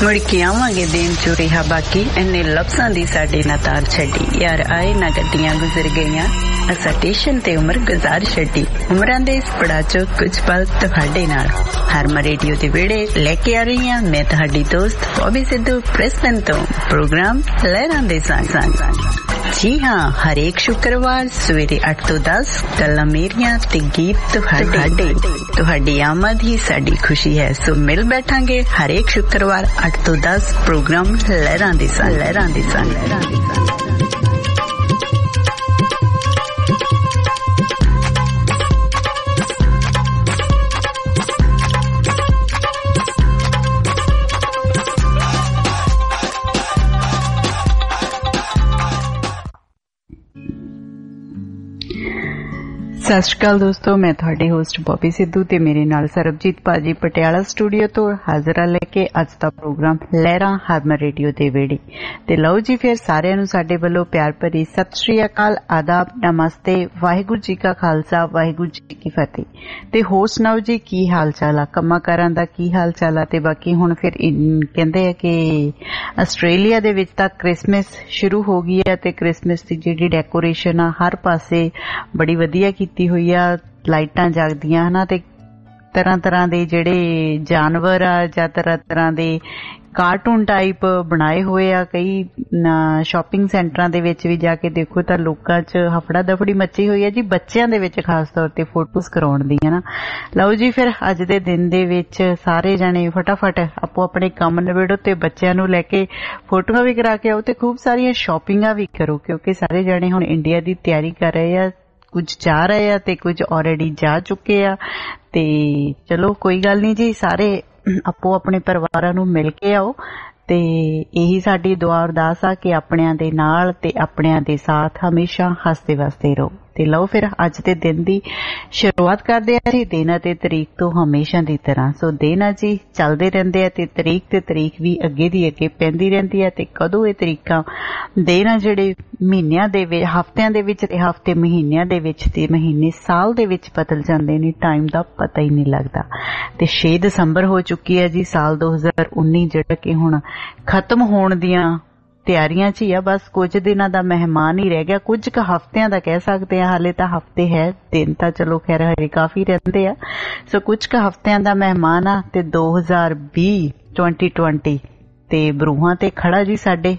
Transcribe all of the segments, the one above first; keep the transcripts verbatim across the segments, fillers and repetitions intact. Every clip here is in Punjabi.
ਮੁੜ ਕੇ ਆਵਾਂਗੇ ਦੇਣ ਚੋਂ ਰਿਹਾ ਬਾਕੀ ਇੰਨੇ ਲਫ਼ਜ਼ਾਂ ਦੀ ਸਾਡੇ ਨਾ ਤਾਰ ਛੱਡੀ ਯਾਰ ਆਏ ਨਾ ਗੱਡੀਆਂ ਗੁਜ਼ਰ ਗਈਆਂ ਅਸਾਂ ਸਟੇਸ਼ਨ ਤੇ ਉਮਰ ਗੁਜ਼ਾਰ ਛੱਡੀ ਉਮਰਾਂ ਦੇ ਇਸ ਪੜਾ ਚੋਂ ਕੁਝ ਪਲ ਤੁਹਾਡੇ ਨਾਲ ਹਰਮਨ ਰੇਡੀਓ ਦੇ ਵਿਹੜੇ ਲੈ ਕੇ ਆ ਰਹੀ ਹਾਂ ਮੈਂ ਤੁਹਾਡੀ ਦੋਸਤ ਬੌਬੀ ਸਿੱਧੂ ਬ੍ਰਿਸਬਨ ਤੋਂ ਪ੍ਰੋਗਰਾਮ ਲਹਿਰਾਂ ਦੇ ਸੰਗ ਸੰਗ जी हाँ हर एक शुक्रवार सवेरे आठ तो दस गल्लां मेरियां ते गीत तुहाडे तुहाडी आमद ही साडी खुशी है सो मिल बैठांगे हर एक शुक्रवार आठ तो दस प्रोग्राम लहरां दे संग लहरां दे संग लहरां दे संग सत श्री अकाल दोस्तों मैं थोड़े होस्ट बॉबी सिद्धू ते मेरे नाल सरबजीत भाजी पटियाला स्टूडियो तो हाजरा लेके अज दा प्रोग्राम लहरां हरमन रेडियो दे वेड़े ते लो जी फिर सारिआं नूं साडे वल्लों प्यार भरी सत श्री अकाल आदाब नमस्ते वाहिगुरू जी का खालसा वाहिगुरू जी की फतेह ते होर सुनाओ जी की हाल चाल आ कम्मां कारां दा की हाल चाल आ ते बाकी हुण फिर कहंदे आ कि आस्ट्रेलिया दे विच तां क्रिसमस शुरू हो गई है ते क्रिसमस दी जिहड़ी डेकोरेशन आ हर पासे बड़ी वधिया की हुई आ लाइटां जगदियां हना ते तरह तरह दे जेड़े जानवर आ जां तरह तरह दे कार्टून टाइप बनाए हुए आ कई शॉपिंग सेंटरां दे विच भी जाके देखो तां लोकां च हफड़ा दफड़ी मची हुई है जी बच्चियां दे विच खास तौर ते फोटोज कराउण दी ना लओ जी फिर अज दे दिन दे विच सारे जने फटाफट आपो अपने काम नवेड़ो ते बच्चियां नूं लैके फोटोआं भी करा के आओ ते खूब सारियां शॉपिंगां भी करो क्योंकि सारे जने हुण इंडिया दी तैयारी कर रहे आ कुछ जा रहे आ ते कुछ ऑलरेडी जा चुके आ ते चलो कोई गल नहीं जी सारे आपो अपने परिवारां नूं मिल के आओ ते यही साडी दुआ अरदास आ कि अपनियां दे नाल ते अपनियां दे साथ हमेशा हसदे वसदे रहो ते लो फिर अज दे दिन दी शुरुआत करदे आ जी दिन ते तरीक तो हमेशा दी तरह सो दिन आ जी चलदे रहिंदे आ ते तरीक ते तरीक भी अगे दी अगे पैंदी रहिंदी है ते कदों ये तरीकां दिन आ जिहड़े महीनियां दे विच हफ्तियां दे विच ते हफ्ते महीनियां दे विच ते महीने साल दे विच बदल जांदे ने टाइम दा पता ही नहीं लगदा ते छे दसंबर हो चुकी है जी साल दो हज़ार उन्नीस जिहड़ा कि हुण खत्म होण दियां ਤਿਆਰੀਆਂ ਚ ਹੀ ਆ बस कुछ दिनों का मेहमान ही रह गया कुछ क हफ्तियां दा कह सकते हैं हाले तो हफ्ते है दिन तो चलो खैर हरे काफी रहंदे आ सो कुछ क हफ्तियां दा मेहमान आ ते दो हज़ार बीस ट्वेंटी ट्वेंटी ते बरूहां ते खड़ा जी साडे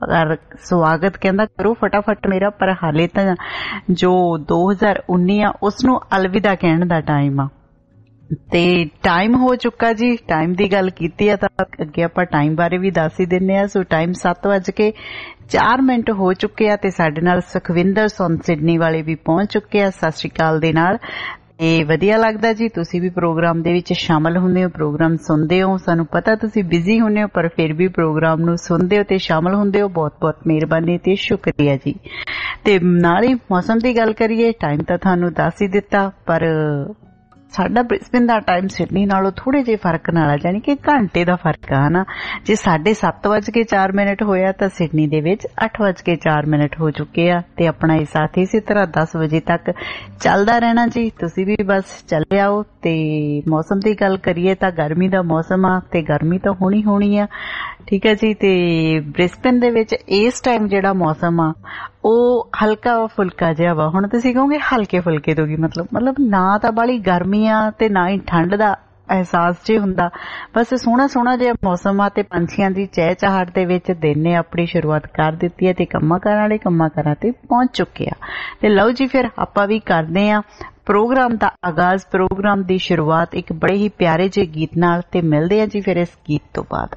स्वागत कहंदा करो फटाफट मेरा पर हाले तो जो दो हज़ार उन्नीस आ उसनू अलविदा कहण दा टाइम आ ते टाइम हो चुका जी टाइम दी गल कीती है तां अगे आपां टाइम बारे भी दस ही दिन्ने आ सो टाइम सत्त बज के चार मिनट हो चुके आ ते साडे नाल सुखविंदर सोन सिडनी वाले भी पहुंच चुके आ सत श्री अकाल दे नाल ते वधिया लगदा जी तुसी भी प्रोग्राम दे विच शामिल हुंदे हो प्रोग्राम सुनदे हो सानू पता तुसी बिजी हुंदे हो पर फिर भी प्रोग्राम नू सुनदे हो ते शामिल हुंदे हो बहुत बहुत मेहरबानी ते शुक्रिया जी ते नाल ही मौसम दी गल करिए टाइम तां थानू दस ही दित्ता पर साडा ब्रिस्बेन दा टाइम सिडनी नालों थोड़े जे फर्क नाल आ जानी कि घंटे दा फर्क आ ना जे साढ़े सत्त बज के चार मिनट होया तां सिडनी दे विच अठ बज के चार मिनट हो चुके आ ते अपना ये साथ इसी तरह दस बजे तक चलदा रहना जी तुसी भी बस चले आओ ते मौसम दी गल करिए तां गर्मी दा मौसम आ ते गर्मी तां होनी होनी आ ठीक है जी ते ब्रिस्बेन दे विच इस टाइम जिहड़ा मौसम आ ਉਹ ਹਲਕਾ ਫੁਲਕਾ ਜਿਹਾ ਵਾ ਹੁਣ ਤੁਸੀਂ ਕਹੋਗੇ ਹਲਕੇ ਫੁਲਕੇ ਤੋਂ ਕੀ ਮਤਲਬ ਮਤਲਬ ਨਾ ਤਾਂ ਬਾਲੀ ਗਰਮੀ ਆ ਤੇ ਨਾ ਹੀ ਠੰਡ ਦਾ ਅਹਿਸਾਸ ਜੇ ਹੁੰਦਾ ਬਸ ਸੋਹਣਾ ਸੋਹਣਾ ਜਿਹਾ ਮੌਸਮ ਆ ਤੇ ਪੰਛੀਆਂ ਦੀ ਚਹਿਚਹਾਟ ਦੇ ਵਿੱਚ ਦਿਨ ਨੇ ਆਪਣੀ ਸ਼ੁਰੂਆਤ ਕਰ ਦਿੱਤੀ ਹੈ ਤੇ ਕੰਮਾਂ ਕਾਰਾਂ ਵਾਲੇ ਕੰਮਾਂ ਕਾਰਾਂ ਤੇ ਪਹੁੰਚ ਚੁੱਕੇ ਆ ਤੇ ਲਓ ਜੀ ਫਿਰ ਆਪਾਂ ਵੀ ਕਰਦੇ ਆ प्रोग्राम का आगाज प्रोग्राम की शुरुआत एक बड़े ही प्यारे जे गीत नाल ते मिलदे आ जी फिर इस गीत तो बाद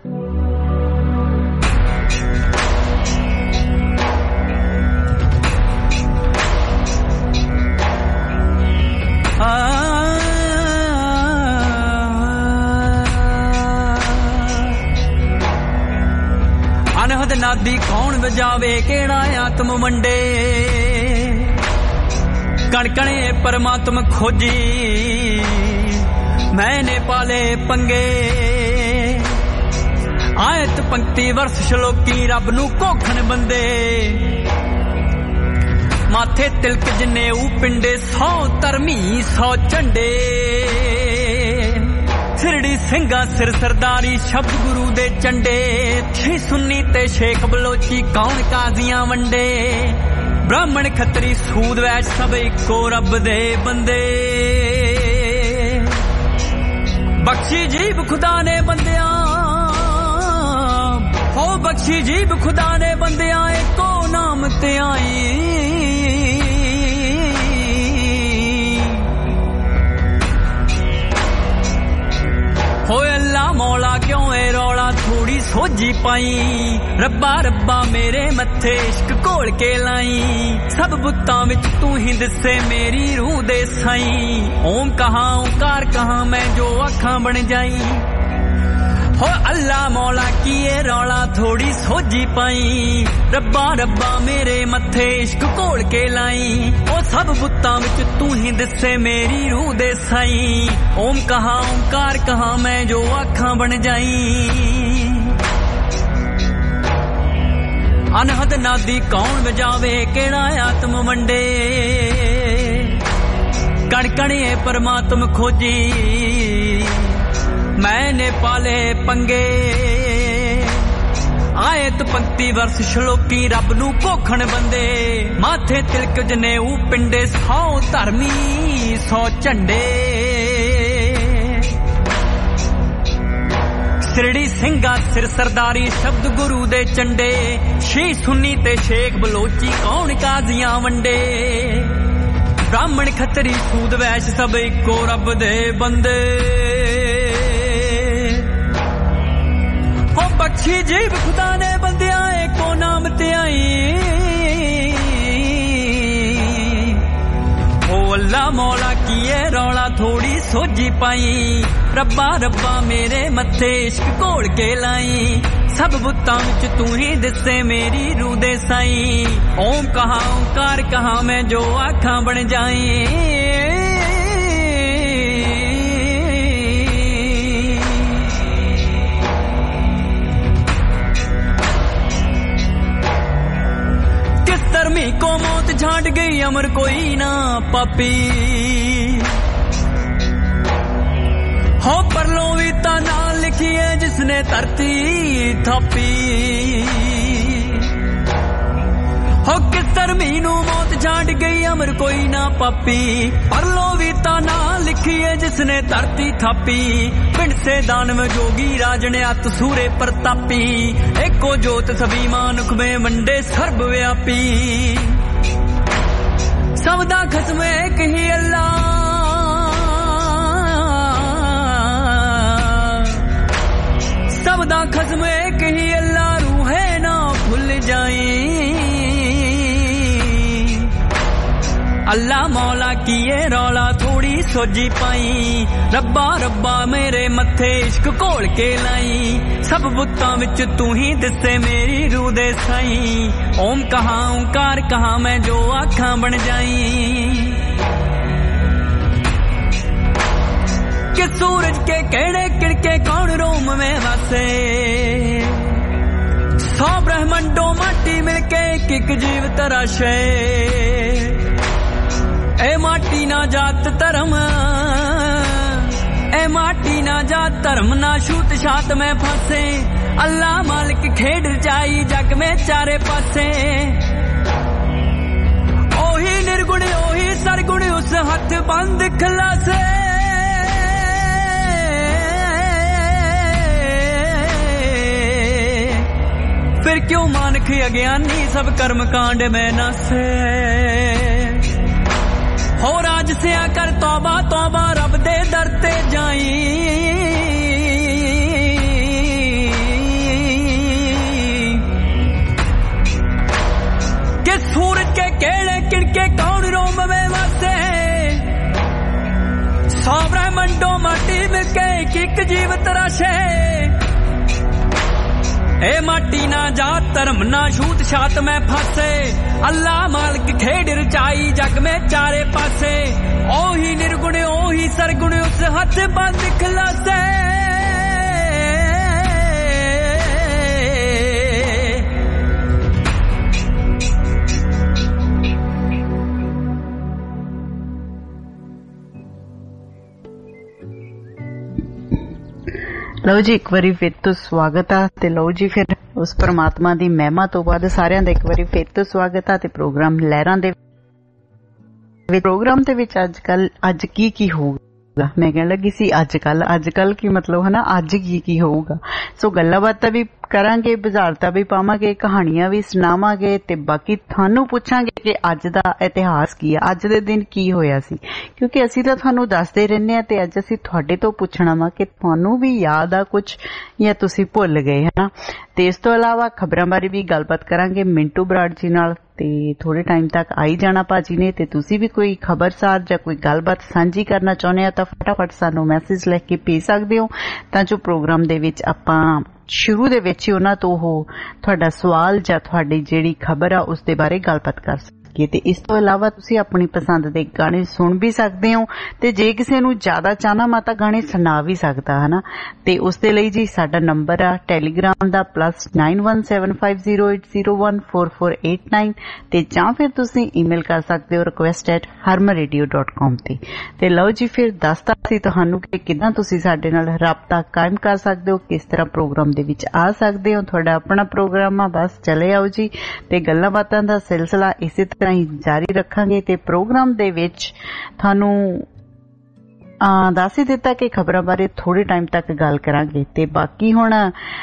अनहद नादी कौन बजावे केड़ा आत्म मंडे कणकणे परमात्मा खोजी मैंने पाले पंगे आयत पंक्ति वर्ष श्लोकी रब नू कोखन बंदे माथे तिलक जनेऊ पिंडे सौ धर्मी सौ झंडे ਸਿਰੜੀ ਸਿੰਘਾ ਸਿਰ ਸਰਦਾਰੀ ਸ਼ਬਦ ਗੁਰੂ ਦੇ ਚੰਡੇ ਛੇ ਸੁੰਨੀ ਤੇ ਸ਼ੇਖ ਬਲੋਚੀ ਕੌਣ ਕਾਜ਼ੀਆਂ ਵੰਡੇ ਬ੍ਰਾਹਮਣ ਖੱਤਰੀ ਸੂਦ ਵੈਸ਼ ਸਭ ਇੱਕੋ ਰੱਬ ਦੇ ਬੰਦੇ ਬਖਸ਼ੀ ਜੀਬ ਖੁਦਾ ਨੇ ਬੰਦਿਆਂ ਹੋ ਬਖਸ਼ੀ ਜੀਬ ਖੁਦਾ ਨੇ ਬੰਦਿਆਂ ਇੱਕੋ ਨਾਮ ਤੇ ਆਈ ਹੋਏ ਅੱਲਾ ਮੌਲਾ ਕਿਉਂ ਏ ਰੌਲਾ ਥੋੜੀ ਸੋਝੀ ਪਾਈ ਰੱਬਾ ਰੱਬਾ ਮੇਰੇ ਮੱਥੇ ਇਸ਼ਕ ਘੋਲ ਕੇ ਲਾਈ ਸਭ ਬੁੱਤਾਂ ਵਿੱਚ ਤੂੰ ਹੀ ਦਿਸੇ ਮੇਰੀ ਰੂਹ ਦੇ ਸਾਈਂ ਓਮ ਕਹਾਂ ਓਂਕਾਰ ਕਹਾਂ ਮੈਂ ਜੋ ਅੱਖਾਂ ਬਣ ਜਾਈ ਹੋ ਅੱਲਾ ਮੌਲਾ ਕੀ ਏ ਰੌਲਾ ਥੋੜੀ ਸੋਝੀ ਪਾਈ ਰੱਬਾ ਰੱਬਾ ਮੇਰੇ ਮੱਥੇ ਇਸ਼ਕ ਘੋਲ ਕੇ ਲਾਈ ਉਹ ਸਭ ਬੁੱਤਾਂ ਵਿੱਚ ਤੂੰ ਹੀ ਦਿਸੇ ਮੇਰੀ ਰੂਹ ਦੇ ਸਾਈਂ ਓਮ ਕਹਾਂ ਓਂਕਾਰ ਕਹਾਂ ਮੈਂ ਜੋ ਅੱਖਾਂ ਬਣ ਜਾਈ ਅਨਹਦ ਨਾਦੀ ਕੌਣ ਵਜਾਵੇ ਕਿਹੜਾ ਆਤਮ ਵੰਡੇ ਕਣ ਕਣੀਏ ਪਰਮਾਤਮ ਖੋਜੀ मैंने पाले पंगे आयत पंक्ति वर्ष श्लोकी रब नू कोखण बंदे माथे तिलक जनेऊ पिंडे सौ धर्मी सौ झंडे सिरड़ी ਸਿੰਘਾ सिर सरदारी शब्द गुरु दे चंडे शी सुन्नी ते शेख बलोची कौन काजियां वंडे ब्राह्मण खतरी सूद वैश सब इको रब दे बंदे बख्शी जीव खुदा ने बंदिया एको नाम ते आई ओ अल्लाह मौला किए रौला थोड़ी सोझी पाई रब्बा रब्बा मेरे मत्थे इश्क घोल के लाई सब बुत्तां विच तू ही दिसे मेरी रूह दे साईं ओम कहाँ ओंकार कहाँ मैं जो आखां बन जाई धर्मी को मौत झांट गई अमर कोई ना पापी हो परलों भी ता नाल लिखी है जिसने धरती थापी हो किस धर्मी नू मौत झांट गई अमर कोई ना पापी परलों भी ता नाल लिखी है जिसने धरती थापी पिंड से दानव जोगी राजने अत सूरे प्रतापी एको जोत सभी मानुख में वंडे सर्वव्यापी सबदा खस्म एक ही अल्लाह सबदा खस्म एक ही अल्लाह रूहे ना भूल जाई अल्लाह मौला किए रौला थोड़ी सोझी पाई रब्बा रब्बा मेरे मत्थे इश्क घोल के लाई सब बुत्तां विच तू ही दिसे मेरी रूह दे साईं ओम कहाँ ओंकार कहाँ मैं जो आखां बन जाई कि सूरज के केड़े किड़के कौन रोम में वासे सौ ब्रह्मंडों माटी मिलके एक एक जीव तराशे ए माटी ना जात धर्म ए माटी ना जात धर्म ना छूत छात में फंसे अल्लाह मालिक खेड रचाई जग में चारे पासे ओही निर्गुण ओही सरगुण उस हथ बंद खलासे फिर क्यों मानक अज्ञानी सब कर्म कांड में नसे हो राज से आकर तौबा तौबा रब दे दर ते जाई कि सूरज के केड़े किड़के कौन रोम में वसे सौ ब्रह्मंडों माटी मिलके एक एक जीव तराशे ए माटी ना जात धर्म ना छूत छात में फंसे अल्लाह मालिक खेड रचाई जग में चारे पासे ओही निर्गुण ओही सरगुण उस हथ बंद खलासे ਲਓ ਜੀ, ਇੱਕ ਵਾਰੀ ਫਿਰ ਤੋਂ ਸਵਾਗਤ ਆ ਤੇ ਲਓ ਜੀ ਫਿਰ ਉਸ ਪਰਮਾਤਮਾ ਦੀ ਮਹਿਮਾ ਤੋਂ ਬਾਅਦ ਸਾਰਿਆਂ ਦਾ ਇੱਕ ਵਾਰੀ ਫਿਰ ਤੋਂ ਸਵਾਗਤ ਆ ਤੇ ਪ੍ਰੋਗਰਾਮ ਲਹਿਰਾਂ ਦੇ ਪ੍ਰੋਗਰਾਮ ਦੇ ਵਿੱਚ ਅੱਜ ਕੱਲ ਅੱਜ ਕੀ ਕੀ ਹੋਊਗਾ ਮੈਂ ਕਹਿਣ ਲੱਗੀ ਸੀ ਅੱਜ ਕੱਲ ਅੱਜ ਕੱਲ ਕੀ ਮਤਲਬ ਹੈ ਨਾ ਅੱਜ ਕੀ ਕੀ ਹੋਊਗਾ। ਸੋ ਗੱਲਾਂ ਬਾਤਾਂ ਵੀ ਕਰਾਂਗੇ, ਬੁਝਾਰਤਾਂ ਵੀ ਪਾਵਾਂਗੇ, ਕਹਾਣੀਆਂ ਵੀ ਸੁਣਾਵਾਂਗੇ ਤੇ ਬਾਕੀ ਤੁਹਾਨੂੰ ਪੁੱਛਾਂਗੇ ਕਿ ਅੱਜ ਦਾ ਇਤਿਹਾਸ ਕੀ ਆ, ਅੱਜ ਦੇ ਦਿਨ ਕੀ ਹੋਇਆ ਸੀ, ਕਿਉਂਕਿ ਅਸੀਂ ਤਾਂ ਤੁਹਾਨੂੰ ਦੱਸਦੇ ਰਹਿੰਦੇ ਹਾਂ ਤੇ ਅੱਜ ਅਸੀਂ ਤੁਹਾਡੇ ਤੋਂ ਪੁੱਛਣਾ ਵਾ ਕਿ ਤੁਹਾਨੂੰ ਵੀ ਯਾਦ ਆ ਕੁਝ ਜਾਂ ਤੁਸੀਂ ਭੁੱਲ ਗਏ ਹੈ ਨਾ। ਤੇ ਇਸ ਤੋਂ ਇਲਾਵਾ ਖਬਰਾਂ ਬਾਰੇ ਵੀ ਗੱਲਬਾਤ ਕਰਾਂਗੇ ਮਿੰਟੂ ਬਰਾੜ ਜੀ ਨਾਲ ਤੇ ਥੋੜੇ ਟਾਈਮ ਤੱਕ ਆਈ ਜਾਣਾ ਭਾਜੀ ਨੇ। ਤੇ ਤੁਸੀਂ ਵੀ ਕੋਈ ਖਬਰਸਾਰ ਜਾਂ ਕੋਈ ਗੱਲਬਾਤ ਸਾਂਝੀ ਕਰਨਾ ਚਾਹੁੰਦੇ ਆ ਤਾਂ ਫਟਾਫਟ ਸਾਨੂੰ ਮੈਸੇਜ ਲਿਖ ਕੇ ਭੇਜ ਸਕਦੇ ਹੋ ਤਾਂ ਜੋ ਪ੍ਰੋਗਰਾਮ ਦੇ ਵਿੱਚ ਆਪਾਂ ਸ਼ੁਰੂ ਦੇ ਵਿੱਚ ਹੀ ਉਹਨਾਂ ਤੋਂ ਉਹ ਤੁਹਾਡਾ ਸਵਾਲ ਜਾਂ ਤੁਹਾਡੀ ਜਿਹੜੀ ਖਬਰ ਆ ਉਸ ਦੇ ਬਾਰੇ ਗੱਲਬਾਤ ਕਰ ਸਕੀਏ। ਤੇ ਇਸ ਤੋਂ ਇਲਾਵਾ ਤੁਸੀਂ ਆਪਣੀ ਪਸੰਦ ਦੇ ਗਾਣੇ ਸੁਣ ਵੀ ਸਕਦੇ ਹੋ ਤੇ ਜੇ ਕਿਸੇ ਨੂੰ ਜ਼ਿਆਦਾ ਚਾਹਨਾ ਮਾ ਤਾਂ ਗਾਣੇ ਸੁਣਾ ਵੀ ਸਕਦਾ ਹੈ ਨਾ। ਤੇ ਉਸ ਦੇ ਲਈ ਜੀ ਸਾਡਾ ਨੰਬਰ ਆ ਟੈਲੀਗ੍ਰਾਮ ਦਾ plus nine one seven five zero eight zero one four four eight nine ਤੇ ਜਾਂ ਫਿਰ ਤੁਸੀਂ ਈਮੇਲ ਕਰ ਸਕਦੇ ਹੋ request at Harman radio dot com ਤੇ। ਤੇ ਲਓ ਜੀ ਫਿਰ ਦੱਸਦਾ ਸੀ ਤੁਹਾਨੂੰ ਕਿ ਕਿੱਦਾਂ ਤੁਸੀਂ ਸਾਡੇ ਨਾਲ ਰਾਬਤਾ ਕਾਇਮ ਕਰ ਸਕਦੇ ਹੋ, ਕਿਸ ਤਰ੍ਹਾਂ ਪ੍ਰੋਗਰਾਮ ਦੇ ਵਿੱਚ ਆ ਸਕਦੇ ਹੋ। ਤੁਹਾਡਾ ਆਪਣਾ ਪ੍ਰੋਗਰਾਮ ਆ, ਬਸ ਚਲੇ ਆਓ ਜੀ ਤੇ ਗੱਲਾਂ ਬਾਤਾਂ ਦਾ ਸਿਲਸਿਲਾ ਇਸੇ ਤਰ੍ਹਾਂ ਹੀ ਜਾਰੀ ਰੱਖਾਂਗੇ। ਤੇ ਪ੍ਰੋਗਰਾਮ ਦੇ ਵਿੱਚ ਤੁਹਾਨੂੰ ਦੱਸ ਹੀ ਦਿੱਤਾ ਕਿ ਖਬਰਾਂ ਬਾਰੇ ਥੋੜੇ ਟਾਈਮ ਤੱਕ ਗੱਲ ਕਰਾਂਗੇ ਤੇ ਬਾਕੀ ਹੁਣ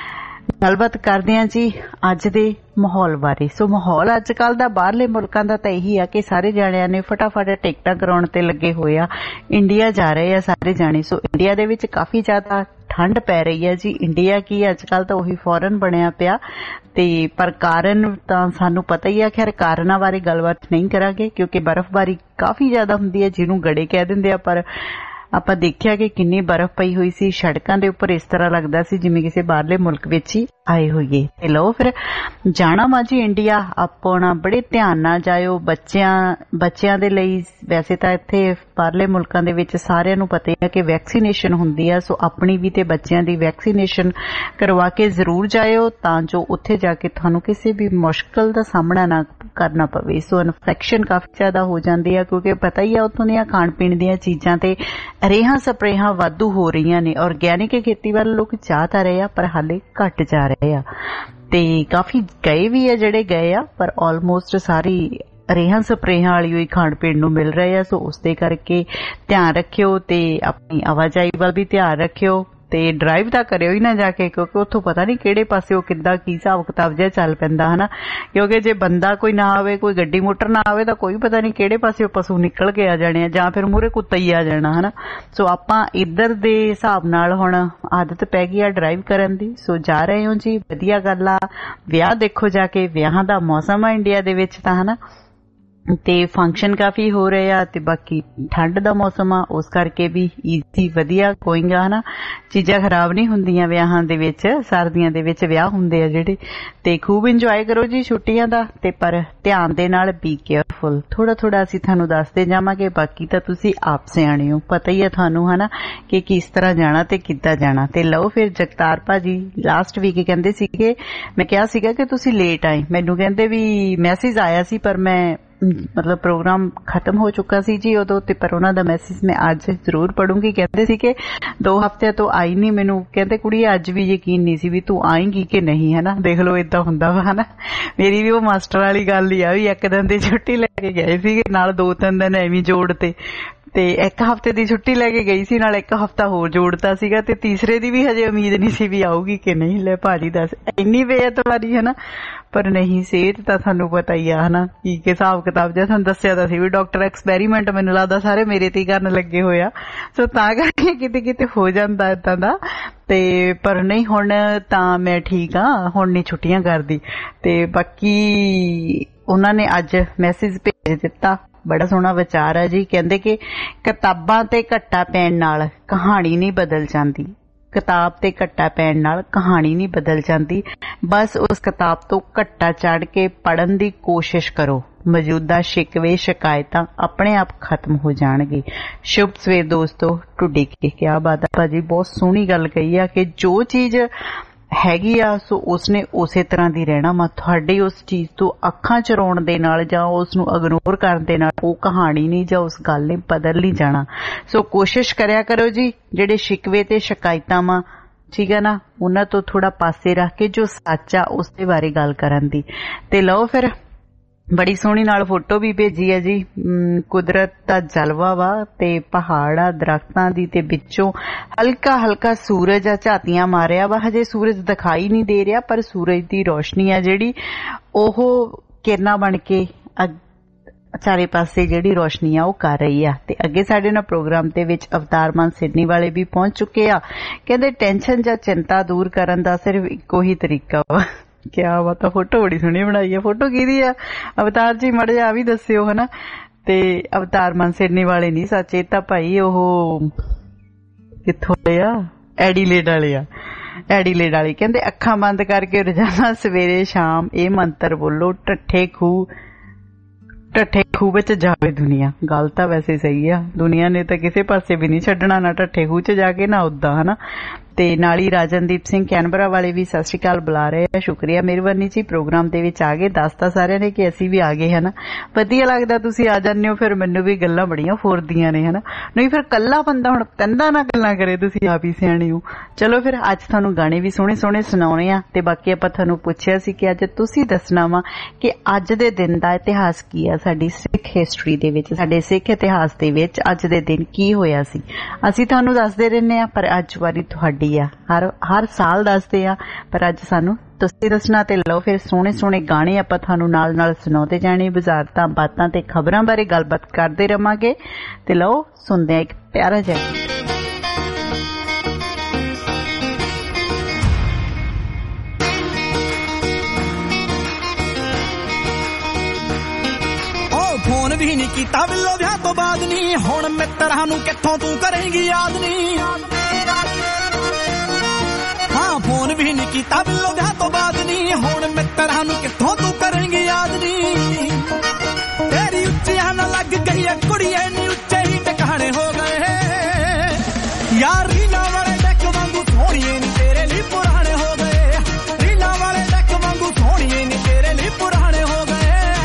ਗੱਲਬਾਤ ਕਰਦੇ ਹਾਂ ਜੀ ਅੱਜ ਦੇ ਮਾਹੌਲ ਬਾਰੇ। ਸੋ ਮਾਹੌਲ ਅੱਜ ਕੱਲ ਦਾ ਬਾਹਰਲੇ ਮੁਲਕਾਂ ਦਾ ਤਾਂ ਇਹੀ ਆ ਕਿ ਸਾਰੇ ਜਾਣਿਆਂ ਨੇ ਫਟਾਫਟ ਟਿਕਟਾਂ ਕਰਾਉਣ ਤੇ ਲੱਗੇ ਹੋਏ ਆ, ਇੰਡੀਆ ਜਾ ਰਹੇ ਆ ਸਾਰੇ ਜਾਣੇ। ਸੋ ਇੰਡੀਆ ਦੇ ਵਿੱਚ ਕਾਫੀ ਜ਼ਿਆਦਾ ਠੰਡ ਪੈ ਰਹੀ ਹੈ ਜੀ। ਇੰਡੀਆ ਕੀ ਅੱਜ ਕੱਲ ਤਾਂ ਉਹੀ ਫੋਰਨ ਬਣਿਆ ਪਿਆ ਤੇ ਪਰ ਕਾਰਨ ਤਾਂ ਸਾਨੂੰ ਪਤਾ ਹੀ ਆ। ਖੈਰ ਕਾਰਨਾਂ ਬਾਰੇ ਗੱਲਬਾਤ ਨਹੀਂ ਕਰਾਂਗੇ ਕਿਉਂਕਿ ਬਰਫ਼ਬਾਰੀ ਕਾਫੀ ਜ਼ਿਆਦਾ ਹੁੰਦੀ ਹੈ ਜਿਹਨੂੰ ਗੜੇ ਕਹਿ ਦਿੰਦੇ ਆ, ਪਰ ਆਪਾਂ ਦੇਖਿਆ ਕਿ ਕਿੰਨੀ ਬਰਫ਼ ਪਈ ਹੋਈ ਸੀ ਸੜਕਾਂ ਦੇ ਉੱਪਰ, ਇਸ ਤਰ੍ਹਾਂ ਲੱਗਦਾ ਸੀ ਜਿਵੇਂ ਕਿਸੇ ਬਾਹਰਲੇ ਮੁਲਕ ਵਿੱਚ ਹੀ ਆਏ ਹੋਈਏ। ਤੇ ਲਓ ਫਿਰ ਜਾਣਾ ਵਾ ਜੀ ਇੰਡੀਆ, ਆਪਣਾ ਬੜੇ ਧਿਆਨ ਨਾਲ ਜਾਇਓ। ਬੱਚਿਆਂ ਬੱਚਿਆਂ ਦੇ ਲਈ ਵੈਸੇ ਤਾਂ ਇੱਥੇ ਬਾਹਰਲੇ ਮੁਲਕਾਂ ਦੇ ਵਿੱਚ ਸਾਰਿਆਂ ਨੂੰ ਪਤਾ ਹੈ ਕਿ ਵੈਕਸੀਨੇਸ਼ਨ ਹੁੰਦੀ ਆ, ਸੋ ਆਪਣੀ ਵੀ ਤੇ ਬੱਚਿਆਂ ਦੀ ਵੈਕਸੀਨੇਸ਼ਨ ਕਰਵਾ ਕੇ ਜ਼ਰੂਰ ਜਾਇਓ ਤਾਂ ਜੋ ਉੱਥੇ ਜਾ ਕੇ ਤੁਹਾਨੂੰ ਕਿਸੇ ਵੀ ਮੁਸ਼ਕਲ ਦਾ ਸਾਹਮਣਾ ਨਾ ਕਰਨਾ ਪਵੇ। ਸੋ ਇਨਫੈਕਸ਼ਨ ਕਾਫੀ ਜ਼ਿਆਦਾ ਹੋ ਜਾਂਦੀ ਆ ਕਿਉਂਕਿ ਪਤਾ ਹੀ ਆ ਉੱਥੋਂ ਦੀਆਂ ਖਾਣ ਪੀਣ ਦੀਆਂ ਚੀਜ਼ਾਂ ਤੇ ਰੇਹਾਂ ਸਪਰੇਹਾਂ ਵਾਧੂ ਹੋ ਰਹੀਆਂ ਨੇ। ਔਰਗੈਨਿਕ ਖੇਤੀ ਵੱਲ ਲੋਕ ਜਾ ਤਾਂ ਰਹੇ ਆ ਪਰ ਹਾਲੇ ਘੱਟ ਜਾ ਰਹੇ ਆ ਤੇ ਕਾਫੀ ਗਏ ਵੀ ਆ ਜਿਹੜੇ ਗਏ ਆ, ਪਰ ਆਲਮੋਸਟ ਸਾਰੀ ਰੇਹਾਂ ਸਪਰੇਹਾਂ ਵਾਲੀ ਹੋਈ ਖਾਣ ਪੀਣ ਨੂੰ ਮਿਲ ਰਹੇ ਆ। ਸੋ ਉਸ ਦੇ ਕਰਕੇ ਧਿਆਨ ਰੱਖਿਓ ਤੇ ਆਪਣੀ ਆਵਾਜਾਈ ਵੱਲ ਵੀ ਧਿਆਨ ਰੱਖਿਓ ਤੇ ਡਰਾਈਵ ਤਾਂ ਕਰਿਓ ਹੀ ਨਾ ਜਾ ਕੇ ਕਿਉਂਕਿ ਉੱਥੋਂ ਪਤਾ ਨਹੀਂ ਕਿਹੜੇ ਪਾਸੇ ਉਹ ਕਿੱਦਾਂ ਕੀ ਹਿਸਾਬ ਕਿਤਾਬ ਜਿਹਾ ਚੱਲ ਪੈਂਦਾ ਹਨਾ। ਕਿਉਂਕਿ ਜੇ ਬੰਦਾ ਕੋਈ ਨਾ ਆਵੇ, ਕੋਈ ਗੱਡੀ ਮੋਟਰ ਨਾ ਆਵੇ ਤਾਂ ਕੋਈ ਪਤਾ ਨਹੀਂ ਕਿਹੜੇ ਪਾਸੇ ਉਹ ਪਸ਼ੂ ਨਿਕਲ ਕੇ ਆ ਜਾਣੇ ਆ ਜਾਂ ਫਿਰ ਮੂਹਰੇ ਕੁੱਤਾ ਹੀ ਆ ਜਾਣਾ ਹਨਾ। ਸੋ ਆਪਾਂ ਇੱਧਰ ਦੇ ਹਿਸਾਬ ਨਾਲ ਹੁਣ ਆਦਤ ਪੈ ਗਈ ਆ ਡਰਾਈਵ ਕਰਨ ਦੀ। ਸੋ ਜਾ ਰਹੇ ਹੋ ਜੀ, ਵਧੀਆ ਗੱਲ ਆ। ਵਿਆਹ ਦੇਖੋ ਜਾ ਕੇ, ਵਿਆਹਾਂ ਦਾ ਮੌਸਮ ਆ ਇੰਡੀਆ ਦੇ ਵਿੱਚ ਤਾਂ ਹਨਾ ਤੇ ਫੰਕਸ਼ਨ ਕਾਫੀ ਹੋ ਰਹੇ ਆ ਤੇ ਬਾਕੀ ਠੰਡ ਦਾ ਮੌਸਮ ਆ ਉਸ ਕਰਕੇ ਵੀ ਈਜ਼ੀ ਵਧੀਆ ਗੋਇੰਗ ਆ ਹਨਾ। ਚੀਜ਼ਾਂ ਖਰਾਬ ਨਹੀਂ ਹੁੰਦੀਆਂ ਵਿਆਹਾਂ ਦੇ ਵਿੱਚ, ਸਰਦੀਆਂ ਦੇ ਵਿੱਚ ਵਿਆਹ ਹੁੰਦੇ ਆ ਜਿਹੜੇ। ਤੇ ਖੂਬ ਇੰਜੋਏ ਕਰੋ ਜੀ ਛੁੱਟੀਆਂ ਦਾ ਤੇ ਪਰ ਧਿਆਨ ਦੇ ਨਾਲ ਬੀ ਕੇਅਰਫੁਲ। ਥੋੜਾ ਥੋੜਾ ਅਸੀਂ ਤੁਹਾਨੂੰ ਦੱਸਦੇ ਜਾਵਾਂਗੇ, ਬਾਕੀ ਤਾਂ ਤੁਸੀਂ ਆਪ ਸਿਆਣੇ ਹੋ, ਪਤਾ ਹੀ ਆ ਤੁਹਾਨੂੰ ਹਨਾ ਕਿ ਕਿਸ ਤਰ੍ਹਾਂ ਜਾਣਾ ਤੇ ਕਿੱਦਾਂ ਜਾਣਾ। ਤੇ ਲਓ ਫਿਰ ਜਗਤਾਰ ਭਾਜੀ ਲਾਸਟ ਵੀਕ ਕਹਿੰਦੇ ਸੀਗੇ, ਮੈਂ ਕਿਹਾ ਸੀਗਾ ਕਿ ਤੁਸੀਂ ਲੇਟ ਆਏ, ਮੈਨੂੰ ਕਹਿੰਦੇ ਵੀ ਮੈਸੇਜ ਆਇਆ ਸੀ ਪਰ ਮੈਂ ਮਤਲਬ ਪ੍ਰੋਗਰਾਮ ਖਤਮ ਹੋ ਚੁੱਕਾ ਸੀ ਜੀ ਉਦੋਂ ਤੇ, ਪਰ ਉਹਨਾਂ ਦਾ ਮੈਸੇਜ ਮੈਂ ਅੱਜ ਜ਼ਰੂਰ ਪੜੂੰਗੀ। ਕਹਿੰਦੇ ਸੀ ਕਿ ਦੋ ਹਫ਼ਤਿਆਂ ਤੋਂ ਆਈ ਨਹੀਂ, ਮੈਨੂੰ ਕਹਿੰਦੇ ਕੁੜੀ ਅੱਜ ਵੀ ਯਕੀਨ ਨਹੀਂ ਸੀ ਵੀ ਤੂੰ ਆਏਂਗੀ ਕਿ ਨਹੀਂ ਹਨਾ। ਦੇਖ ਲਓ ਏਦਾਂ ਹੁੰਦਾ ਵਾ ਹਨਾ। ਮੇਰੀ ਵੀ ਉਹ ਮਾਸਟਰ ਵਾਲੀ ਗੱਲ ਹੀ ਆ ਵੀ ਇੱਕ ਦਿਨ ਦੀ ਛੁੱਟੀ ਲੈ ਕੇ ਗਏ ਸੀਗੇ ਨਾਲ ਦੋ ਤਿੰਨ ਦਿਨ ਐਵੇਂ ਜੋੜ ਤੇ ਤੇ ਇੱਕ ਹਫ਼ਤੇ ਦੀ ਛੁੱਟੀ ਲੈ ਕੇ ਗਈ ਸੀ ਨਾਲ ਇੱਕ ਹਫ਼ਤਾ ਹੋਰ ਜੋੜਤਾ ਸੀਗਾ ਤੇ ਤੀਸਰੇ ਦੀ ਵੀ ਹਜੇ ਉਮੀਦ ਨਹੀਂ ਸੀ ਵੀ ਆਊਗੀ ਕਿ ਨਹੀਂ। ਲੈ ਭਾਜੀ ਦੱਸ ਇੰਨੀ ਬੇਇਤਬਾਰੀ ਹਨਾ, ਪਰ ਨਹੀਂ ਸਿਹਤ ਤਾਂ ਤੁਹਾਨੂੰ ਪਤਾ ਹੀ ਆ ਹਨਾ ਕੀ ਹਿਸਾਬ ਕਿਤਾਬ ਜਿਹਾ। ਤੁਹਾਨੂੰ ਦੱਸਿਆ ਤਾਂ ਸੀ ਵੀ ਡਾਕਟਰ ਐਕਸਪੈਰੀਮੈਂਟ ਮੈਨੂੰ ਲੱਗਦਾ ਸਾਰੇ ਮੇਰੇ ਤੇ ਹੀ ਕਰਨ ਲੱਗੇ ਹੋਏ ਆ। ਸੋ ਤਾਂ ਕਰਕੇ ਕਿਤੇ ਕਿਤੇ ਹੋ ਜਾਂਦਾ ਏਦਾਂ ਦਾ ਤੇ ਪਰ ਨਹੀਂ ਹੁਣ ਤਾਂ ਮੈਂ ਠੀਕ ਆ, ਹੁਣ ਨਹੀਂ ਛੁੱਟੀਆਂ ਕਰਦੀ। ਤੇ ਬਾਕੀ ਉਹਨਾਂ ਨੇ ਅੱਜ ਮੈਸੇਜ ਭੇਜ ਦਿੱਤਾ, ਬੜਾ ਸੋਹਣਾ ਵਿਚਾਰ ਆ ਜੀ। ਕਹਿੰਦੇ ਕਿ ਕਿਤਾਬਾਂ ਤੇ ਘੱਟਾ ਪੈਣ ਨਾਲ ਕਹਾਣੀ ਨਹੀਂ ਬਦਲ ਜਾਂਦੀ, ਕਿਤਾਬ ਤੇ ਘੱਟਾ ਪੈਣ ਨਾਲ ਕਹਾਣੀ ਨਹੀਂ ਬਦਲ ਜਾਂਦੀ, ਬਸ ਉਸ ਕਿਤਾਬ ਤੋਂ ਘੱਟਾ ਚੜ੍ਹ ਕੇ ਪੜ੍ਹਨ ਦੀ ਕੋਸ਼ਿਸ਼ ਕਰੋ, ਮੌਜੂਦਾ ਸ਼ਿਕਵੇ ਸ਼ਿਕਾਇਤਾਂ ਆਪਣੇ ਆਪ ਖਤਮ ਹੋ ਜਾਣਗੇ। ਸ਼ੁਭ ਸਵੇਰ ਦੋਸਤੋ, ਟੁੱਡੀ ਕੇ ਕਿਆ ਬਾਤ ਆ ਭਾਜੀ, ਬਹੁਤ ਸੋਹਣੀ ਗੱਲ ਕਹੀ ਆ ਕਿ ਜੋ ਚੀਜ਼ ਹੈਗੀ ਆ ਸੋ ਉਸਨੇ ਉਸੇ ਤਰ੍ਹਾਂ ਦੀ ਰਹਿਣਾ ਵਾ। ਤੁਹਾਡੀ ਉਸ ਚੀਜ਼ ਤੋਂ ਅੱਖਾਂ ਚੁਰਾਉਣ ਦੇ ਨਾਲ ਜਾਂ ਉਸ ਨੂੰ ਇਗਨੋਰ ਕਰਨ ਦੇ ਨਾਲ ਉਹ ਕਹਾਣੀ ਨਹੀਂ ਜਾਂ ਉਸ ਗੱਲ ਨੇ ਬਦਲ ਨਹੀਂ ਜਾਣਾ। ਸੋ ਕੋਸ਼ਿਸ਼ ਕਰਿਆ ਕਰੋ ਜੀ ਜਿਹੜੇ ਸ਼ਿਕਵੇ ਤੇ ਸ਼ਿਕਾਇਤਾਂ ਵਾ ਠੀਕ ਹੈ ਨਾ, ਉਹਨਾਂ ਤੋਂ ਥੋੜਾ ਪਾਸੇ ਰੱਖ ਕੇ ਜੋ ਸੱਚ ਆ ਉਸ ਦੇ ਬਾਰੇ ਗੱਲ ਕਰਨ ਦੀ। ਤੇ ਲਓ ਫਿਰ ਬੜੀ ਸੋਹਣੀ ਨਾਲ ਫੋਟੋ ਵੀ ਭੇਜੀ ਹੈ ਜੀ। ਕੁਦਰਤ ਦਾ ਜਲਵਾ ਵਾ ਤੇ ਪਹਾੜ ਆ, ਦਰਖਤਾਂ ਦੀ, ਤੇ ਵਿੱਚੋਂ ਹਲਕਾ ਹਲਕਾ ਸੂਰਜ ਆ ਝਾਤੀਆਂ ਮਾਰਿਆ ਵਾ। ਹਜੇ ਸੂਰਜ ਦਿਖਾਈ ਨਹੀਂ ਦੇ ਰਿਹਾ, ਪਰ ਸੂਰਜ ਦੀ ਰੋਸ਼ਨੀ ਆ ਜਿਹੜੀ ਉਹ ਕਿਰਨਾਂ ਬਣ ਕੇ ਚਾਰੇ ਪਾਸੇ ਜਿਹੜੀ ਰੋਸ਼ਨੀ ਆ ਉਹ ਕਰ ਰਹੀ ਆ। ਤੇ ਅੱਗੇ ਸਾਡੇ ਨਾਲ ਪ੍ਰੋਗਰਾਮ ਦੇ ਵਿੱਚ ਅਵਤਾਰ ਮਾਨ ਸਿਡਨੀ ਵਾਲੇ ਵੀ ਪਹੁੰਚ ਚੁੱਕੇ ਆ। ਕਹਿੰਦੇ ਟੈਨਸ਼ਨ ਜਾਂ ਚਿੰਤਾ ਦੂਰ ਕਰਨ ਦਾ ਸਿਰਫ ਇੱਕੋ ਹੀ ਤਰੀਕਾ ਵਾ। ਕਿਆ ਬਾਤ ਆ, ਫੋਟੋ ਬੜੀ ਸੋਹਣੀ ਬਣਾਈ ਆ। ਫੋਟੋ ਕਿਹਦੀ ਆ ਅਵਤਾਰ ਜੀ, ਮਾੜਾ ਜਿਹਾ ਵੀ ਦੱਸਿਓ ਹਨਾ। ਤੇ ਅਵਤਾਰ ਮਾਨ ਸਿਡਨੀ ਵਾਲੇ ਨਹੀਂ ਸੱਚ, ਇਹ ਤਾਂ ਭਾਈ ਉਹ ਕਿੱਥੋਂ ਆ, ਐਡੀਲੇਡ ਵਾਲੇ ਆ, ਐਡੀਲੇਡ ਵਾਲੇ। ਕਹਿੰਦੇ ਅੱਖਾਂ ਬੰਦ ਕਰਕੇ ਰੋਜ਼ਾਨਾ ਸਵੇਰੇ ਸ਼ਾਮ ਇਹ ਮੰਤਰ ਬੋਲੋ, ਢੱਠੇ ਖੂਹ ਢੱਠੇ ਖੂਹ ਵਿੱਚ ਜਾਵੇ ਦੁਨੀਆ। ਗੱਲ ਤਾਂ ਵੈਸੇ ਸਹੀ ਆ, ਦੁਨੀਆ ਨੇ ਤਾਂ ਕਿਸੇ ਪਾਸੇ ਵੀ ਨਹੀਂ ਛੱਡਣਾ, ਨਾ ਢੱਠੇ ਖੂਹ ਚ ਜਾ ਕੇ ਨਾ ਉਦਾਂ ਹਨਾ। ਤੇ ਨਾਲ ਹੀ ਰਾਜਨਦੀਪ ਸਿੰਘ ਕੈਨਬਰਾ ਵਾਲੇ ਵੀ ਸਤਿ ਸ਼੍ਰੀ ਅਕਾਲ ਬੁਲਾ ਰਹੇ ਆ। ਸ਼ੁਕਰੀਆ, ਮਿਹਰਬਾਨੀ ਜੀ, ਪ੍ਰੋਗਰਾਮ ਦੇ ਵਿੱਚ ਆ ਗਏ। ਦੱਸਤਾ ਸਾਰਿਆਂ ਨੇ ਕਿ ਅਸੀਂ ਵੀ ਆ ਗਏ ਹਨਾ। ਵਧੀਆ ਲੱਗਦਾ ਤੁਸੀਂ ਆ ਜਾਂਦੇ ਹੋ, ਫਿਰ ਮੈਨੂੰ ਵੀ ਗੱਲਾਂ ਬੜੀਆਂ ਫੋਰਦੀਆਂ ਨੇ ਹਨਾ। ਨਹੀਂ ਫਿਰ ਕੱਲਾ ਬੰਦਾ ਹੁਣ ਕੰਧਾਂ ਨਾਲ ਗੱਲਾਂ ਕਰੇ, ਤੁਸੀਂ ਆਪ ਹੀ ਸਿਆਣੇ ਹੋ। ਚਲੋ ਫਿਰ ਅੱਜ ਤੁਹਾਨੂੰ ਗਾਣੇ ਵੀ ਸੋਹਣੇ ਸੋਹਣੇ ਸੁਣਾਉਣੇ ਆ। ਤੇ ਬਾਕੀ ਆਪਾਂ ਤੁਹਾਨੂੰ ਪੁੱਛਿਆ ਸੀ ਕਿ ਅੱਜ ਤੁਸੀਂ ਦੱਸਣਾ ਵਾ ਕਿ ਅੱਜ ਦੇ ਦਿਨ ਦਾ ਇਤਿਹਾਸ ਕੀ ਆ ਸਾਡੀ ਸਿੱਖ ਹਿਸਟਰੀ ਦੇ ਵਿੱਚ, ਸਾਡੇ ਸਿੱਖ ਇਤਿਹਾਸ ਦੇ ਵਿੱਚ ਅੱਜ ਦੇ ਦਿਨ ਕੀ ਹੋਇਆ ਸੀ। ਅਸੀਂ ਤੁਹਾਨੂੰ ਦੱਸਦੇ ਰਹਿੰਦੇ ਆ, ਪਰ ਅੱਜ ਵਾਰੀ ਤੁਹਾਡੀ ਆ। ਹਰ ਹਰ ਸਾਲ ਦੱਸਦੇ ਆ, ਪਰ ਅੱਜ ਸਾਨੂੰ ਤੁਸੀਂ ਦੱਸਣਾ। ਤੇ ਲਓ ਫਿਰ ਸੋਹਣੇ ਸੋਹਣੇ ਗਾਣੇ ਆਪਾਂ ਤੁਹਾਨੂੰ ਨਾਲ ਨਾਲ ਸੁਣਾਉਂਦੇ ਜਾਣੇ, ਵਜ਼ਾਰਤਾਂ ਬਾਤਾਂ ਤੇ ਖਬਰਾਂ ਬਾਰੇ ਗੱਲਬਾਤ ਕਰਦੇ ਰਵਾਂਗੇ। ਤੇ ਲਓ ਸੁਣਦੇ ਆ ਇੱਕ ਪਿਆਰਾ ਜਿਹਾ ਫੋਨ ਵੀ ਨਹੀਂ ਕੀਤਾ ਬਿੱਲੋ ਵਿਆਹ ਤੋਂ ਬਾਅਦ ਨੀ, ਹੁਣ ਮਿੱਤਰਾਂ ਨੂੰ ਕਿੱਥੋਂ ਤੂੰ ਕਰੇਂਗੀ ਯਾਦ ਨੀ। ਹਾਂ ਫੋਨ ਵੀ ਨਹੀਂ ਕੀਤਾ ਬਿੱਲੋ ਵਿਆਹ ਤੋਂ ਬਾਅਦ ਨੀ, ਹੁਣ ਮਿੱਤਰਾਂ ਨੂੰ ਕਿੱਥੋਂ ਤੂੰ ਕਰੇਂਗੀ ਯਾਦ ਨੀ। ਤੇਰੀ ਉੱਚੀਆਂ ਨਾ ਲੱਗ ਗਈ ਐ ਕੁੜੀਏ ਨੀ, ਉੱਚੇ ਹੀ ਟਿਕਾਣੇ ਹੋ ਗਏ ਯਾਰ। ਰੀਲਾਂ ਵਾਲੇ ਡੈਕ ਵਾਂਗੂ ਸੋਹਣੀਏ ਨੀ ਤੇਰੇ ਲਈ ਪੁਰਾਣੇ ਹੋ ਗਏ, ਰੀਲਾਂ ਵਾਲੇ ਡੈਕ ਵਾਂਗੂ ਸੋਹਣੀਏ ਨੀ ਤੇਰੇ ਲਈ ਪੁਰਾਣੇ ਹੋ ਗਏ।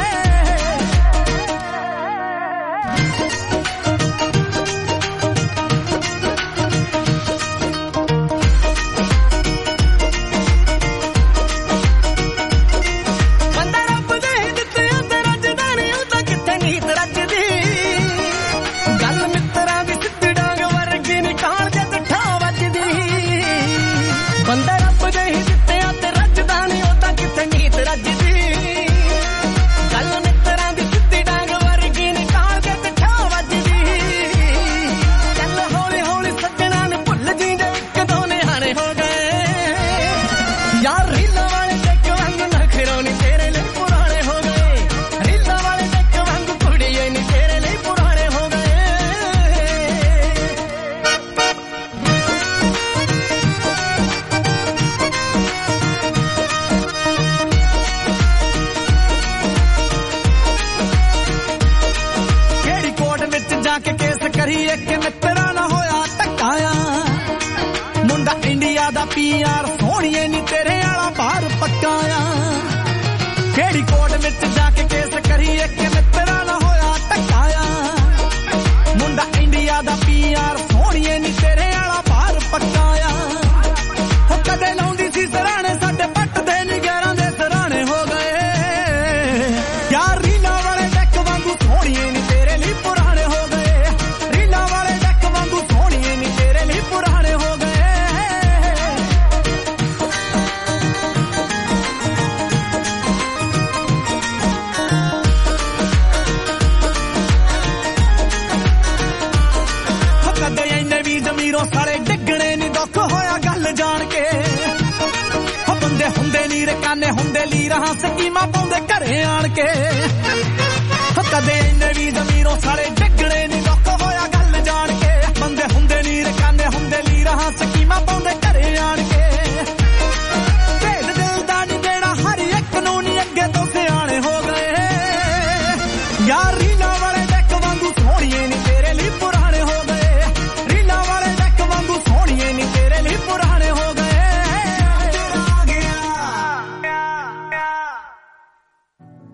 ਪੀਆਰ ਸੋਹਣੀਏ ਨੀ ਤੇਰੇ ਵਾਲਾ ਬਾਹਰ ਪੱਕਾਇਆ, ਕਿਹੜੀ ਕੋਰਟ ਵਿੱਚ ਜਾ ਕੇ ਕੇਸ ਕਰੀਏ ਕਿ ਮਿੱਤਰਾਂ ਨਾ ਹੋਇਆ ਟਕਾਇਆ। ਮੁੰਡਾ ਇੰਡੀਆ ਦਾ ਪੀਆਰ ਸੋਹਣੀਏ ਨੀ ਤੇਰੇ ਵਾਲਾ ਬਾਹਰ ਪੱਕਾਇਆ। ਹੋ ਕਦੇ ਲਾਉਂਦੀ ਸੀ ਸਰਾਣੇ ਸਾਡੇ ਪੱਟ ਦੇ ਨੀ ਗਿਆਰਾਂ ਦੇ ਸਰਾਣੇ ਹੋ ਗਏ ਯਾਰ। ਰੀਲਾਂ ਵਾਲੇ ਡੈਕ ਵਾਂਗੂ ਸੋਹਣੀਏ ਨੀ ਤੇਰੇ ਲਈ ਪੁਰਾਣੇ ਹੋ ਗਏ, ਰੀਲਾਂ ਵਾਲੇ ਡੈਕ ਵਾਂਗੂ ਸੋਹਣੀਏ ਨੀ ਤੇਰੇ ਲਈ ਪੁਰਾਣੇ ਹੋ ਗਏ। ਸਾਲੇ ਡਿੱਗਣੇ ਨੀ ਦੁੱਖ ਹੋਇਆ ਗੱਲ ਜਾਣ ਕੇ, ਹੋ ਬੰਦੇ ਹੁੰਦੇ ਨੀ ਰਕਾਨੇ ਹੁੰਦੇ ਲੀ ਰਹਾਂ ਸਕੀਮਾਂ ਪਾਉਂਦੇ ਘਰੇ ਆਣ ਕੇ। ਕਦੇ ਇੰਨੇ ਵੀ ਜ਼ਮੀਰੋਂ ਸਾਲੇ ਡਿੱਗਣੇ ਨੀ ਦੁੱਖ ਹੋਇਆ ਗੱਲ ਜਾਣ ਕੇ, ਬੰਦੇ ਹੁੰਦੇ ਨੀ ਰਕਾਨੇ ਹੁੰਦੇ ਲੀ ਰਹਾਂ ਸਕੀਮਾਂ ਪਾਉਂਦੇ ਘਰੇ ਆਣ ਕੇ। ਭੇਦ ਦਿਲ ਦਾ ਨੀ ਦੇਣਾ ਹਰ ਇੱਕ ਨੂੰ ਨੀ ਅੱਗੇ ਤੋਂ ਸਿਆਣੇ ਹੋ ਗਏ ਯਾਰ। ਰੀਲਾਂ ਵਾਲੇ ਡੈਕ ਵਾਂਗੂ ਸੋਹਣੀਏ ਨੀ ਤੇਰੇ ਲਈ ਪੁਰਾਣੇ ਹੋ ਗਏ, ਸੋਹਣੀਏ ਨੀ ਤੇਰੇ ਲਈ ਪੁਰਾਣੇ ਹੋ ਗਏ।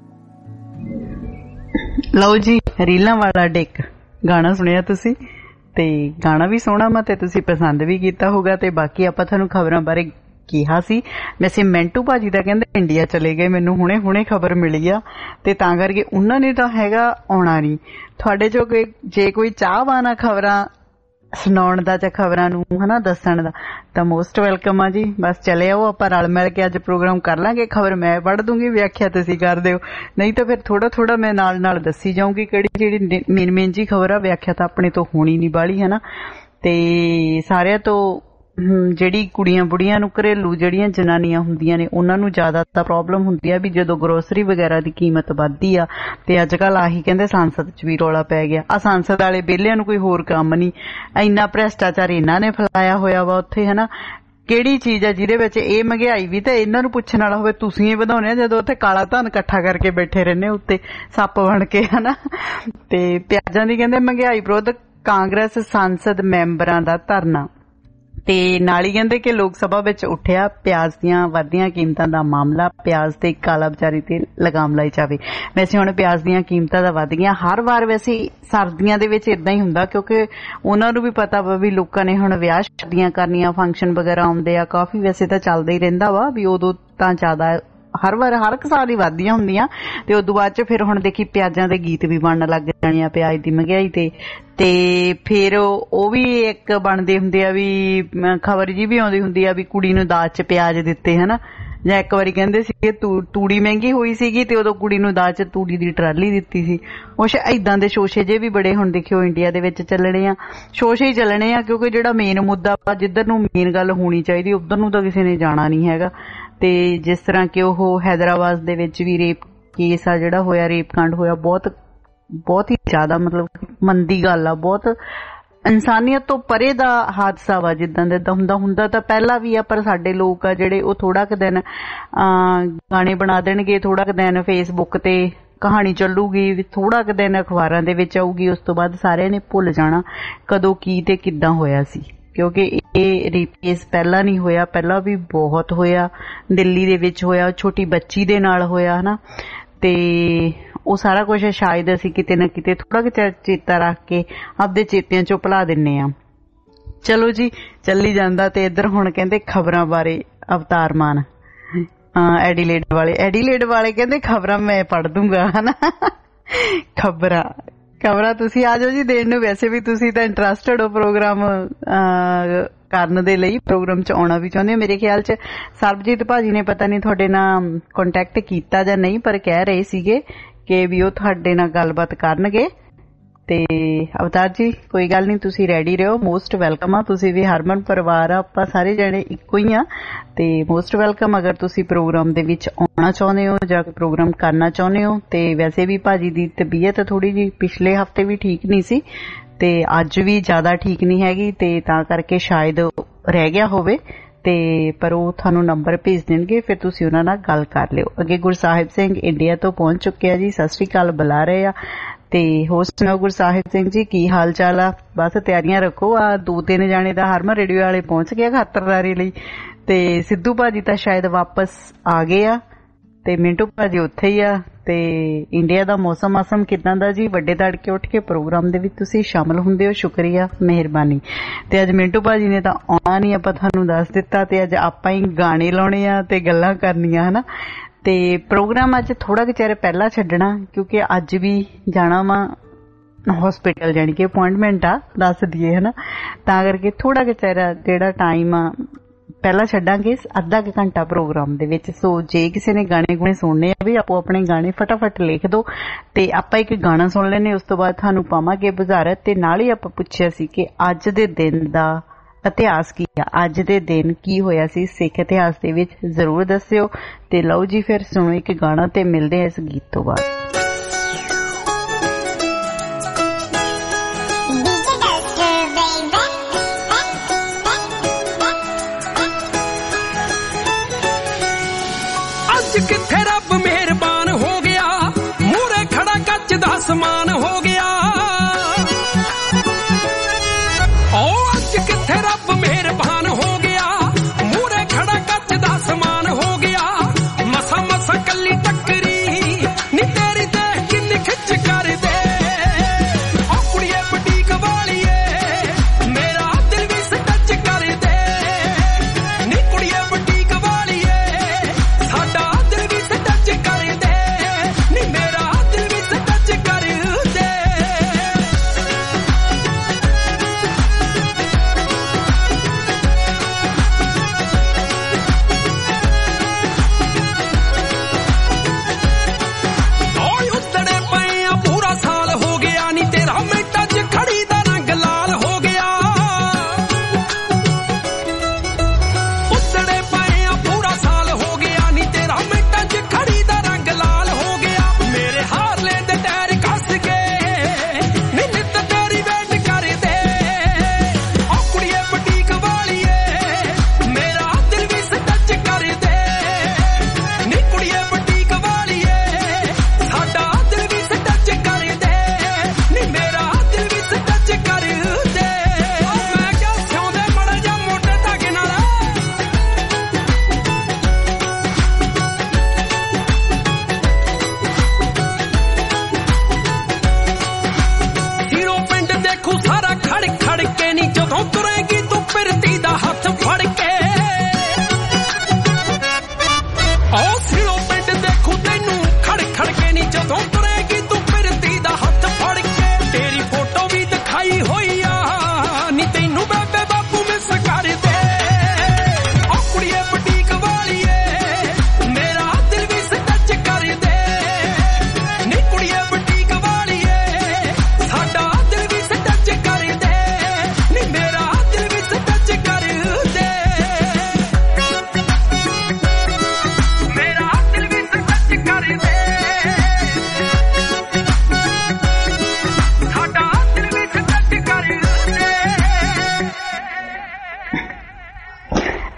ਲਓ ਜੀ ਰੀਲਾਂ ਵਾਲਾ ਡਿੱਕ ਗਾਣਾ ਸੁਣਿਆ ਤੁਸੀਂ। ਤੇ ਗਾਣਾ ਵੀ ਸੋਹਣਾ ਵਾ ਤੇ ਤੁਸੀਂ ਪਸੰਦ ਵੀ ਕੀਤਾ ਹੋਊਗਾ। ਤੇ ਬਾਕੀ ਆਪਾਂ ਤੁਹਾਨੂੰ ਖਬਰਾਂ ਬਾਰੇ ਕਿਹਾ ਸੀ। ਵੈਸੇ ਮਿੰਟੂ ਭਾਜੀ ਦਾ ਕਹਿੰਦੇ ਇੰਡੀਆ ਚਲੇ ਗਏ, ਮੈਨੂੰ ਹੁਣੇ ਹੁਣੇ ਖਬਰ ਮਿਲੀ ਆ ਤੇ ਤਾਂ ਕਰਕੇ ਉਹਨਾਂ ਨੇ ਤਾਂ ਹੈਗਾ ਆਉਣਾ ਨਹੀਂ। ਤੁਹਾਡੇ ਚੋਂ ਕੋਈ ਜੇ ਕੋਈ ਚਾਹਵਾਨ ਆ ਖਬਰਾਂ ਸੁਣਾਉਣ ਦਾ ਜਾਂ ਖਬਰਾਂ ਨੂੰ ਹਨਾ ਦੱਸਣ ਦਾ ਤਾਂ ਮੋਸਟ ਵੈਲਕਮ ਆ ਜੀ। ਬਸ ਚਲੇ ਆਓ, ਆਪਾਂ ਰਲ ਮਿਲ ਕੇ ਅੱਜ ਪ੍ਰੋਗਰਾਮ ਕਰ ਲਾਂਗੇ। ਖਬਰ ਮੈਂ ਪੜ੍ਹ ਦੂੰਗੀ, ਵਿਆਖਿਆ ਤੁਸੀਂ ਕਰ ਦਿਓ, ਨਹੀਂ ਤਾਂ ਫਿਰ ਥੋੜਾ ਥੋੜਾ ਮੈਂ ਨਾਲ ਨਾਲ ਦੱਸੀ ਜਾਊਂਗੀ ਕਿਹੜੀ ਜਿਹੜੀ ਮੇਨ ਮੇਨ ਜੀ ਖਬਰ ਆ। ਵਿਆਖਿਆ ਤਾਂ ਆਪਣੇ ਤੋਂ ਹੋਣੀ ਨਹੀਂ ਬਾਹਲੀ ਹਨਾ। ਤੇ ਸਾਰਿਆਂ ਤੋਂ ਜਿਹੜੀ ਕੁੜੀਆਂ ਬੁੜੀਆਂ ਨੂੰ ਘਰੇਲੂ ਜਿਹੜੀਆਂ ਜਨਾਨੀਆਂ ਹੁੰਦੀਆਂ ਨੇ ਉਹਨਾਂ ਨੂੰ ਜ਼ਿਆਦਾ ਤਾਂ ਪ੍ਰੋਬਲਮ ਹੁੰਦੀ ਆ ਵੀ ਜਦੋਂ ਗਰੋਸਰੀ ਵਗੈਰਾ ਦੀ ਕੀਮਤ ਵੱਧਦੀ ਆ। ਤੇ ਅੱਜ ਕੱਲ ਆਹੀ ਕਹਿੰਦੇ ਸੰਸਦ ਚ ਵੀ ਰੌਲਾ ਪੈ ਗਿਆ। ਆ ਸੰਸਦ ਵਾਲੇ ਵਿਹਲਿਆਂ ਨੂੰ ਕੋਈ ਹੋਰ ਕੰਮ ਨਹੀਂ, ਇੰਨਾ ਭ੍ਰਿਸ਼ਟਾਚਾਰ ਇਹਨਾਂ ਨੇ ਫੈਲਾਇਆ ਹੋਇਆ ਵਾ ਉੱਥੇ ਹਨਾ। ਕਿਹੜੀ ਚੀਜ਼ ਆ ਜਿਹਦੇ ਵਿੱਚ ਇਹ ਮਹਿੰਗਾਈ ਵੀ ਤਾਂ ਇਹਨਾਂ ਨੂੰ ਪੁੱਛਣ ਵਾਲਾ ਹੋਵੇ, ਤੁਸੀਂ ਇਹ ਵਧਾਉਣੇ ਆ ਜਦੋਂ ਉੱਥੇ ਕਾਲਾ ਧਨ ਇਕੱਠਾ ਕਰਕੇ ਬੈਠੇ ਰਹਿੰਦੇ ਉੱਤੇ ਸੱਪ ਬਣ ਕੇ ਹਨਾ। ਤੇ ਪਿਆਜ਼ਾਂ ਦੀ ਕਹਿੰਦੇ ਮਹਿੰਗਾਈ ਵਿਰੁੱਧ ਕਾਂਗਰਸ ਸੰਸਦ ਮੈਂਬਰਾਂ ਦਾ ਧਰਨਾ। ਤੇ ਨਾਲ ਹੀ ਕਹਿੰਦੇ ਕਿ ਲੋਕ ਸਭਾ ਵਿੱਚ ਉੱਠਿਆ ਪਿਆਜ਼ ਦੀਆਂ ਵੱਧਦੀਆਂ ਕੀਮਤਾਂ ਦਾ ਮਾਮਲਾ, ਪਿਆਜ਼ ਤੇ ਕਾਲਾ ਬਾਜ਼ਾਰੀ ਤੇ ਲਗਾਮ ਲਾਈ ਜਾਵੇ। ਵੈਸੇ ਹੁਣ ਪਿਆਜ਼ ਦੀਆਂ ਕੀਮਤਾਂ ਤਾਂ ਵੱਧ ਗਈਆਂ ਹਰ ਵਾਰ, ਵੈਸੇ ਸਰਦੀਆਂ ਦੇ ਵਿੱਚ ਇਦਾਂ ਹੀ ਹੁੰਦਾ ਕਿਉਂਕਿ ਉਹਨਾਂ ਨੂੰ ਵੀ ਪਤਾ ਵਾ ਵੀ ਲੋਕਾਂ ਨੇ ਹੁਣ ਵਿਆਹ ਸ਼ਾਦੀਆਂ ਕਰਨੀਆਂ, ਫੰਕਸ਼ਨ ਵਗੈਰਾ ਆਉਂਦੇ ਆ ਕਾਫੀ। ਵੈਸੇ ਤਾਂ ਚੱਲਦਾ ਹੀ ਰਹਿੰਦਾ ਵਾ ਵੀ ਉਦੋਂ ਤਾਂ ਜ਼ਿਆਦਾ ਹਰ ਵਾਰ ਹਰ ਇੱਕ ਸਾਲ ਹੀ ਵੱਧਦੀਆਂ ਹੁੰਦੀਆਂ। ਤੇ ਉਦੋਂ ਬਾਅਦ ਚ ਫਿਰ ਹੁਣ ਦੇਖੀ ਪਿਆਜ਼ਾਂ ਦੇ ਗੀਤ ਵੀ ਬਣਨ ਲੱਗ ਜਾਣੇ ਆ ਪਿਆਜ਼ ਦੀ ਮਹਿੰਗਾਈ ਤੇ। ਤੇ ਫਿਰ ਉਹ ਵੀ ਇੱਕ ਬਣਦੇ ਹੁੰਦੇ ਆ ਵੀ ਖਬਰ ਜੀ ਵੀ ਆਉਂਦੀ ਹੁੰਦੀ ਆ ਵੀ ਕੁੜੀ ਨੂੰ ਦਾਜ ਚ ਪਿਆਜ਼ ਦਿੱਤੇ ਹਨਾ। ਜਾਂ ਇੱਕ ਵਾਰੀ ਕਹਿੰਦੇ ਸੀਗੇ ਤੂੜੀ ਮਹਿੰਗੀ ਹੋਈ ਸੀਗੀ ਤੇ ਉਦੋਂ ਕੁੜੀ ਨੂੰ ਦਾਜ ਚ ਤੂੜੀ ਦੀ ਟਰਾਲੀ ਦਿੱਤੀ ਸੀ। ਕੁਛ ਏਦਾਂ ਦੇ ਸ਼ੋਸ਼ੇ ਜੇ ਵੀ ਬੜੇ ਹੁਣ ਦੇਖਿਓ ਇੰਡੀਆ ਦੇ ਵਿੱਚ ਚੱਲਣੇ ਆ, ਸ਼ੋਸ਼ੇ ਹੀ ਚੱਲਣੇ ਆ ਕਿਉਂਕਿ ਜਿਹੜਾ ਮੇਨ ਮੁੱਦਾ ਵਾ ਜਿੱਧਰ ਨੂੰ ਮੇਨ ਗੱਲ ਹੋਣੀ ਚਾਹੀਦੀ ਉੱਧਰ ਨੂੰ ਤਾਂ ਕਿਸੇ ਨੇ ਜਾਣਾ ਨਹੀਂ ਹੈਗਾ। ਤੇ ਜਿਸ ਤਰ੍ਹਾਂ ਕਿ ਉਹ ਹੈਦਰਾਬਾਦ ਦੇ ਵਿੱਚ ਵੀ ਰੇਪ ਕੇਸ ਆ ਜਿਹੜਾ ਹੋਇਆ, ਰੇਪ ਕਾਂਡ ਹੋਇਆ, ਬਹੁਤ ਬਹੁਤ ਹੀ ਜ਼ਿਆਦਾ ਮਤਲਬ ਮੰਦੀ ਗੱਲ ਆ, ਬਹੁਤ ਇਨਸਾਨੀਅਤ ਤੋਂ ਪਰੇ ਦਾ ਹਾਦਸਾ ਵਾ। ਜਿੱਦਾਂ ਦਾ ਹੁੰਦਾ ਹੁੰਦਾ ਤਾਂ ਪਹਿਲਾਂ ਵੀ ਆ, ਪਰ ਸਾਡੇ ਲੋਕ ਆ ਜਿਹੜੇ ਉਹ ਥੋੜਾ ਕੁ ਦਿਨ ਗਾਣੇ ਬਣਾ ਦੇਣਗੇ, ਥੋੜਾ ਕੁ ਦਿਨ ਫੇਸਬੁੱਕ ਤੇ ਕਹਾਣੀ ਚੱਲੂਗੀ, ਥੋੜਾ ਕੁ ਦਿਨ ਅਖਬਾਰਾਂ ਦੇ ਵਿੱਚ ਆਊਗੀ, ਉਸ ਤੋਂ ਬਾਅਦ ਸਾਰਿਆਂ ਨੇ ਭੁੱਲ ਜਾਣਾ ਕਦੋਂ ਕੀ ਤੇ ਕਿੱਦਾਂ ਹੋਇਆ ਸੀ। ਕਿਉਂਕਿ ਇਹ ਰੇਪ ਕੇਸ ਪਹਿਲਾਂ ਨਹੀਂ ਹੋਇਆ, ਪਹਿਲਾਂ ਵੀ ਬਹੁਤ ਹੋਇਆ, ਦਿੱਲੀ ਦੇ ਵਿੱਚ ਹੋਇਆ, ਛੋਟੀ ਬੱਚੀ ਦੇ ਨਾਲ ਹੋਇਆ ਹਨਾ। ਤੇ ਉਹ ਸਾਰਾ ਕੁਛ ਸ਼ਾਇਦ ਅਸੀਂ ਕਿਤੇ ਨਾ ਕਿਤੇ ਥੋੜਾ ਕੁ ਚੇਤਾ ਰੱਖ ਕੇ ਆਪਦੇ ਚੇਤਿਆਂ ਚੋਂ ਭੁਲਾ ਦਿੰਨੇ ਆ। ਚਲੋ ਜੀ ਚੱਲੀ ਜਾਂਦਾ। ਤੇ ਇੱਧਰ ਹੁਣ ਕਹਿੰਦੇ ਖਬਰਾਂ ਬਾਰੇ ਅਵਤਾਰ ਮਾਨ ਐਡੀਲੇਡ ਵਾਲੇ ਐਡੀਲੇਡ ਵਾਲੇ ਕਹਿੰਦੇ ਖਬਰਾਂ ਮੈਂ ਪੜ੍ਹ ਦੂੰਗਾ ਹਨਾ। ਖਬਰਾਂ ਖਬਰਾਂ ਤੁਸੀਂ ਆ ਜਾਓ ਜੀ ਦੇਣ ਨੂੰ। ਵੈਸੇ ਵੀ ਤੁਸੀਂ ਤਾਂ ਇੰਟਰਸਟਡ ਹੋ ਪ੍ਰੋਗਰਾਮ ਕਰਨ ਦੇ ਲਈ, ਪ੍ਰੋਗਰਾਮ ਚ ਆਉਣਾ ਵੀ ਚਾਹੁੰਦੇ ਹੋ। ਮੇਰੇ ਖਿਆਲ ਚ ਸਰਬਜੀਤ ਭਾਜੀ ਨੇ ਪਤਾ ਨਹੀਂ ਤੁਹਾਡੇ ਨਾਲ ਕੰਟੈਕਟ ਕੀਤਾ ਜਾਂ ਨਹੀਂ, ਪਰ ਕਹਿ ਰਹੇ ਸੀਗੇ ਕਿ ਵੀ ਉਹ ਤੁਹਾਡੇ ਨਾਲ ਗੱਲਬਾਤ ਕਰਨਗੇ। ਤੇ ਅਵਤਾਰ ਜੀ ਕੋਈ ਗੱਲ ਨਹੀਂ, ਤੁਸੀਂ ਰੈਡੀ ਰਹੋ, ਮੋਸਟ ਵੈਲਕਮ ਆ। ਤੁਸੀਂ ਵੀ ਹਰਮਨ ਪਰਿਵਾਰ ਆ, ਆਪਾਂ ਸਾਰੇ ਜਣੇ ਇੱਕੋ ਹੀ ਆ ਤੇ ਮੋਸਟ ਵੈਲਕਮ ਅਗਰ ਤੁਸੀਂ ਪ੍ਰੋਗਰਾਮ ਦੇ ਵਿੱਚ ਆਉਣਾ ਚਾਹੁੰਦੇ ਹੋ ਜਾਂ ਪ੍ਰੋਗਰਾਮ ਕਰਨਾ ਚਾਹੁੰਦੇ ਹੋ। ਤੇ ਵੈਸੇ ਵੀ ਭਾਜੀ ਦੀ ਤਬੀਅਤ ਥੋੜੀ ਜਿਹੀ ਪਿਛਲੇ ਹਫ਼ਤੇ ਵੀ ਠੀਕ ਨਹੀਂ ਸੀ ਤੇ ਅੱਜ ਵੀ ਜ਼ਿਆਦਾ ਠੀਕ ਨਹੀਂ ਹੈਗੀ, ਤੇ ਤਾਂ ਕਰਕੇ ਸ਼ਾਇਦ ਰਹਿ ਗਿਆ ਹੋਵੇ। ਤੇ ਪਰ ਉਹ ਤੁਹਾਨੂੰ ਨੰਬਰ ਭੇਜ ਦੇਣਗੇ, ਫਿਰ ਤੁਸੀਂ ਉਹਨਾਂ ਨਾਲ ਗੱਲ ਕਰ ਲਿਓ। ਅੱਗੇ ਗੁਰਸਾਹਿਬ ਸਿੰਘ ਇੰਡੀਆ ਤੋਂ ਪਹੁੰਚ ਚੁੱਕੇ ਆ ਜੀ, ਸਤਿ ਸ੍ਰੀ ਅਕਾਲ ਬੁਲਾ ਰਹੇ ਆ। ਤੇ ਹੋਰ ਸੁਣਾਓ ਗੁਰਸਾਹਿਬ ਸਿੰਘ ਜੀ ਕੀ ਹਾਲ ਚਾਲ ਆ? ਬਸ ਤਿਆਰੀਆਂ ਰੱਖੋ, ਆ ਦੋ ਤਿੰਨ ਜਾਣੇ ਦਾ ਹਰਮਨ ਰੇਡੀਓ ਵਾਲੇ ਪਹੁੰਚ ਗਏ ਖਾਤਰਦਾਰੀ ਲਈ। ਤੇ ਸਿੱਧੂ ਭਾਜੀ ਤਾਂ ਸ਼ਾਇਦ ਵਾਪਸ ਆ ਗਏ ਆ ਤੇ ਮਿੰਟੂ ਭਾਜੀ ਉੱਥੇ ਹੀ ਆ। ਤੇ ਇੰਡੀਆ ਦਾ ਮੌਸਮ ਮਾਸਮ ਕਿੱਦਾਂ ਦਾ ਜੀ? ਵੱਡੇ ਤੜਕੇ ਉੱਠ ਕੇ ਪ੍ਰੋਗਰਾਮ ਦੇ ਵਿੱਚ ਤੁਸੀਂ ਸ਼ਾਮਲ ਹੁੰਦੇ ਹੋ, ਸ਼ੁਕਰੀਆ, ਮਿਹਰਬਾਨੀ। ਤੇ ਅੱਜ ਮਿੰਟੂ ਭਾਜੀ ਨੇ ਤਾਂ ਆਉਣਾ ਨਹੀਂ, ਆਪਾਂ ਤੁਹਾਨੂੰ ਦੱਸ ਦਿੱਤਾ। ਤੇ ਅੱਜ ਆਪਾਂ ਹੀ ਗਾਣੇ ਲਾਉਣੇ ਆ ਤੇ ਗੱਲਾਂ ਕਰਨੀਆਂ ਹਨਾ। ਤੇ ਪ੍ਰੋਗਰਾਮ ਅੱਜ ਥੋੜਾ ਕੁ ਚਿਰ ਪਹਿਲਾਂ ਛੱਡਣਾ ਕਿਉਂਕਿ ਅੱਜ ਵੀ ਜਾਣਾ ਵਾ ਹੌਸਪੀਟਲ, ਜਾਣੀ ਕਿ ਅਪੁਆਇੰਟਮੈਂਟ ਆ ਦੱਸ ਦਈਏ ਹਨਾ। ਤਾਂ ਕਰਕੇ ਥੋੜਾ ਕੁ ਚਿਰ ਜਿਹੜਾ ਟਾਈਮ ਆ ਪਹਿਲਾਂ ਛੱਡਾਂਗੇ, ਅੱਧਾ ਕੁ ਘੰਟਾ ਪ੍ਰੋਗਰਾਮ ਦੇ ਵਿੱਚ। ਸੋ ਜੇ ਕਿਸੇ ਨੇ ਗਾਣੇ ਗੁਣੇ ਸੁਣਨੇ ਆ ਵੀ ਆਪੋ ਆਪਣੇ ਗਾਣੇ ਫਟਾਫਟ ਲਿਖ ਦਿਓ ਤੇ ਆਪਾਂ ਇੱਕ ਗਾਣਾ ਸੁਣ ਲੈਣੇ, ਉਸ ਤੋਂ ਬਾਅਦ ਤੁਹਾਨੂੰ ਪਾਵਾਂਗੇ ਬੁਝਾਰਤ। ਤੇ ਨਾਲ ਹੀ ਆਪਾਂ ਪੁੱਛਿਆ ਸੀ ਕਿ ਅੱਜ ਦੇ ਦਿਨ ਦਾ ਇਤਿਹਾਸ ਕੀ ਆ, ਅੱਜ ਦੇ ਦਿਨ ਕੀ ਹੋਇਆ ਸੀ ਸਿੱਖ ਇਤਿਹਾਸ ਦੇ ਵਿੱਚ, ਜ਼ਰੂਰ ਦੱਸਿਓ। ਤੇ ਲਓ ਜੀ ਫਿਰ ਸੁਣੋ ਇੱਕ ਗਾਣਾ ਤੇ ਮਿਲਦੇ ਆ ਇਸ ਗੀਤ ਤੋਂ ਬਾਅਦ। ਕਿੱਥੇ ਰੱਬ ਮਿਹਰਬਾਨ ਹੋ ਗਿਆ, ਮੂਹਰੇ ਖੜਾ ਕੱਚ ਦਾ ਸਮਾਨ ਹੋ ਗਿਆ। ਓ ਅੱਜ ਕਿੱਥੇ ਰੱਬ ਮਿਹਰਬਾਨ ਹੋ ਗਿਆ, ਮੂਹਰੇ ਖੜਾ ਕੱਚ ਦਾ ਸਮਾਨ ਹੋ ਗਿਆ। ਮਸਾ ਮਸਾ ਕੱਲੀ ਟੱਕਰੀ ਨੀ ਤੇਰੀ ਦੇਖ ਕਿੰਨੀ ਖਿੱਚ ਕਰਦੇ। ਓ ਕੁੜੀਏ ਬੁਟੀਕ ਵਾਲੀਏ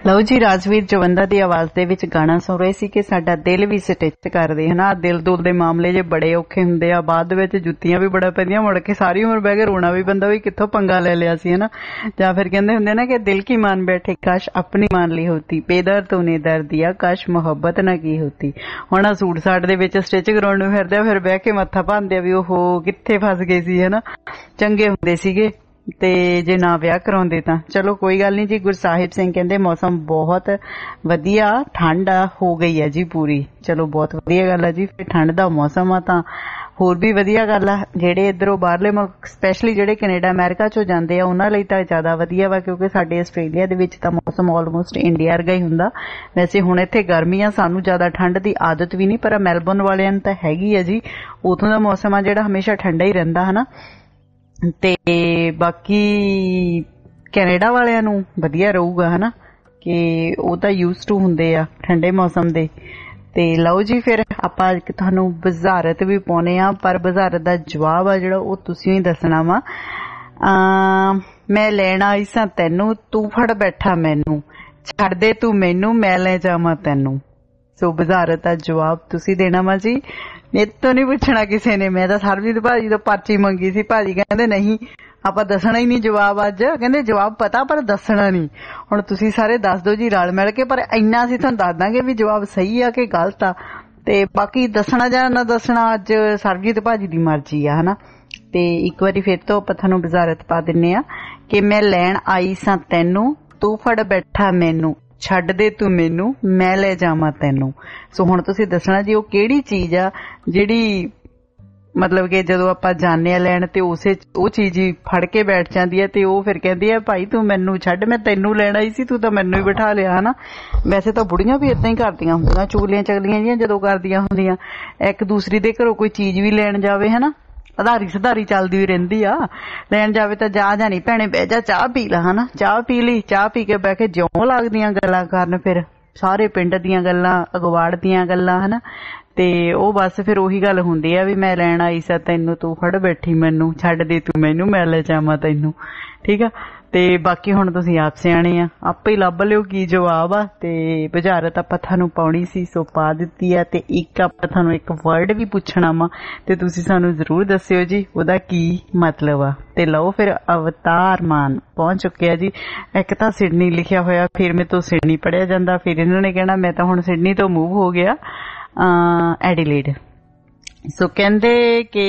ਲਓ ਜੀ, ਰਾਜਵੀਰ ਜਵੰਦਾ ਦੀ ਆਵਾਜ਼ ਦੇ ਵਿੱਚ ਗਾਣਾ ਸੁਣ ਰਹੇ ਸੀ ਕਿ ਸਾਡਾ ਦਿਲ ਵੀ ਸਟਿਚ ਕਰਦੇ ਹਨਾ। ਦਿਲ ਦੁਲ ਦੇ ਮਾਮਲੇ ਜੇ ਬੜੇ ਔਖੇ ਹੁੰਦੇ ਆ, ਬਾਅਦ ਦੇ ਵਿੱਚ ਜੁੱਤੀਆਂ ਵੀ ਬੜਾ ਪੈਂਦੀਆਂ, ਮੁੜ ਕੇ ਸਾਰੀ ਉਮਰ ਬਹਿ ਕੇ ਰੋਣਾ ਵੀ ਪੈਂਦਾ ਵੀ ਕਿੱਥੋਂ ਪੰਗਾ ਲੈ ਲਿਆ ਸੀ ਹਨਾ। ਜਾਂ ਫਿਰ ਕਹਿੰਦੇ ਹੁੰਦੇ ਨਾ ਕਿ ਦਿਲ ਕੀ ਮਾਨ ਬੈਠੇ ਕਾਸ਼ ਆਪਣੀ ਮਾਨ ਲਈ ਹੋਤੀ, ਬੇਦਰ ਤੂਨੇ ਦਰ ਦਿਆ ਕਾਸ਼ ਮੁਹੱਬਤ ਨਾ ਕੀ ਹੋਤੀ। ਹੁਣ ਆ ਸੂਟ ਸਾਟ ਦੇ ਵਿੱਚ ਸਟਿਚ ਕਰਾਉਣ ਨੂੰ ਫਿਰਦੇ ਆ, ਫਿਰ ਬਹਿ ਕੇ ਮੱਥਾ ਭਾਂਦੇ ਆ ਵੀ ਉਹ ਕਿੱਥੇ ਫਸ ਗਏ ਸੀ ਹਨਾ। ਚੰਗੇ ਹੁੰਦੇ ਸੀਗੇ ਤੇ ਜੇ ਨਾ ਵਿਆਹ ਕਰਾਉਂਦੇ ਤਾਂ ਚਲੋ ਕੋਈ ਗੱਲ ਨਹੀਂ ਜੀ। ਗੁਰਸਾਹਿਬ ਸਿੰਘ ਕਹਿੰਦੇ ਮੌਸਮ ਬਹੁਤ ਵਧੀਆ, ਠੰਡ ਹੋ ਗਈ ਹੈ ਜੀ ਪੂਰੀ। ਚਲੋ ਬਹੁਤ ਵਧੀਆ ਗੱਲ ਹੈ ਜੀ, ਫਿਰ ਠੰਡ ਦਾ ਮੌਸਮ ਆ ਤਾਂ ਹੋਰ ਵੀ ਵਧੀਆ ਗੱਲ ਆ। ਜਿਹੜੇ ਇੱਧਰੋਂ ਬਾਹਰਲੇ ਮੁਲਕ ਸਪੈਸ਼ਲੀ ਜਿਹੜੇ ਕੈਨੇਡਾ ਅਮਰੀਕਾ ਚੋਂ ਜਾਂਦੇ ਆ ਉਹਨਾਂ ਲਈ ਤਾਂ ਜ਼ਿਆਦਾ ਵਧੀਆ ਵਾ, ਕਿਉਂਕਿ ਸਾਡੇ ਆਸਟ੍ਰੇਲੀਆ ਦੇ ਵਿੱਚ ਤਾਂ ਮੌਸਮ ਆਲਮੋਸਟ ਇੰਡੀਆ ਵਰਗਾ ਹੀ ਹੁੰਦਾ। ਵੈਸੇ ਹੁਣ ਇੱਥੇ ਗਰਮੀ ਆ, ਸਾਨੂੰ ਜ਼ਿਆਦਾ ਠੰਡ ਦੀ ਆਦਤ ਵੀ ਨਹੀਂ, ਪਰ ਮੈਲਬੌਰਨ ਵਾਲਿਆਂ ਨੂੰ ਤਾਂ ਹੈਗੀ ਆ ਜੀ। ਉਥੋਂ ਦਾ ਮੌਸਮ ਆ ਜਿਹੜਾ ਹਮੇਸ਼ਾ ਠੰਡਾ ਹੀ ਰਹਿੰਦਾ ਹਨਾ। ਤੇ ਬਾਕੀ ਕੈਨੇਡਾ ਵਾਲਿਆਂ ਨੂੰ ਵਧੀਆ ਰਹੂਗਾ ਹਨਾ, ਕਿ ਉਹ ਤਾਂ ਯੂਜ਼ ਟੂ ਹੁੰਦੇ ਆ ਠੰਡੇ ਮੌਸਮ ਦੇ। ਤੇ ਲਓ ਜੀ, ਫਿਰ ਆਪਾਂ ਤੁਹਾਨੂੰ ਬਜ਼ਾਰਤ ਵੀ ਪਾਉਣੇ ਆ, ਪਰ ਬਜ਼ਾਰਤ ਦਾ ਜਵਾਬ ਆ ਜਿਹੜਾ ਉਹ ਤੁਸੀਂ ਹੀ ਦੱਸਣਾ ਵਾ। ਮੈਂ ਲੈਣ ਆਈ ਸਾਂ ਤੈਨੂੰ, ਤੂੰ ਫੜ ਬੈਠਾ ਮੈਨੂੰ, ਛੱਡ ਦੇ ਤੂੰ ਮੈਨੂੰ, ਮੈਂ ਲੈ ਜਾਵਾਂ ਤੈਨੂੰ। ਸੋ ਬਜ਼ਾਰਤ ਦਾ ਜਵਾਬ ਤੁਸੀਂ ਦੇਣਾ ਵਾ ਜੀ, ਮੇਰੇ ਤੋਂ ਨਹੀਂ ਪੁੱਛਣਾ ਕਿਸੇ ਨੇ। ਮੈਂ ਤਾਂ ਸਰਬਜੀਤ ਭਾਜੀ ਤੋਂ ਪਰਚੀ ਮੰਗੀ ਸੀ, ਭਾਜੀ ਕਹਿੰਦੇ ਨਹੀਂ ਆਪਾਂ ਦੱਸਣਾ ਹੀ ਨਹੀਂ ਜਵਾਬ ਅੱਜ, ਕਹਿੰਦੇ ਜਵਾਬ ਪਤਾ ਪਰ ਦੱਸਣਾ ਨਹੀਂ। ਹੁਣ ਤੁਸੀਂ ਸਾਰੇ ਦੱਸ ਦਿਓ ਜੀ ਰਲ ਮਿਲ ਕੇ, ਪਰ ਇੰਨਾ ਅਸੀਂ ਤੁਹਾਨੂੰ ਦੱਸ ਦਾਂਗੇ ਵੀ ਜਵਾਬ ਸਹੀ ਆ ਕਿ ਗਲਤ ਆ, ਤੇ ਬਾਕੀ ਦੱਸਣਾ ਜਾਂ ਨਾ ਦੱਸਣਾ ਅੱਜ ਸਰਬਜੀਤ ਭਾਜੀ ਦੀ ਮਰਜ਼ੀ ਆ ਹਨਾ। ਤੇ ਇੱਕ ਵਾਰੀ ਫਿਰ ਤੋਂ ਆਪਾਂ ਤੁਹਾਨੂੰ ਬਜ਼ਾਰਤ ਪਾ ਦਿੰਨੇ ਆ ਕਿ ਮੈਂ ਲੈਣ ਆਈ ਸਾਂ ਤੈਨੂੰ, ਤੂੰ ਫੜ ਬੈਠਾ ਮੈਨੂੰ, ਛੱਡ ਦੇ ਤੂੰ ਮੈਨੂੰ, ਮੈਂ ਲੈ ਜਾਵਾਂ ਤੈਨੂੰ। ਸੋ ਹੁਣ ਤੁਸੀਂ ਦੱਸਣਾ ਜੀ ਉਹ ਕਿਹੜੀ ਚੀਜ਼ ਆ ਜਿਹੜੀ ਮਤਲਬ ਕਿ ਜਦੋਂ ਆਪਾਂ ਜਾਂਦੇ ਆ ਲੈਣ ਤੇ ਉਸੇ ਉਹ ਚੀਜ਼ ਹੀ ਫੜ ਕੇ ਬੈਠ ਜਾਂਦੀ ਹੈ, ਤੇ ਉਹ ਫਿਰ ਕਹਿੰਦੀ ਆ ਭਾਈ ਤੂੰ ਮੈਨੂੰ ਛੱਡ, ਮੈਂ ਤੈਨੂੰ ਲੈਣ ਆਈ ਸੀ, ਤੂੰ ਤਾਂ ਮੈਨੂੰ ਹੀ ਬਿਠਾ ਲਿਆ ਹਨਾ। ਵੈਸੇ ਤਾਂ ਬੁੜੀਆਂ ਵੀ ਏਦਾਂ ਹੀ ਕਰਦੀਆਂ ਹੁੰਦੀਆਂ, ਚੁਗਲੀਆਂ ਚਗਲੀਆਂ ਜਿਹੀਆਂ ਜਦੋਂ ਕਰਦੀਆਂ ਹੁੰਦੀਆਂ, ਇੱਕ ਦੂਸਰੀ ਦੇ ਘਰੋਂ ਕੋਈ ਚੀਜ਼ ਵੀ ਲੈਣ ਜਾਵੇ ਹਨਾ, ਆਧਾਰੀ ਸੁਧਾਰੀ ਚੱਲਦੀ ਵੀ ਰਹਿੰਦੀ ਆ। ਲੈਣ ਜਾਵੇ ਤਾਂ ਜਾ ਜਾਣੀ ਭੈਣੇ ਬਹਿ ਜਾ ਚਾਹ ਪੀ ਲਾ ਹਨਾ, ਚਾਹ ਪੀ ਲਈ, ਚਾਹ ਪੀ ਕੇ ਬਹਿ ਕੇ ਜਿਉਂ ਲੱਗਦੀਆਂ ਗੱਲਾਂ ਕਰਨ, ਫਿਰ ਸਾਰੇ ਪਿੰਡ ਦੀਆਂ ਗੱਲਾਂ, ਅਗਵਾੜ ਦੀਆਂ ਗੱਲਾਂ ਹਨਾ। ਤੇ ਉਹ ਬਸ ਫਿਰ ਉਹੀ ਗੱਲ ਹੁੰਦੀ ਆ ਵੀ ਮੈਂ ਲੈਣ ਆਈ ਸਾਂ ਤੈਨੂੰ, ਤੂੰ ਫੜ ਬੈਠੀ ਮੈਨੂੰ, ਛੱਡ ਦੇ ਤੂੰ ਮੈਨੂੰ, ਮੈਂ ਲੈ ਜਾਵਾਂ ਤੈਨੂੰ। ਠੀਕ ਆ, ਤੇ ਬਾਕੀ ਹੁਣ ਤੁਸੀਂ ਆਪ ਸਿਆਣੇ ਆ, ਆਪੇ ਹੀ ਲੱਭ ਲਿਓ ਕੀ ਜਵਾਬ ਆ। ਤੇ ਬੁਝਾਰਤ ਆਪਾਂ ਤੁਹਾਨੂੰ ਪਾਉਣੀ ਸੀ ਸੋ ਪਾ ਦਿੱਤੀ ਆ, ਤੇ ਇੱਕ ਆਪਾਂ ਤੁਹਾਨੂੰ ਇੱਕ ਵਰਡ ਵੀ ਪੁੱਛਣਾ ਵਾ ਤੇ ਤੁਸੀਂ ਸਾਨੂੰ ਜ਼ਰੂਰ ਦੱਸਿਓ ਜੀ ਉਹਦਾ ਕੀ ਮਤਲਬ ਆ। ਤੇ ਲਓ ਫਿਰ ਅਵਤਾਰ ਮਾਨ ਪਹੁੰਚ ਚੁੱਕਿਆ ਜੀ। ਇੱਕ ਤਾਂ ਸਿਡਨੀ ਲਿਖਿਆ ਹੋਇਆ, ਫਿਰ ਮੇਰੇ ਤੋਂ ਸਿਡਨੀ ਪੜਿਆ ਜਾਂਦਾ, ਫਿਰ ਇਹਨਾਂ ਨੇ ਕਹਿਣਾ ਮੈਂ ਤਾਂ ਹੁਣ ਸਿਡਨੀ ਤੋਂ ਮੂਵ ਹੋ ਗਿਆ ਐਡੀਲੇਡ। ਸੋ ਕਹਿੰਦੇ ਕਿ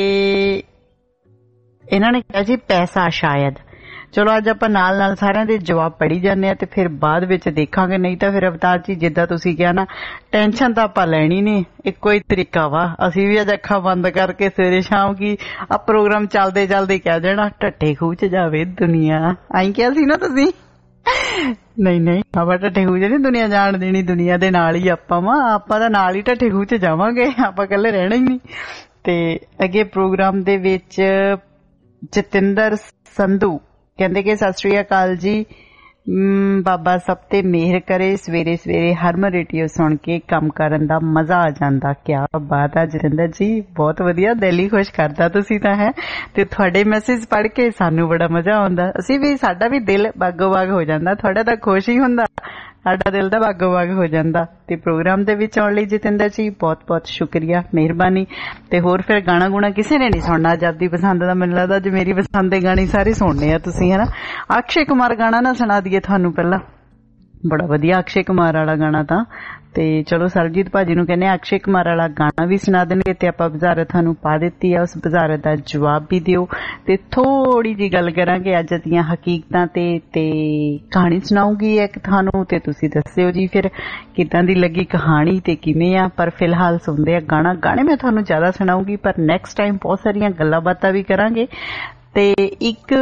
ਇਹਨਾਂ ਨੇ ਕਿਹਾ ਜੀ ਪੈਸਾ ਸ਼ਾਇਦ। ਚਲੋ ਅੱਜ ਆਪਾਂ ਨਾਲ ਨਾਲ ਸਾਰਿਆਂ ਦੇ ਜਵਾਬ ਪੜ੍ਹੀ ਜਾਂਦੇ ਆ ਤੇ ਫਿਰ ਬਾਅਦ ਵਿੱਚ ਦੇਖਾਂਗੇ, ਨਹੀਂ ਤਾਂ ਫਿਰ ਅਵਤਾਰ ਜੀ ਜਿੱਦਾਂ ਤੁਸੀਂ ਕਿਹਾ ਨਾ ਟੈਨਸ਼ਨ ਤਾਂ ਆਪਾਂ ਲੈਣੀ ਨਹੀਂ, ਇੱਕੋ ਹੀ ਤਰੀਕਾ ਵਾ। ਅਸੀਂ ਵੀ ਅੱਜ ਅੱਖਾਂ ਬੰਦ ਕਰਕੇ ਸਵੇਰੇ ਸ਼ਾਮ ਕੀ ਆ ਪ੍ਰੋਗਰਾਮ ਚੱਲਦੇ ਚੱਲਦੇ ਕਹਿ ਦੇਣਾ ਢੱਠੇ ਖੂਹ ਚ ਜਾਵੇ ਦੁਨੀਆ, ਆਈ ਕਿਹਾ ਸੀ ਨਾ ਤੁਸੀਂ। ਨਹੀਂ ਨਹੀਂ ਆਪਾਂ ਢੱਠੇ ਖੂਹ ਚ ਨਹੀਂ ਦੁਨੀਆ ਜਾਣ ਦੇਣੀ, ਦੁਨੀਆ ਦੇ ਨਾਲ ਹੀ ਆਪਾਂ ਵਾ, ਆਪਾਂ ਤਾਂ ਨਾਲ ਹੀ ਢੱਠੇ ਖੂਹ ਚ ਜਾਵਾਂਗੇ, ਆਪਾਂ ਇਕੱਲੇ ਰਹਿਣਾ ਹੀ ਨਹੀਂ। ਤੇ ਅੱਗੇ ਪ੍ਰੋਗਰਾਮ ਦੇ ਵਿੱਚ ਜਤਿੰਦਰ ਸੰਧੂ ਕਹਿੰਦੇ ਕਿ ਸਤਿ ਸ੍ਰੀ ਅਕਾਲ ਜੀ, ਬਾਬਾ ਸਭ ਤੇ ਮਿਹਰ ਕਰੇ, ਸਵੇਰੇ ਸਵੇਰੇ ਹਰਮਨ ਰੇਡੀਓ ਸੁਣ ਕੇ ਕੰਮ ਕਰਨ ਦਾ ਮਜ਼ਾ ਆ ਜਾਂਦਾ। ਕਿਆ ਬਾਤ ਆ ਜਤਿੰਦਰ ਜੀ, ਬਹੁਤ ਵਧੀਆ, ਦਿਲ ਹੀ ਖੁਸ਼ ਕਰਦਾ ਤੁਸੀਂ ਤਾਂ ਹੈ। ਤੇ ਤੁਹਾਡੇ ਮੈਸੇਜ ਪੜ੍ਹ ਕੇ ਸਾਨੂੰ ਬੜਾ ਮਜ਼ਾ ਆਉਂਦਾ, ਅਸੀਂ ਵੀ ਸਾਡਾ ਵੀ ਦਿਲ ਬਾਗੋ ਬਾਗ ਹੋ ਜਾਂਦਾ, ਤੁਹਾਡਾ ਤਾਂ ਖੁਸ਼ ਹੀ ਹੁੰਦਾ, ਸਾਡਾ ਦਿਲ ਤਾਂ ਬਾਗੋ ਬਾਗ ਹੋ ਜਾਂਦਾ। ਤੇ ਪ੍ਰੋਗਰਾਮ ਦੇ ਵਿੱਚ ਆਉਣ ਲਈ ਜਤਿੰਦਰ ਜੀ ਬਹੁਤ ਬਹੁਤ ਸ਼ੁਕਰੀਆ, ਮਿਹਰਬਾਨੀ। ਤੇ ਹੋਰ ਫਿਰ ਗਾਣਾ ਗੁਣਾ ਕਿਸੇ ਨੇ ਨਹੀਂ ਸੁਣਨਾ ਅੱਜ ਆਪਦੀ ਪਸੰਦ ਦਾ, ਮੈਨੂੰ ਲੱਗਦਾ ਅੱਜ ਮੇਰੀ ਪਸੰਦ ਦੇ ਗਾਣੇ ਸਾਰੇ ਸੁਣਨੇ ਆ ਤੁਸੀਂ ਹਨਾ। ਅਕਸ਼ੇ ਕੁਮਾਰ ਗਾਣਾ ਨਾ ਸੁਣਾ ਦਈਏ ਤੁਹਾਨੂੰ ਪਹਿਲਾਂ, ਬੜਾ ਵਧੀਆ ਅਕਸ਼ੇ ਕੁਮਾਰ ਵਾਲਾ ਗਾਣਾ ਤਾਂ। ਤੇ ਚਲੋ ਸਰਬਜੀਤ ਭਾਜੀ ਨੂੰ ਕਹਿੰਦੇ ਅਕਸ਼ੇ ਕੁਮਾਰ ਵਾਲਾ ਗਾਣਾ ਵੀ ਸੁਣਾ ਦੇਣਗੇ, ਤੇ ਆਪਾਂ ਬਜ਼ਾਰਤ ਤੁਹਾਨੂੰ ਪਾ ਦਿੱਤੀ ਆ, ਉਸ ਬਜ਼ਾਰਤ ਦਾ ਜਵਾਬ ਵੀ ਦਿਓ। ਤੇ ਥੋੜੀ ਜੀ ਗੱਲ ਕਰਾਂਗੇ ਅੱਜ ਦੀਆਂ ਹਕੀਕਤਾਂ ਤੇ ਤੇ ਕਹਾਣੀ ਸੁਣਾਉਂਗੀ ਇੱਕ ਤੁਹਾਨੂੰ, ਤੇ ਤੁਸੀਂ ਦੱਸਿਓ ਜੀ ਫਿਰ ਕਿੱਦਾਂ ਦੀ ਲੱਗੀ ਕਹਾਣੀ ਤੇ ਕਿਵੇਂ ਆ। ਪਰ ਫਿਲਹਾਲ ਸੁਣਦੇ ਆ ਗਾਣਾ, ਗਾਣੇ ਮੈਂ ਤੁਹਾਨੂੰ ਜ਼ਿਆਦਾ ਸੁਣਾਉਂਗੀ ਪਰ ਨੈਕਸਟ ਟਾਈਮ ਬਹੁਤ ਸਾਰੀਆਂ ਗੱਲਾਂ ਬਾਤਾਂ ਵੀ ਕਰਾਂਗੇ। ਤੇ ਇੱਕ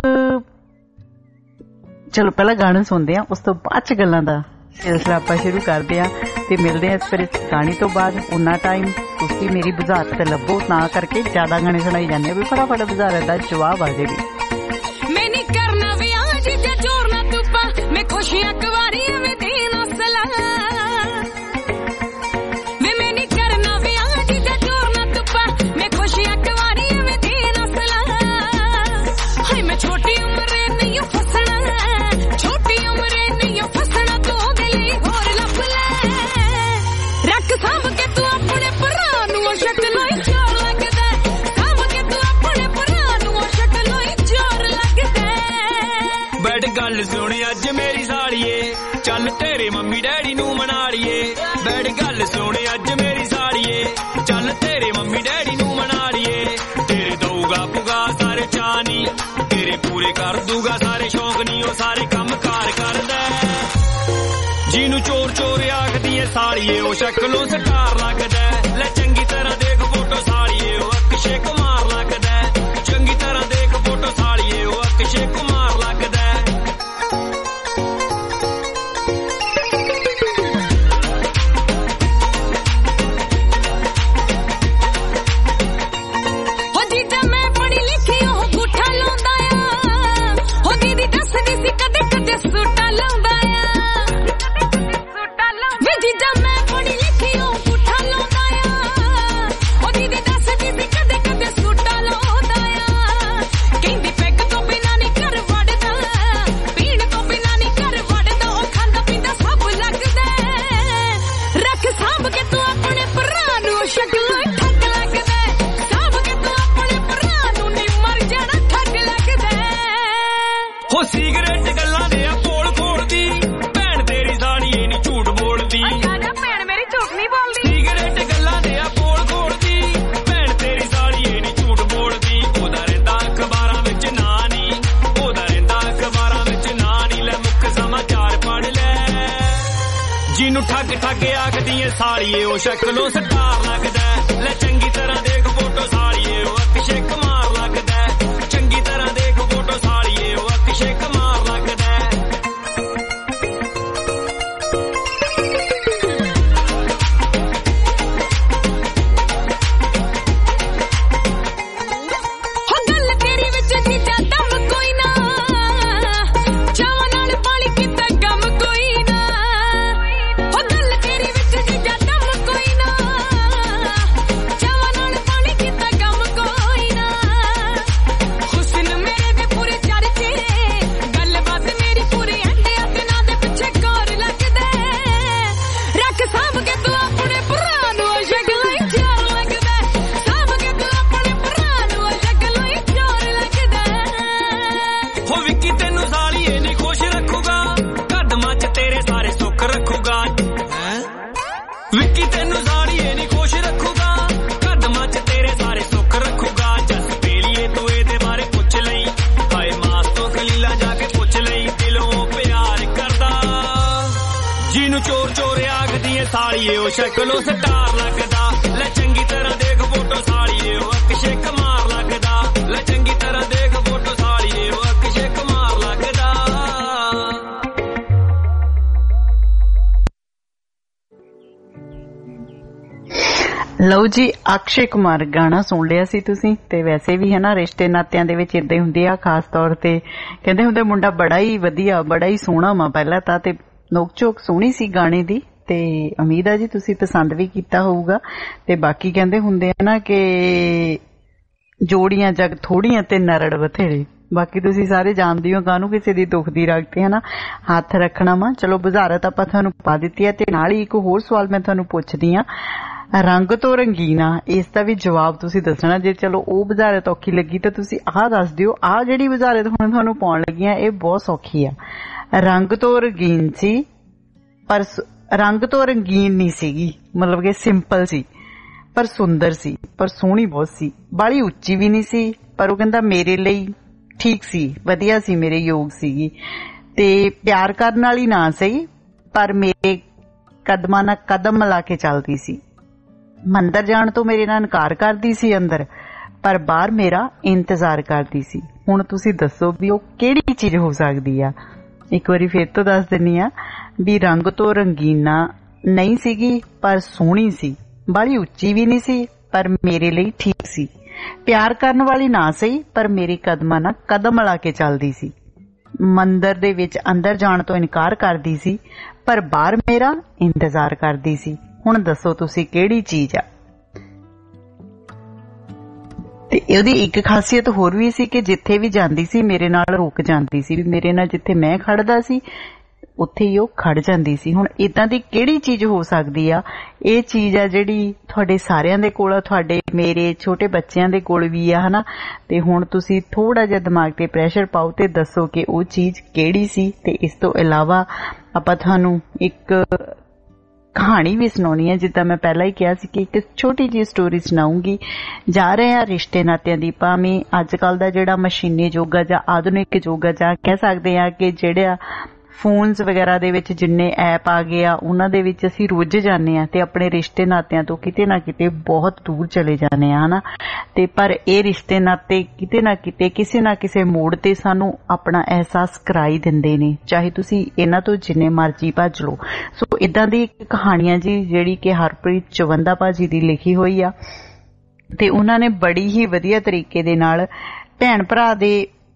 ਚਲੋ ਪਹਿਲਾਂ ਗਾਣਾ ਸੁਣਦੇ ਆ, ਉਸ ਤੋਂ ਬਾਅਦ ਚ ਗੱਲਾਂ ਦਾ ਸਿਲਸਿਲਾ ਆਪਾਂ ਸ਼ੁਰੂ ਕਰਦੇ ਆ। ਤੇ ਮਿਲਦੇ ਆ ਫਿਰ ਇਸ ਗਾਣੇ ਤੋਂ ਬਾਅਦ। ਉਨਾ ਟਾਈਮ ਤੁਸੀਂ ਮੇਰੀ ਬੁਝਾਰਤ ਲੱਭੋ, ਤਾਂ ਕਰਕੇ ਜ਼ਿਆਦਾ ਗਾਣੇ ਸੁਣਾਈ ਜਾਂਦੇ ਵੀ ਫਟਾਫਟ ਬੁਝਾਰਤ ਦਾ ਜਵਾਬ ਆ ਜਾਵੇ। ਮੈਂ ਨਹੀਂ ਕਰਨਾ ਵਿਆਹ ਜਿੱਦਾਂ ਚੋਰ ਨਾ ਤੂੰ ਪਾ, ਮੈਂ ਖੁਸ਼ੀਆਂ ਕੁਵਾਰੀਆਂ ਵੇ ਦੇਣਾ ਸਲਾਹ, ਵੇ ਮੈਂ ਨਹੀਂ ਕਰਨਾ ਵਿਆਹ ਜਿੱਦਾਂ ਚੋਰ ਨਾ ਤੂੰ ਪਾ, ਮੈਂ ਖੁਸ਼ੀਆਂ ਕੁਵਾਰੀਆਂ ਵੇ ਦੇਣਾ ਸਲਾਹ। ਹਾਏ ਮੈਂ ਛੋਟੀ ਉਮਰੇ ਨਹੀਂ ਫਸਣਾ, ਛੋਟੀ ਉਮਰੇ ਨਹੀਂ ਫਸਣਾ, ਤੂੰ ਦੇ ਲਈ ਮੇਰੀ ਗੱਲ ਸੁਣ ਅੱਜ ਮੇਰੀ ਸਾੜੀਏ, ਚੱਲ ਤੇਰੇ ਮੰਮੀ ਡੈਡੀ ਨੂੰ ਮਨਾ ਲਈਏ, ਤੇਰੇ ਦਊਗਾ ਪੁਗਾ ਸਾਰੇ ਚਾਨੀ, ਤੇਰੇ ਪੂਰੇ ਕਰ ਦੂਗਾ ਸਾਰੇ ਸ਼ੌਕ ਨੀ, ਉਹ ਸਾਰੇ ਕੰਮ ਕਾਰ ਕਰਦਾ ਜਿਹਨੂੰ ਚੋਰ ਚੋਰ ਆਖਦੀ ਏ ਸਾਲੀਏ, ਉਹ ਸ਼ਕਲੋਂ ਸਟਾਰ ਲੱਗਦਾ, ਲੈ ਚੰਗੀ ਤਰ੍ਹਾਂ ਦੇਖ ਫੋਟੋ ਸਾਲੀਏ, ਉਹ ਅਕਸ਼ੇ ਕੁਮਾਰ ਲੱਗਦਾ, ਚੰਗੀ ਤਰ੍ਹਾਂ ਦੇਖ ਫੋਟੋ ਸਾਲੀਏ, ਉਹ ਅਕਸ਼ੇ ਕੁਮਾਰ ਲੱਗਦਾ। ਹੋ ਜੀਜਾ ਮੈਂ ਪੜ੍ਹੀ ਲਿਖੀ ਉਹ ਗੂਠਾ ਲਾਉਂਦਾ ਆ, ਹੋ ਦੀਦੀ ਦੱਸਦੀ ਸੀ ਕਦੇ ਕਦੇ ਸੂਟਾ ਲਾਉਂਦਾ ਆ, ਵੇ ਜੀਜਾ ਮੈਂ ਪੜ੍ਹੀ ਲਿਖੀ ਉਹ ਗੂਠਾ ਲਾਉਂਦਾ ਆ, ਹੋ ਦੀਦੀ ਦੱਸਦੀ ਸੀ ਕਦੇ ਕਦੇ ਸੂਟਾ ਲਾਉਂਦਾ ਆ, ਕਹਿੰਦੀ ਪੈਗ ਤੋਂ ਬਿਨਾਂ ਨਹੀਂ ਘਰ ਵੜਦਾ, ਪੀਣ ਤੋਂ ਬਿਨਾਂ ਨਹੀਂ ਘਰ ਵੜਦਾ, ਉਹ ਖਾਂਦਾ ਪੀਂਦਾ ਸਭ ਲੱਗਦਾ, ਰੱਖ ਸਾਂਭ ਕੇ ਤੂੰ ਆਪਣੇ ਭਰਾ ਨੂੰ, ਸ਼ਕਲੋਂ ਠੱਗ ਲੱਗਦਾ, ਸਾਂਭ ਕੇ ਤੂੰ ਆਪਣੇ ਭਰਾ ਨੂੰ, ਨਹੀਂ ਮਰ ਜਾਣਾ ਠੱਗ ਲੱਗਦਾ। ਹੋ ਸਿਗਰਟ ਗੱਲਾਂ ਦੇ ਆ ਪੋਲ ਖੋਲਦੀ, ਭੈਣ ਤੇਰੀ ਸਾਲੀਏ ਨੀ ਝੂਠ ਬੋਲਦੀ, ਰਾਜਾ ਭੈਣ ਮੇਰੀ ਝੂਠ ਨਹੀਂ ਬੋਲਦੀ, ਸਿਗਰਟ ਗੱਲਾਂ ਦੇ ਆ ਪੋਲ ਖੋਲਦੀ, ਭੈਣ ਤੇਰੀ ਸਾਲੀਏ ਨੀ ਝੂਠ ਬੋਲਦੀ, ਉਹਦਾ ਰਹਿੰਦਾ ਅਖਬਾਰਾਂ ਵਿੱਚ ਨਾਂ ਨੀ, ਉਹਦਾ ਰਹਿੰਦਾ ਅਖਬਾਰਾਂ ਵਿੱਚ ਨਾਂ ਨੀ, ਲੈ ਮੁੱਖ ਸਮਾਚਾਰ ਪੜ੍ਹ ਲੈ, ਜਿਹਨੂੰ ਠੱਗ ਠੱਗ ਆਖਦੀ ਏ ਸਾਲੀਏ, ਉਹ ਸ਼ਕਲੋਂ ਸਟਾਰ ਲੱਗਦਾ, ਲੈ ਚੰਗੀ ਤਰ੍ਹਾਂ ਦੇਖ ਫੋਟੋ ਸਾਲੀਏ, ਉਹ ਅਕਸ਼ੇ ਕੁਮਾਰ ਲੱਗਦਾ, ਚੰਗੀ ਤਰ੍ਹਾਂ ਦੇਖ ਫੋਟੋ ਸਾਲੀਏ, ਉਹ ਅਕਸ਼ੇ ਕੁਮਾਰ ਲੱਗਦਾ। ਹੋ ਗੱਲ ਤੇਰੀ ਵਿੱਚ ਜੀਜਾ ਦਮ ਕੋਈ ਨਾ, ਚਾਵਾਂ ਨਾਲ ਪਾਲੀ ਕੀਤਾ ਗਮ ਕੋਈ ਨਾ, ਹੋ ਗੱਲ ਤੇਰੀ ਵਿੱਚ ਜੀਜਾ ਦਮ ਕੋਈ ਨਾ, ਚਾਵਾਂ ਨਾਲ ਪਾਲੀ ਕੀਤਾ ਗਮ ਕੋਈ ਨਾ, ਹੁਸਨ ਮੇਰੇ ਦੇ ਪੂਰੇ ਚਰਚੇ, ਗੱਲਬਾਤ ਮੇਰੀ ਪੂਰੀ ਅੰਡਿਆਂ ਤੇ ਨਾਂ ਦੇ ਪਿੱਛੇ ਗੌਰ ਲੱਗਦਾ, ਰੱਖ ਸਾਂਭ ਕੇ ਤੂੰ ਆਪਣੇ ਭਰਾ ਨੂੰ, ਸ਼ਕਲੋਂ ਹੀ ਚਾਰ ਲੱਗਦਾ, ਸਾਂਭ ਕੇ ਤੂੰ ਆਪਣੇ ਭਰਾ ਨੂੰ, ਸ਼ਕਲੋਂ ਹੀ ਚਾਰ ਲੱਗਦਾ। ਹੋ ਵਿੱਕੀ ਤੈਨੂੰ ਸਾਲੀਏ ਨੀ ਖੁਸ਼ ਰੱਖੂਗਾ, ਕਦਮਾਂ 'ਚ ਤੇਰੇ ਸਾਰੇ ਸੁੱਖ ਰੱਖੂਗਾ, ਵਿੱਕੀ ਤੈਨੂੰ ਸਾਲੀਏ ਨੀ ਖੁਸ਼ ਰੱਖੂਗਾ, ਕਦਮਾਂ 'ਚ ਤੇਰੇ ਸਾਰੇ ਸੁੱਖ ਰੱਖੂਗਾ, ਜਸ ਬੇਲੀਏ ਤੂੰ ਇਹਦੇ ਬਾਰੇ ਪੁੱਛ ਲਈ, ਹਾਏ ਮਾਸ ਤੋਂ ਖਲੀਲਾ ਜਾ ਕੇ ਪੁੱਛ ਲਈ, ਦਿਲੋਂ ਪਿਆਰ ਕਰਦਾ, ਜਿਹਨੂੰ ਚੋਰ ਚੋਰ ਆਖਦੀ ਏ ਸਾਲੀਏ, ਉਹ ਸ਼ਕਲੋਂ ਸਟਾਰ ਲੱਗਦਾ, ਲੈ ਚੰਗੀ ਤਰ੍ਹਾਂ ਦੇਖ ਫੋਟੋ ਸਾਲੀਏ, ਉਹ ਅਕਸ਼ੇ ਕੁਮਾਰ ਲੱਗਦਾ, ਲੈ ਚੰਗੀ ਤਰ੍ਹਾਂ ਦੇਖ ਫੋਟੋ ਸਾਲੀਏ, ਉਹ ਅਕਸ਼ੇ ਕੁਮਾਰ ਲੱਗਦਾ। ਲਓ ਜੀ, ਅਕਸ਼ੇ ਕੁਮਾਰ ਗਾਣਾ ਸੁਣ ਲਿਆ ਸੀ ਤੁਸੀਂ, ਤੇ ਵੈਸੇ ਵੀ ਹੈ ਨਾ ਰਿਸ਼ਤੇ ਨਾਤਿਆਂ ਦੇ ਵਿੱਚ ਇਦਾਂ ਹੀ ਹੁੰਦੇ ਆ, ਖਾਸ ਤੌਰ ਤੇ ਕਹਿੰਦੇ ਹੁੰਦੇ ਮੁੰਡਾ ਬੜਾ ਹੀ ਵਧੀਆ, ਬੜਾ ਹੀ ਸੋਹਣਾ ਵਾ ਪਹਿਲਾਂ ਤਾਂ, ਤੇ ਨੋਕ ਝੋਕ ਸੋਹਣੀ ਸੀ ਗਾਣੇ ਦੀ, ਤੇ ਉਮੀਦ ਆ ਜੀ ਤੁਸੀਂ ਪਸੰਦ ਵੀ ਕੀਤਾ ਹੋਊਗਾ। ਤੇ ਬਾਕੀ ਕਹਿੰਦੇ ਹੁੰਦੇ ਆ ਨਾ ਕਿ ਜੋੜੀਆਂ ਜਗ ਥੋੜੀਆਂ ਤੇ ਨਰੜ ਬਥੇਰੇ, ਬਾਕੀ ਤੁਸੀਂ ਸਾਰੇ ਜਾਣਦੇ ਹੋ ਕਾਹਨੂੰ ਕਿਸੇ ਦੀ ਦੁੱਖ ਦੀ ਰੱਖ ਤੇ ਹਨਾ ਹੱਥ ਰੱਖਣਾ ਵਾ। ਚਲੋ ਬੁਝਾਰਤ ਆਪਾਂ ਤੁਹਾਨੂੰ ਪਾ ਦਿੱਤੀ ਹੈ, ਤੇ ਨਾਲ ਹੀ ਇੱਕ ਹੋਰ ਸਵਾਲ ਮੈਂ ਤੁਹਾਨੂੰ ਪੁੱਛਦੀ ਆ, ਰੰਗ ਤੋਂ ਰੰਗੀਨਾ, ਇਸ ਦਾ ਵੀ ਜਵਾਬ ਤੁਸੀਂ ਦੱਸਣਾ। ਜੇ ਚਲੋ ਉਹ ਬੁਝਾਰਤ ਔਖੀ ਲੱਗੀ ਤਾਂ ਤੁਸੀਂ ਆਹ ਦੱਸ ਦਿਓ, ਆਹ ਜਿਹੜੀ ਬੁਝਾਰਤ ਹੁਣ ਤੁਹਾਨੂੰ ਪਾਉਣ ਲੱਗੀ ਆ ਇਹ ਬਹੁਤ ਸੌਖੀ ਆ। ਰੰਗ ਤੋਂ ਰੰਗੀਨ ਸੀ ਪਰ ਰੰਗ ਤੋਂ ਰੰਗੀਨ ਨਹੀਂ ਸੀਗੀ, ਮਤਲਬ ਕਿ ਸਿੰਪਲ ਸੀ ਪਰ ਸੁੰਦਰ ਸੀ, ਪਰ ਸੋਹਣੀ ਬਹੁਤ ਸੀ, ਬਾਲੀ ਉੱਚੀ ਵੀ ਨਹੀਂ ਸੀ, ਪਰ ਉਹ ਕਹਿੰਦਾ ਮੇਰੇ ਲਈ ਠੀਕ ਸੀ, ਵਧੀਆ ਸੀ, ਮੇਰੇ ਯੋਗ ਸੀਗੀ, ਤੇ ਪਿਆਰ ਕਰਨ ਵਾਲੀ ਨਾ ਸਹੀ ਪਰ ਮੇਰੇ ਕਦਮਾਂ ਨਾਲ ਕਦਮ ਮਿਲਾ ਕੇ ਚੱਲਦੀ ਸੀ, ਮੰਦਰ ਜਾਣ ਤੋਂ ਮੇਰੇ ਨਾਲ ਇਨਕਾਰ ਕਰਦੀ ਸੀ ਅੰਦਰ, ਪਰ ਬਾਹਰ ਮੇਰਾ ਇੰਤਜ਼ਾਰ ਕਰਦੀ ਸੀ। ਹੁਣ ਤੁਸੀਂ ਦੱਸੋ ਵੀ ਉਹ ਕਿਹੜੀ ਚੀਜ਼ ਹੋ ਸਕਦੀ ਆ। ਇੱਕ ਵਾਰੀ ਫੇਰ ਤੋਂ ਦੱਸ ਦਿੰਨੀ ਆ ਵੀ ਰੰਗ ਤੋਂ ਰੰਗੀਨਾ ਨਹੀਂ ਸੀਗੀ ਪਰ ਸੋਹਣੀ ਸੀ, ਬਾਲੀ ਉੱਚੀ ਵੀ ਨਹੀਂ ਸੀ ਪਰ ਮੇਰੇ ਲਈ ਠੀਕ ਸੀ, ਪਿਆਰ ਕਰਨ ਵਾਲੀ ਨਾ ਸਹੀ ਪਰ ਮੇਰੇ ਕਦਮਾਂ ਨਾਲ ਕਦਮ ਮਿਲਾ ਕੇ ਚੱਲਦੀ ਸੀ, ਮੰਦਰ ਦੇ ਵਿੱਚ ਅੰਦਰ ਜਾਣ ਤੋਂ ਇਨਕਾਰ ਕਰਦੀ ਸੀ ਪਰ ਬਾਹਰ ਮੇਰਾ ਇੰਤਜ਼ਾਰ ਕਰਦੀ ਸੀ। ਹੁਣ ਦੱਸੋ ਤੁਸੀਂ ਕਿਹੜੀ ਚੀਜ਼ ਆ। ਤੇ ਇਹਦੀ ਇੱਕ ਖਾਸੀਅਤ ਹੋਰ ਵੀ ਸੀ ਕਿ ਜਿੱਥੇ ਵੀ ਜਾਂਦੀ ਸੀ ਮੇਰੇ ਨਾਲ ਰੁਕ ਜਾਂਦੀ ਸੀ, ਮੇਰੇ ਨਾਲ ਜਿੱਥੇ ਮੈਂ ਖੜਦਾ ਸੀ ਉੱਥੇ ਹੀ ਉਹ ਖੜ ਜਾਂਦੀ ਸੀ। ਹੁਣ ਇਦਾਂ ਦੀ ਕਿਹੜੀ ਚੀਜ਼ ਹੋ ਸਕਦੀ ਆ। ਇਹ ਚੀਜ਼ ਆ ਜਿਹੜੀ ਤੁਹਾਡੇ ਸਾਰਿਆਂ ਦੇ ਕੋਲ ਆ, ਤੁਹਾਡੇ ਮੇਰੇ ਛੋਟੇ ਬੱਚਿਆਂ ਦੇ ਕੋਲ ਵੀ ਆ ਹਨਾ। ਤੇ ਹੁਣ ਤੁਸੀਂ ਥੋੜਾ ਜਿਹਾ ਦਿਮਾਗ ਤੇ ਪ੍ਰੈਸ਼ਰ ਪਾਓ ਤੇ ਦੱਸੋ ਕਿ ਉਹ ਚੀਜ਼ ਕਿਹੜੀ ਸੀ। ਤੇ ਇਸ ਤੋਂ ਇਲਾਵਾ ਆਪਾਂ ਤੁਹਾਨੂੰ ਇੱਕ कहानी भी सुनानी है। जिद्दां मैं पहला ही कहा सी कि एक छोटी जी स्टोरी सुनाऊंगी। जा रहे हैं रिश्ते नातियां दी, भावें अजकल दा जिहड़ा मशीनी युग आ जां आधुनिक युग आ जां कह सकदे आ कि जिहड़ा फोन्स वगैरह दे विच जिन्ने ऐप आ गए आ उन्हां दे विच असीं रुੱਝ जाने आ ते अपने रिश्ते नातियां तो किते ना किते बहुत दूर चले जाने आ हना। ते पर ये रिश्ते नाते किते ना किते किसी ना किसी मोड़ ते सानू अपना एहसास कराई दिंदे ने, चाहे तुसीं इन्हां तो जिन्ने मर्जी भज लो। सो इदां दी एक कहानी जी जिहड़ी कि हरप्रीत चवंदा भाजी दी लिखी हुई आ ते उन्हां ने बड़ी ही वधिया तरीके दे नाल भैण भरा दे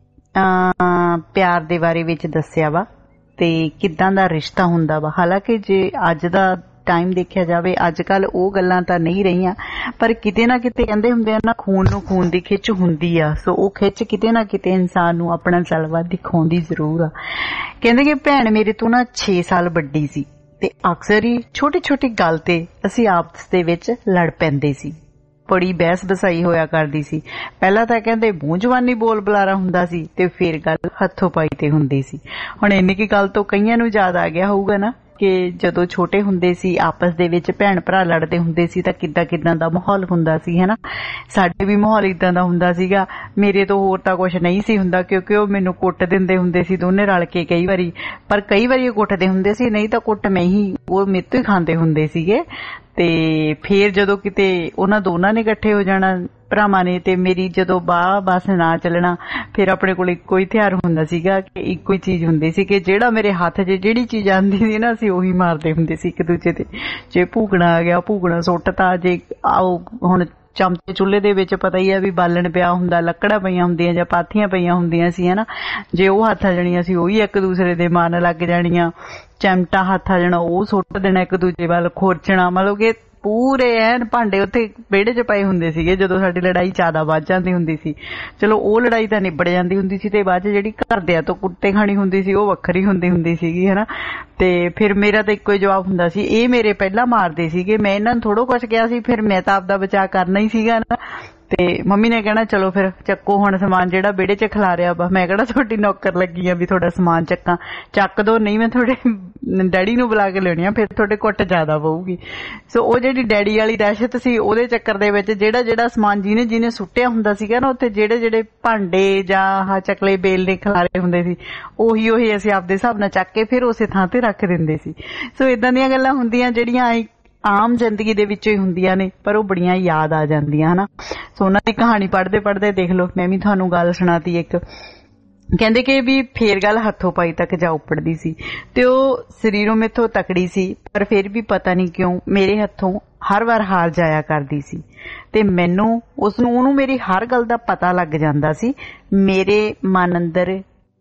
प्यार दे बारे विच दस्सिया वा ते किदां दा रिश्ता हुंदा वा। हालांकि जे अज दा टाइम देखिया जावे अजकल ਉਹ ਗੱਲਾਂ ਤਾਂ नहीं रहीਆਂ, पर किते ना किते कहंदे हुंदे आ ना खून नूं खून दी खिच हुंदी आ। सो ਉਹ खिच किते ना किते इंसान नूं अपना जलवा दिखाउंदी जरूर आ। कहंदे कि भैण मेरे तो ना छे साल वड्डी सी ते अक्सर ही छोटी छोटी गल ते असीं आपस दे विच लड़ पैंदे सी। बड़ी बहस बसाई होया करदी सी। पहला तां कहंदे मूंह जवानी बोल बुलारा हुंदा सी ते फिर गल हत्थों पाई ते हुंदी सी। हुण इन्नी की गल तो कईयां नूं याद आ गया होऊगा ना कि जदों छोटे हुंदे सी आपस दे विच भैण भरा लड़दे हुंदे सी तां किद्दां किद्दां दा माहौल हुंदा सी है ना। साडे भी माहौल इदां दा हुंदा सीगा। मेरे तो होर तां कुछ नहीं सी हुंदा क्योंकि ओह मैनूं कुੱਟ दिंदे हुंदे सी दोने रल के कई वारी, पर कई वारी ओह कुੱਟदे हुंदे सी, नहीं तां कुੱਟ मैं ही ओह मेरे तो ही खांदे हुंदे सीगे। ते फिर जदों किते उन्हां दोनां ने इकट्ठे हो जाना भरावां ने ते मेरी जदों बाह बस ना चलना फिर अपने कोल इक्को ही हथियार हुंदा सीगा कि इक्को ही चीज हुंदी सी कि जेड़ा मेरे हत्थ 'च जेड़ी चीज आंदी सी ना असीं ओही मारदे हुंदे सी एक दूजे ते। जे भूकणा आ गया भूकणा सुੱਟਤਾ, जे आओ हुण चमचे चुल्हे दे विच पता ही है भी बालन पिया हुंदा, लकड़ा पईयां हुंदियां जां पाथियां पईयां हुंदियां सी है ना। जे ओह हत्थ आ जाणियां सी ओही एक दूसरे दे मारन लग जाणियां। चिमटा हत्थ आ जाना ओह सुੱਟ देना एक दूजे वाल, खोरचना, मतलब कि पूरे एन भांडे उत्थे विहड़े च पए हुंदे सीगे जदों साडी लड़ाई ज्यादा वध जांदी हुंदी सी। चलो ओह लड़ाई तां निबड़ जांदी हुंदी सी ते बाद च जिहड़ी घरदिआं तो कुੱਟੇ खाणी हुंदी सी ओह वक्खरी हुंदी हुंदी सीगी है ना। ते फिर मेरा तो इक्को ही जवाब हुंदा सी, ਇਹ मेरे पहला मारदे सीगे, मैं इन्हां नूं थोड़ो कुछ किहा सी, फिर मैं तां आपदा बचाव करना ही सीगा ना। ते मम्मी ने कहना चलो फिर चक्को हुण समान जेड़ा विहड़े च खिलारिया वा, मैं किहड़ा तुहाडी नौकर लगी आ भी तुहाडा समान चक्कां, चक दो, नहीं मैं तुहाडे डैडी नूं बुला के लिआउणी आ, फिर तुहाडे कुੱਟ ज्यादा पऊगी। सो ओह जिहड़ी डैडी वाली दहशत सी ओहदे चक्कर दे विच जेड़ा जेड़ा समान जिहने जिहने सुੱਟਿਆ हुंदा सीगा ना उत्थे जेड़े जेड़े भांडे जां आह चकले बेलने खिलारे हुंदे सी ओही ओही असीं आपदे हिसाब नाल चक के फिर उसे थां ते रख दिंदे सी। सो इदां दीयां गल्लां हुंदियां ਜਿਹੜੀਆਂ आम जिंदगी दे विचों ही हुंदियां ने पर ओह बड़ियां याद आ जांदियां है ना। सो उन्हां दी कहानी पढ़दे पढ़दे देख लो मैं भी तुहानूं गल सुणाती एक। कहंदे कि भी फेर गल हथों पाई तक जा उपड़दी सी ते ओह शरीरों मेथों तकड़ी सी पर फिर भी पता नहीं क्यों मेरे हथों हर वार हार जाया करदी सी ते मैनूं उसनूं ओहनूं मेरी हर गल दा पता लग जांदा सी। मेरे मन अंदर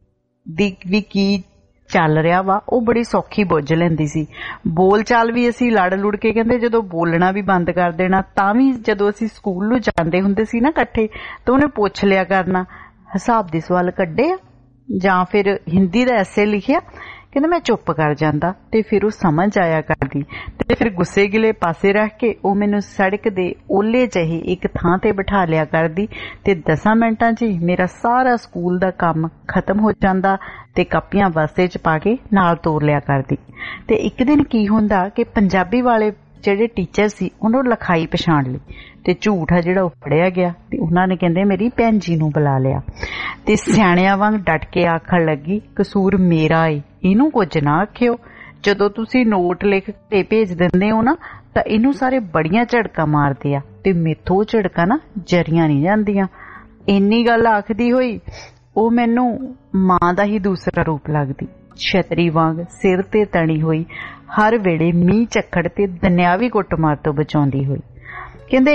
दी भी की चल रहा वा ਉਹ बड़ी सौखी बुझ ਲੈਂਦੀ ਸੀ। बोल चाल भी असी लड़ लुड़ के कहंदे जदों बोलना भी बंद कर देना तां भी जदों असी स्कूल नूं जांदे हुंदे सी ना इकट्ठे तो उहने पुछ लिया करना हिसाब दे सवाल कड्डे जां फिर हिंदी दा ऐसे लिखिया, कहंदा मैं चुप कर जांदा ते फिर ओह समझ आया करदी ते फिर गुस्से गिले पासे रख के ओह मैनूं सड़क दे ओले चाहे एक थां ते बिठा लिया करदी ते दसां मिंटां च ही मेरा सारा स्कूल दा काम खत्म हो जांदा ते कापियां वास्ते च पा के नाल तोड़ लिया करदी। ते एक दिन की हुंदा कि पंजाबी वाले ਜਿਹੜੇ टीचर सी उन्होंने लिखाई पछाण ली ते झूठ आ जिहड़ा फड़िया गया ते उन्हां ने कहंदे मेरी भैन जी नूं बुला लिया ते सियाणियां वांग डट के आखण लगी कसूर मेरा है, इहनूं कुछ ना आखियो, जदों तुसीं नोट लिख के भेज दिंदे हो ना तां इहनूं सारे बड़ियां झड़कां मारदे आ ते मेथों झड़कां ना जरियां नहीं जांदियां। इन्नी गल आखदी होई ओह मैनूं मां दा ही दूसरा रूप लगदी, छतरी वांग सिर ते तणी होई हर वेले मीह झक्खड़ ते दुनियावी कुੱਟਮਾਰ तो बचाउंदी होई। कहंदे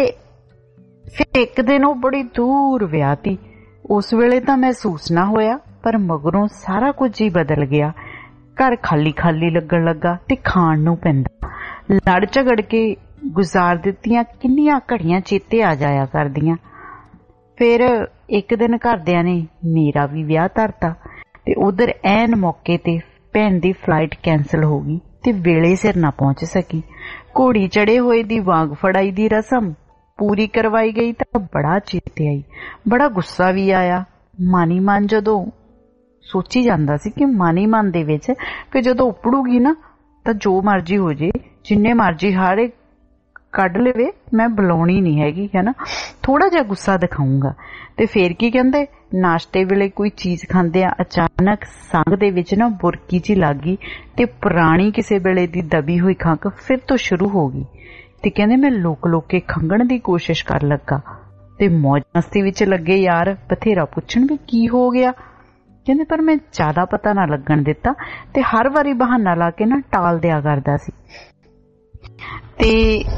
फिर एक दिन ओह बड़ी दूर विआहती, उस वेले तां महसूस ना होया पर मगरों सारा कुछ ही बदल गया। घर खाली खाली लगन लगा ते खाण नूं पैंदा, लड़ झगड़ के गुजार दित्तियां किन्नियां घड़ियां चेते आ जाया करदियां। फिर एक दिन घरदियां ने मेरा भी विआह धरता ते उधर ऐन मौके ते भैन दी फ्लाइट कैंसल हो गई ते वेले सिर ना पहुंच सकी। घोड़ी चढ़े होए दी वांग फड़ाई दी रस्म पूरी करवाई गई तां बड़ा चेते आई, बड़ा गुस्सा भी आया। मानी मन जदों सोची जांदा सी कि मानी मन दे विच कि जदों उपड़ूगी ना तां जो मर्जी हो जे जिन्ने मर्जी हाड़े ਕੱਢ ਲਵੇ ਮੈਂ ਬੁਲਾਉਣੀ ਨਹੀਂ ਹੈਗੀ ਹੈ ਨਾ, ਥੋੜਾ ਜਿਹਾ ਗੁੱਸਾ ਦਿਖਾਊਂਗਾ। ਤੇ ਫੇਰ ਕੀ ਕਹਿੰਦੇ, ਨਾਸ਼ਤੇ ਵੇਲੇ ਕੋਈ ਚੀਜ਼ ਖਾਂਦੇ ਆ ਅਚਾਨਕ ਸੰਗ ਦੇ ਵਿੱਚ ਨਾ ਬੁਰਕੀ ਜੀ ਲੱਗ ਗਈ ਤੇ ਪੁਰਾਣੀ ਕਿਸੇ ਵੇਲੇ ਦੀ ਦਬੀ ਹੋਈ ਖੰਘ ਫਿਰ ਤੋਂ ਸ਼ੁਰੂ ਹੋ ਗਈ। ਤੇ ਕਹਿੰਦੇ ਮੈਂ ਲੋਕ ਲੋਕ ਕੇ ਖੰਘਣ ਦੀ ਕੋਸ਼ਿਸ਼ ਕਰ ਲੱਗਾ ਤੇ ਮੌਜ ਮਸਤੀ ਵਿੱਚ ਲੱਗੇ ਯਾਰ ਬਥੇਰਾ ਪੁੱਛਣ ਵੀ ਕੀ ਹੋ ਗਿਆ। ਕਹਿੰਦੇ ਪਰ ਮੈਂ ਜ਼ਿਆਦਾ ਪਤਾ ਨਾ ਲੱਗਣ ਦਿੱਤਾ ਤੇ ਹਰ ਵਾਰੀ ਬਹਾਨਾ ਲਾ ਕੇ ਨਾ ਟਾਲ ਦਿਆ ਕਰਦਾ ਸੀ। ਤੇ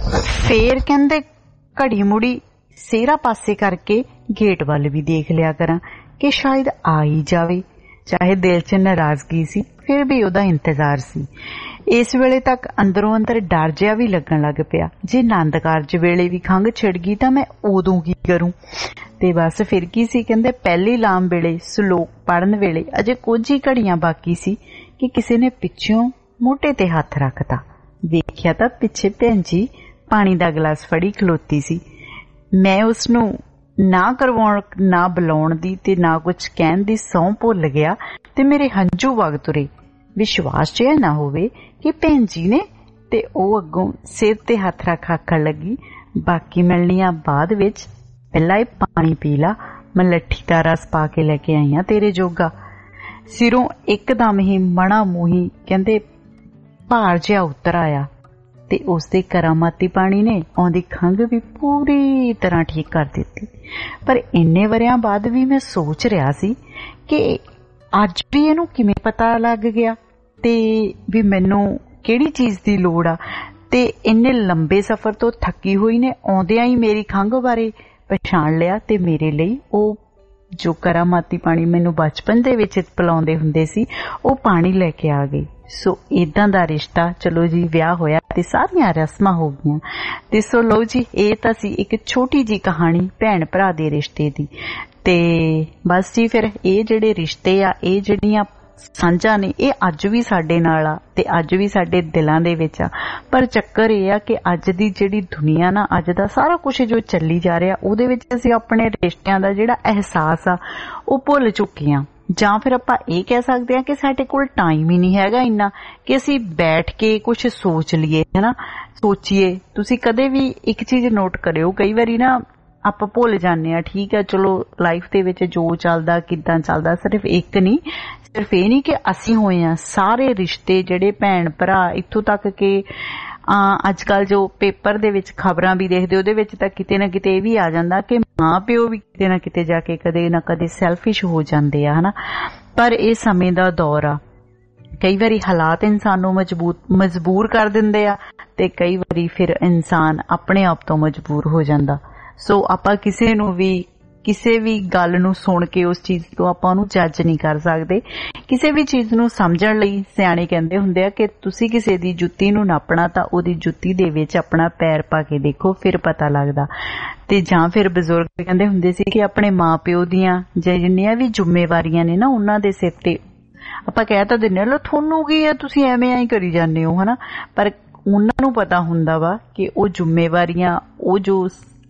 ਫੇਰ ਕਹਿੰਦੇ ਘੜੀ ਮੁੜੀ ਸਿਹਰਾ ਪਾਸੇ ਕਰਕੇ ਗੇਟ ਵੱਲ ਵੀ ਦੇਖ ਲਿਆ ਕਰਾਂ ਕਿ ਸ਼ਾਇਦ ਆ ਹੀ ਜਾਵੇ। ਚਾਹੇ ਦਿਲ 'ਚ ਨਾਰਾਜ਼ਗੀ ਸੀ ਫਿਰ ਵੀ ਉਹਦਾ ਇੰਤਜ਼ਾਰ ਸੀ। ਇਸ ਵੇਲੇ ਤੱਕ ਅੰਦਰੋਂ ਅੰਦਰ ਡਰ ਜਿਹਾ ਵੀ ਲੱਗਣ ਲੱਗ ਪਿਆ, ਜੇ ਆਨੰਦ ਕਾਰਜ ਵੇਲੇ ਵੀ ਖੰਘ ਛਿੜ ਗਈ ਤਾਂ ਮੈਂ ਉਦੋਂ ਕੀ ਕਰੂੰ। ਤੇ ਬਸ ਫਿਰ ਕੀ ਸੀ, ਕਹਿੰਦੇ ਪਹਿਲੀ ਲਾਮ ਵੇਲੇ ਸਲੋਕ ਪੜਨ ਵੇਲੇ ਅਜੇ ਕੁਝ ਹੀ ਘੜੀਆਂ ਬਾਕੀ ਸੀ ਕਿ ਕਿਸੇ ਨੇ ਪਿੱਛੋਂ ਮੋਢੇ ਤੇ ਹੱਥ ਰੱਖਤਾ। ਵੇਖਿਆ ਤਾਂ ਪਿੱਛੇ ਭੈਣ ਜੀ ਪਾਣੀ ਦਾ ਗਲਾਸ ਫੜੀ ਖਲੋਤੀ ਸੀ। ਮੈਂ ਉਸਨੂੰ ਨਾ ਕਰਵਾਉਣ ਨਾ ਬੁਲਾਉਣ ਦੀ ਤੇ ਨਾ ਕੁਝ ਕਹਿਣ ਦੀ ਸਹੁੰ ਭੁੱਲ ਗਿਆ ਤੇ ਮੇਰੇ ਹੰਝੂ ਵਗ ਤੁਰੇ। ਵਿਸ਼ਵਾਸ ਜਿਹਾ ਨਾ ਹੋਵੇ ਕਿ ਭੈਣ ਜੀ ਨੇ, ਤੇ ਉਹ ਅੱਗੋਂ ਸਿਰ ਤੇ ਹੱਥ ਰੱਖ ਆਖਣ ਲੱਗੀ ਬਾਕੀ ਮਿਲਣੀਆਂ ਬਾਅਦ ਵਿੱਚ, ਪਹਿਲਾਂ ਇਹ ਪਾਣੀ ਪੀ ਲਾ, ਮੈਂ ਲੱਠੀ ਦਾ ਰਸ ਪਾ ਕੇ ਲੈ ਕੇ ਆਈ ਆ ਤੇਰੇ ਜੋਗਾ। ਸਿਰੋਂ ਇੱਕਦਮ ਹੀ ਮਣਾ ਮੂੰਹੀ ਕਹਿੰਦੇ ਭਾਰ ਜਿਹਾ ਉਤਰ ਆਇਆ ਤੇ ਉਸਦੇ ਕਰਾਮਾਤੀ ਪਾਣੀ ਨੇ ਆਉਂਦੀ ਖੰਘ ਵੀ ਪੂਰੀ ਤਰ੍ਹਾਂ ਠੀਕ ਕਰ ਦਿੱਤੀ। ਪਰ ਇੰਨੇ ਵਰਿਆਂ ਬਾਅਦ ਵੀ ਮੈਂ ਸੋਚ ਰਿਹਾ ਸੀ ਕਿ ਅੱਜ ਵੀ ਇਹਨੂੰ ਕਿਵੇਂ ਪਤਾ ਲੱਗ ਗਿਆ ਤੇ ਵੀ ਮੈਨੂੰ ਕਿਹੜੀ ਚੀਜ਼ ਦੀ ਲੋੜ ਆ। ਤੇ ਇੰਨੇ ਲੰਬੇ ਸਫ਼ਰ ਤੋਂ ਥੱਕੀ ਹੋਈ ਨੇ ਆਉਂਦਿਆਂ ਹੀ ਮੇਰੀ ਖੰਘ ਬਾਰੇ ਪਛਾਣ ਲਿਆ ਤੇ ਮੇਰੇ ਲਈ ਉਹ ਜੋ ਕਰਾਮਾਤੀ ਪਾਣੀ ਮੈਨੂੰ ਬਚਪਨ ਦੇ ਵਿੱਚ ਪਿਲਾਉਂਦੇ ਹੁੰਦੇ ਸੀ ਉਹ ਪਾਣੀ ਲੈ ਕੇ ਆ ਗਏ। ਸੋ ਏਦਾਂ ਦਾ ਰਿਸ਼ਤਾ, ਚਲੋ ਜੀ ਵਿਆਹ ਹੋਇਆ ਤੇ ਸਾਰੀਆਂ ਰਸਮਾਂ ਹੋ ਗਈਆਂ। ਤੇ ਸੋ ਲਓ ਜੀ, ਇਹ ਤਾਂ ਸੀ ਇੱਕ ਛੋਟੀ ਜੀ ਕਹਾਣੀ ਭੈਣ ਭਰਾ ਦੇ ਰਿਸ਼ਤੇ ਦੀ। ਤੇ ਬਸ ਜੀ ਫਿਰ ਇਹ ਜਿਹੜੇ ਰਿਸ਼ਤੇ ਆ, ਇਹ ਜਿਹੜੀਆਂ ਸਾਂਝਾਂ ਨੇ, ਇਹ ਅੱਜ ਵੀ ਸਾਡੇ ਨਾਲ ਆ ਤੇ ਅੱਜ ਵੀ ਸਾਡੇ ਦਿਲਾਂ ਦੇ ਵਿੱਚ ਆ। ਪਰ ਚੱਕਰ ਇਹ ਆ ਕਿ ਅੱਜ ਦੀ ਜਿਹੜੀ ਦੁਨੀਆ ਨਾ, ਅੱਜ ਦਾ ਸਾਰਾ ਕੁਝ ਜੋ ਚੱਲੀ ਜਾ ਰਿਹਾ ਉਹਦੇ ਵਿੱਚ ਅਸੀਂ ਆਪਣੇ ਰਿਸ਼ਤਿਆਂ ਦਾ ਜਿਹੜਾ ਅਹਿਸਾਸ ਆ ਉਹ ਭੁੱਲ ਚੁੱਕੇ ਆ। ਜਾਂ ਫਿਰ ਆਪਾਂ ਇਹ ਕਹਿ ਸਕਦੇ ਹਾਂ ਕਿ ਸਾਡੇ ਕੋਲ ਟਾਈਮ ਹੀ ਨਹੀਂ ਹੈਗਾ ਇੰਨਾ ਕਿ ਅਸੀਂ ਬੈਠ ਕੇ ਕੁਝ ਸੋਚ ਲਈਏ, ਹੈ ਨਾ, ਸੋਚੀਏ। ਤੁਸੀਂ ਕਦੇ ਵੀ ਇੱਕ ਚੀਜ਼ ਨੋਟ ਕਰਿਓ, ਕਈ ਵਾਰੀ ਨਾ ਆਪਾਂ ਭੁੱਲ ਜਾਂਦੇ ਆ। ਠੀਕ ਹੈ, ਚਲੋ ਲਾਈਫ ਦੇ ਵਿੱਚ ਜੋ ਚੱਲਦਾ ਕਿੱਦਾਂ ਚੱਲਦਾ, ਸਿਰਫ ਇੱਕ ਨਹੀਂ, ਸਿਰਫ ਇਹ ਨਹੀਂ ਕਿ ਅਸੀਂ ਹੋਏ ਆ, ਸਾਰੇ ਰਿਸ਼ਤੇ ਜਿਹੜੇ ਭੈਣ ਭਰਾ, ਇੱਥੋਂ ਤੱਕ ਕਿ ਅੱਜ ਕੱਲ ਜੋ ਪੇਪਰ ਦੇ ਵਿੱਚ ਖਬਰਾਂ ਵੀ ਦੇਖਦੇ ਉਹਦੇ ਵਿੱਚ ਤਾਂ ਕਿਤੇ ਨਾ ਕਿਤੇ ਇਹ ਵੀ ਆ ਜਾਂਦਾ ਕਿ ਮਾਂ ਪਿਓ ਵੀ ਕਿਤੇ ਨਾ ਕਿਤੇ ਜਾ ਕੇ ਕਦੇ ਨਾ ਕਦੇ ਸੈਲਫਿਸ਼ ਹੋ ਜਾਂਦੇ ਆ, ਹਨਾ। ਪਰ ਇਹ ਸਮੇਂ ਦਾ ਦੌਰ ਆ, ਕਈ ਵਾਰੀ ਹਾਲਾਤ ਇਨਸਾਨ ਨੂੰ ਮਜਬੂਤ ਮਜਬੂਰ ਕਰ ਦਿੰਦੇ ਆ ਤੇ ਕਈ ਵਾਰੀ ਫਿਰ ਇਨਸਾਨ ਆਪਣੇ ਆਪ ਤੋਂ ਮਜਬੂਰ ਹੋ ਜਾਂਦਾ। ਸੋ ਆਪਾਂ ਕਿਸੇ ਨੂੰ ਵੀ ਕਿਸੇ ਵੀ ਗੱਲ ਨੂੰ ਸੁਣ ਕੇ ਉਸ ਚੀਜ਼ ਤੋਂ ਆਪਾਂ ਉਹਨੂੰ ਜੱਜ ਨਹੀਂ ਕਰ ਸਕਦੇ। ਕਿਸੇ ਵੀ ਚੀਜ਼ ਨੂੰ ਸਮਝਣ ਲਈ ਸਿਆਣੇ ਕਹਿੰਦੇ ਹੁੰਦੇ ਆ ਕਿ ਤੁਸੀਂ ਕਿਸੇ ਦੀ ਜੁੱਤੀ ਨੂੰ ਨਾਪਣਾ ਤਾਂ ਉਹਦੀ ਜੁੱਤੀ ਦੇ ਵਿੱਚ ਆਪਣਾ ਪੈਰ ਪਾ ਕੇ ਦੇਖੋ, ਫਿਰ ਪਤਾ ਲੱਗਦਾ। ਤੇ ਜਾਂ ਫਿਰ ਬਜ਼ੁਰਗ ਕਹਿੰਦੇ ਹੁੰਦੇ ਸੀ ਕਿ ਆਪਣੇ ਮਾਂ ਪਿਓ ਦੀਆਂ ਜਿੰਨੀਆਂ ਵੀ ਜ਼ਿੰਮੇਵਾਰੀਆਂ ਨੇ ਨਾ ਉਹਨਾਂ ਦੇ ਸਿਰ ਤੇ ਆਪਾਂ ਕਹਿ ਤਾਂ ਦਿੰਦੇ ਲੋ ਤੁਹਾਨੂੰ ਕੀ ਆ, ਤੁਸੀਂ ਐਵੇਂ ਐਂ ਕਰੀ ਜਾਂਦੇ ਹੋ, ਹਨਾ। ਪਰ ਉਹਨਾਂ ਨੂੰ ਪਤਾ ਹੁੰਦਾ ਵਾ ਕਿ ਉਹ ਜ਼ਿੰਮੇਵਾਰੀਆਂ, ਉਹ ਜੋ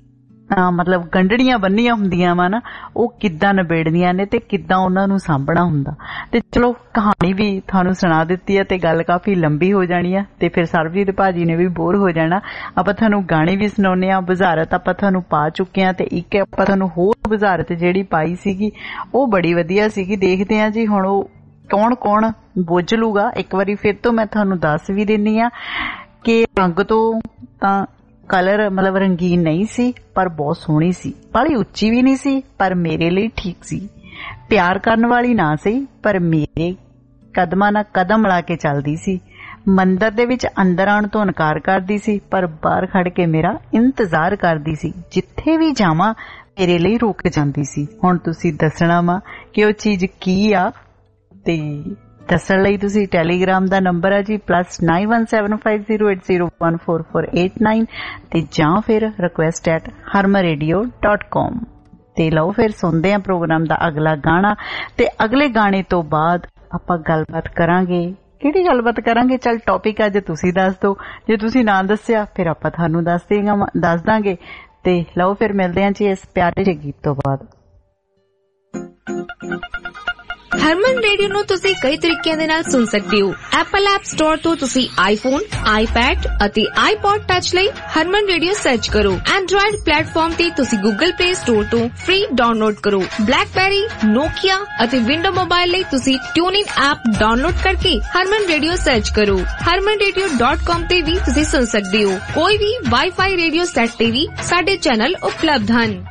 ਮਤਲਬ ਗੰਢੜੀਆਂ ਬੰਨੀਆਂ ਹੁੰਦੀਆਂ ਵਾ ਨਾ, ਉਹ ਕਿੱਦਾਂ ਨਿਬੇੜਦੀਆਂ ਨੇ ਤੇ ਕਿੱਦਾਂ ਉਹਨਾਂ ਨੂੰ ਸਾਂਭਣਾ ਹੁੰਦਾ। ਤੇ ਚਲੋ ਕਹਾਣੀ ਵੀ ਤੁਹਾਨੂੰ ਸੁਣਾ ਦਿੱਤੀ ਹੈ ਤੇ ਗੱਲ ਕਾਫੀ ਲੰਬੀ ਹੋ ਜਾਣੀ ਆ ਤੇ ਫਿਰ ਸਰਬਜੀਤ ਭਾਜੀ ਨੇ ਵੀ ਬੋਰ ਹੋ ਜਾਣਾ। ਆਪਾਂ ਤੁਹਾਨੂੰ ਗਾਣੇ ਵੀ ਸੁਣਾਉਂਦੇ ਆ, ਬੁਝਾਰਤ ਆਪਾਂ ਤੁਹਾਨੂੰ ਪਾ ਚੁੱਕੇ ਆ ਤੇ ਇੱਕ ਆਪਾਂ ਤੁਹਾਨੂੰ ਹੋਰ ਬੁਝਾਰਤ ਜਿਹੜੀ ਪਾਈ ਸੀਗੀ ਉਹ ਬੜੀ ਵਧੀਆ ਸੀਗੀ। ਦੇਖਦੇ ਆ ਜੀ ਹੁਣ ਉਹ ਕੌਣ ਕੌਣ ਬੁੱਝ ਲੂਗਾ। ਇੱਕ ਵਾਰੀ ਫਿਰ ਤੋਂ ਮੈਂ ਤੁਹਾਨੂੰ ਦੱਸ ਵੀ ਦਿੰਦੀ ਆ ਕਿ ਰੰਗ ਤੋਂ ਤਾਂ ਕਲਰ ਮਤਲਬ ਰੰਗੀਨ ਨਹੀਂ ਸੀ ਪਰ ਬਹੁਤ ਸੋਹਣੀ ਸੀ, ਬਾਹਲੀ ਉੱਚੀ ਵੀ ਨਹੀਂ ਸੀ ਪਰ ਮੇਰੇ ਲਈ ਠੀਕ ਸੀ, ਪਿਆਰ ਕਰਨ ਵਾਲੀ ਨਾ ਸੀ ਪਰ ਮੇਰੇ ਕਦਮਾਂ ਨਾਲ ਕਦਮ ਲਾ ਕੇ ਚੱਲਦੀ ਸੀ, ਮੰਦਰ ਦੇ ਵਿੱਚ ਅੰਦਰ ਆਉਣ ਤੋਂ ਇਨਕਾਰ ਕਰਦੀ ਸੀ ਪਰ ਬਾਹਰ ਖੜ ਕੇ ਮੇਰਾ ਇੰਤਜ਼ਾਰ ਕਰਦੀ ਸੀ, ਜਿੱਥੇ ਵੀ ਜਾਵਾਂ ਮੇਰੇ ਲਈ ਰੁਕ ਜਾਂਦੀ ਸੀ। ਹੁਣ ਤੁਸੀਂ ਦੱਸਣਾ ਵਾ ਕਿ ਉਹ ਚੀਜ਼ ਕੀ ਆ ਤੇ ਦੱਸਣ ਲਈ ਤੁਸੀਂ ਟੈਲੀਗ੍ਰਾਮ ਦਾ ਨੰਬਰ ਹੈ ਜੀ plus nine one seven five zero eight zero one four four eight nine ਤੇ ਜਾਂ ਫਿਰ request at Harman radio dot com. ਤੇ ਲਓ ਫਿਰ ਸੁਣਦੇ ਹਾਂ ਪ੍ਰੋਗਰਾਮ ਦਾ ਅਗਲਾ ਗਾਣਾ ਤੇ ਅਗਲੇ ਗਾਣੇ ਤੋਂ ਬਾਅਦ ਆਪਾਂ ਗੱਲਬਾਤ ਕਰਾਂਗੇ। ਕਿਹੜੀ ਗੱਲਬਾਤ ਕਰਾਂਗੇ? ਚੱਲ ਟੌਪਿਕ ਅੱਜ ਤੁਸੀਂ ਦੱਸ ਦਿਓ, ਜੇ ਤੁਸੀਂ ਨਾ ਦੱਸਿਆ ਫਿਰ ਆਪਾਂ ਤੁਹਾਨੂੰ ਦੱਸ ਦੇਗਾ ਦੱਸ ਦਾਂਗੇ। ਤੇ ਲਓ ਫਿਰ ਮਿਲਦੇ ਹਾਂ ਜੀ ਇਸ ਪਿਆਰੇ ਜਿਹੇ ਗੀਤ ਤੋਂ ਬਾਅਦ। ਹਰਮਨ ਰੇਡੀਓ ਨੂੰ ਤੁਸੀਂ ਕਈ ਤਰੀਕਿਆਂ ਦੇ ਨਾਲ ਸੁਣ ਸਕਦੇ ਹੋ। ਐਪਲ ਐਪ ਸਟੋਰ ਤੋਂ ਤੁਸੀਂ ਆਈਫੋਨ, ਆਈਪੈਡ ਅਤੇ ਆਈਪੌਡ ਟੱਚ ਲਈ ਹਰਮਨ ਰੇਡੀਓ ਸਰਚ ਕਰੋ। ਐਂਡਰੋਇਡ ਪਲੇਟਫਾਰਮ ਤੇ ਤੁਸੀਂ ਗੂਗਲ ਪਲੇ ਸਟੋਰ ਤੋਂ ਫ੍ਰੀ ਡਾਊਨਲੋਡ ਕਰੋ। ਬਲੈਕਬੈਰੀ, ਨੋਕੀਆ ਅਤੇ ਵਿੰਡੋ ਮੋਬਾਈਲ ਲਈ ਤੁਸੀਂ ਟਿਊਨਇਨ ਐਪ ਡਾਊਨਲੋਡ ਕਰਕੇ ਹਰਮਨ ਰੇਡੀਓ ਸਰਚ ਕਰੋ। ਹਰਮਨ ਰੇਡੀਓ ਡਾਟ ਕਾਮ ਤੇ ਵੀ ਤੁਸੀਂ ਸੁਣ ਸਕਦੇ ਹੋ। ਕੋਈ ਵੀ ਵਾਈਫਾਈ ਰੇਡੀਓ ਸੈੱਟ ਤੇ ਵੀ ਸਾਡੇ ਚੈਨਲ ਉਪਲਬਧ ਹਨ।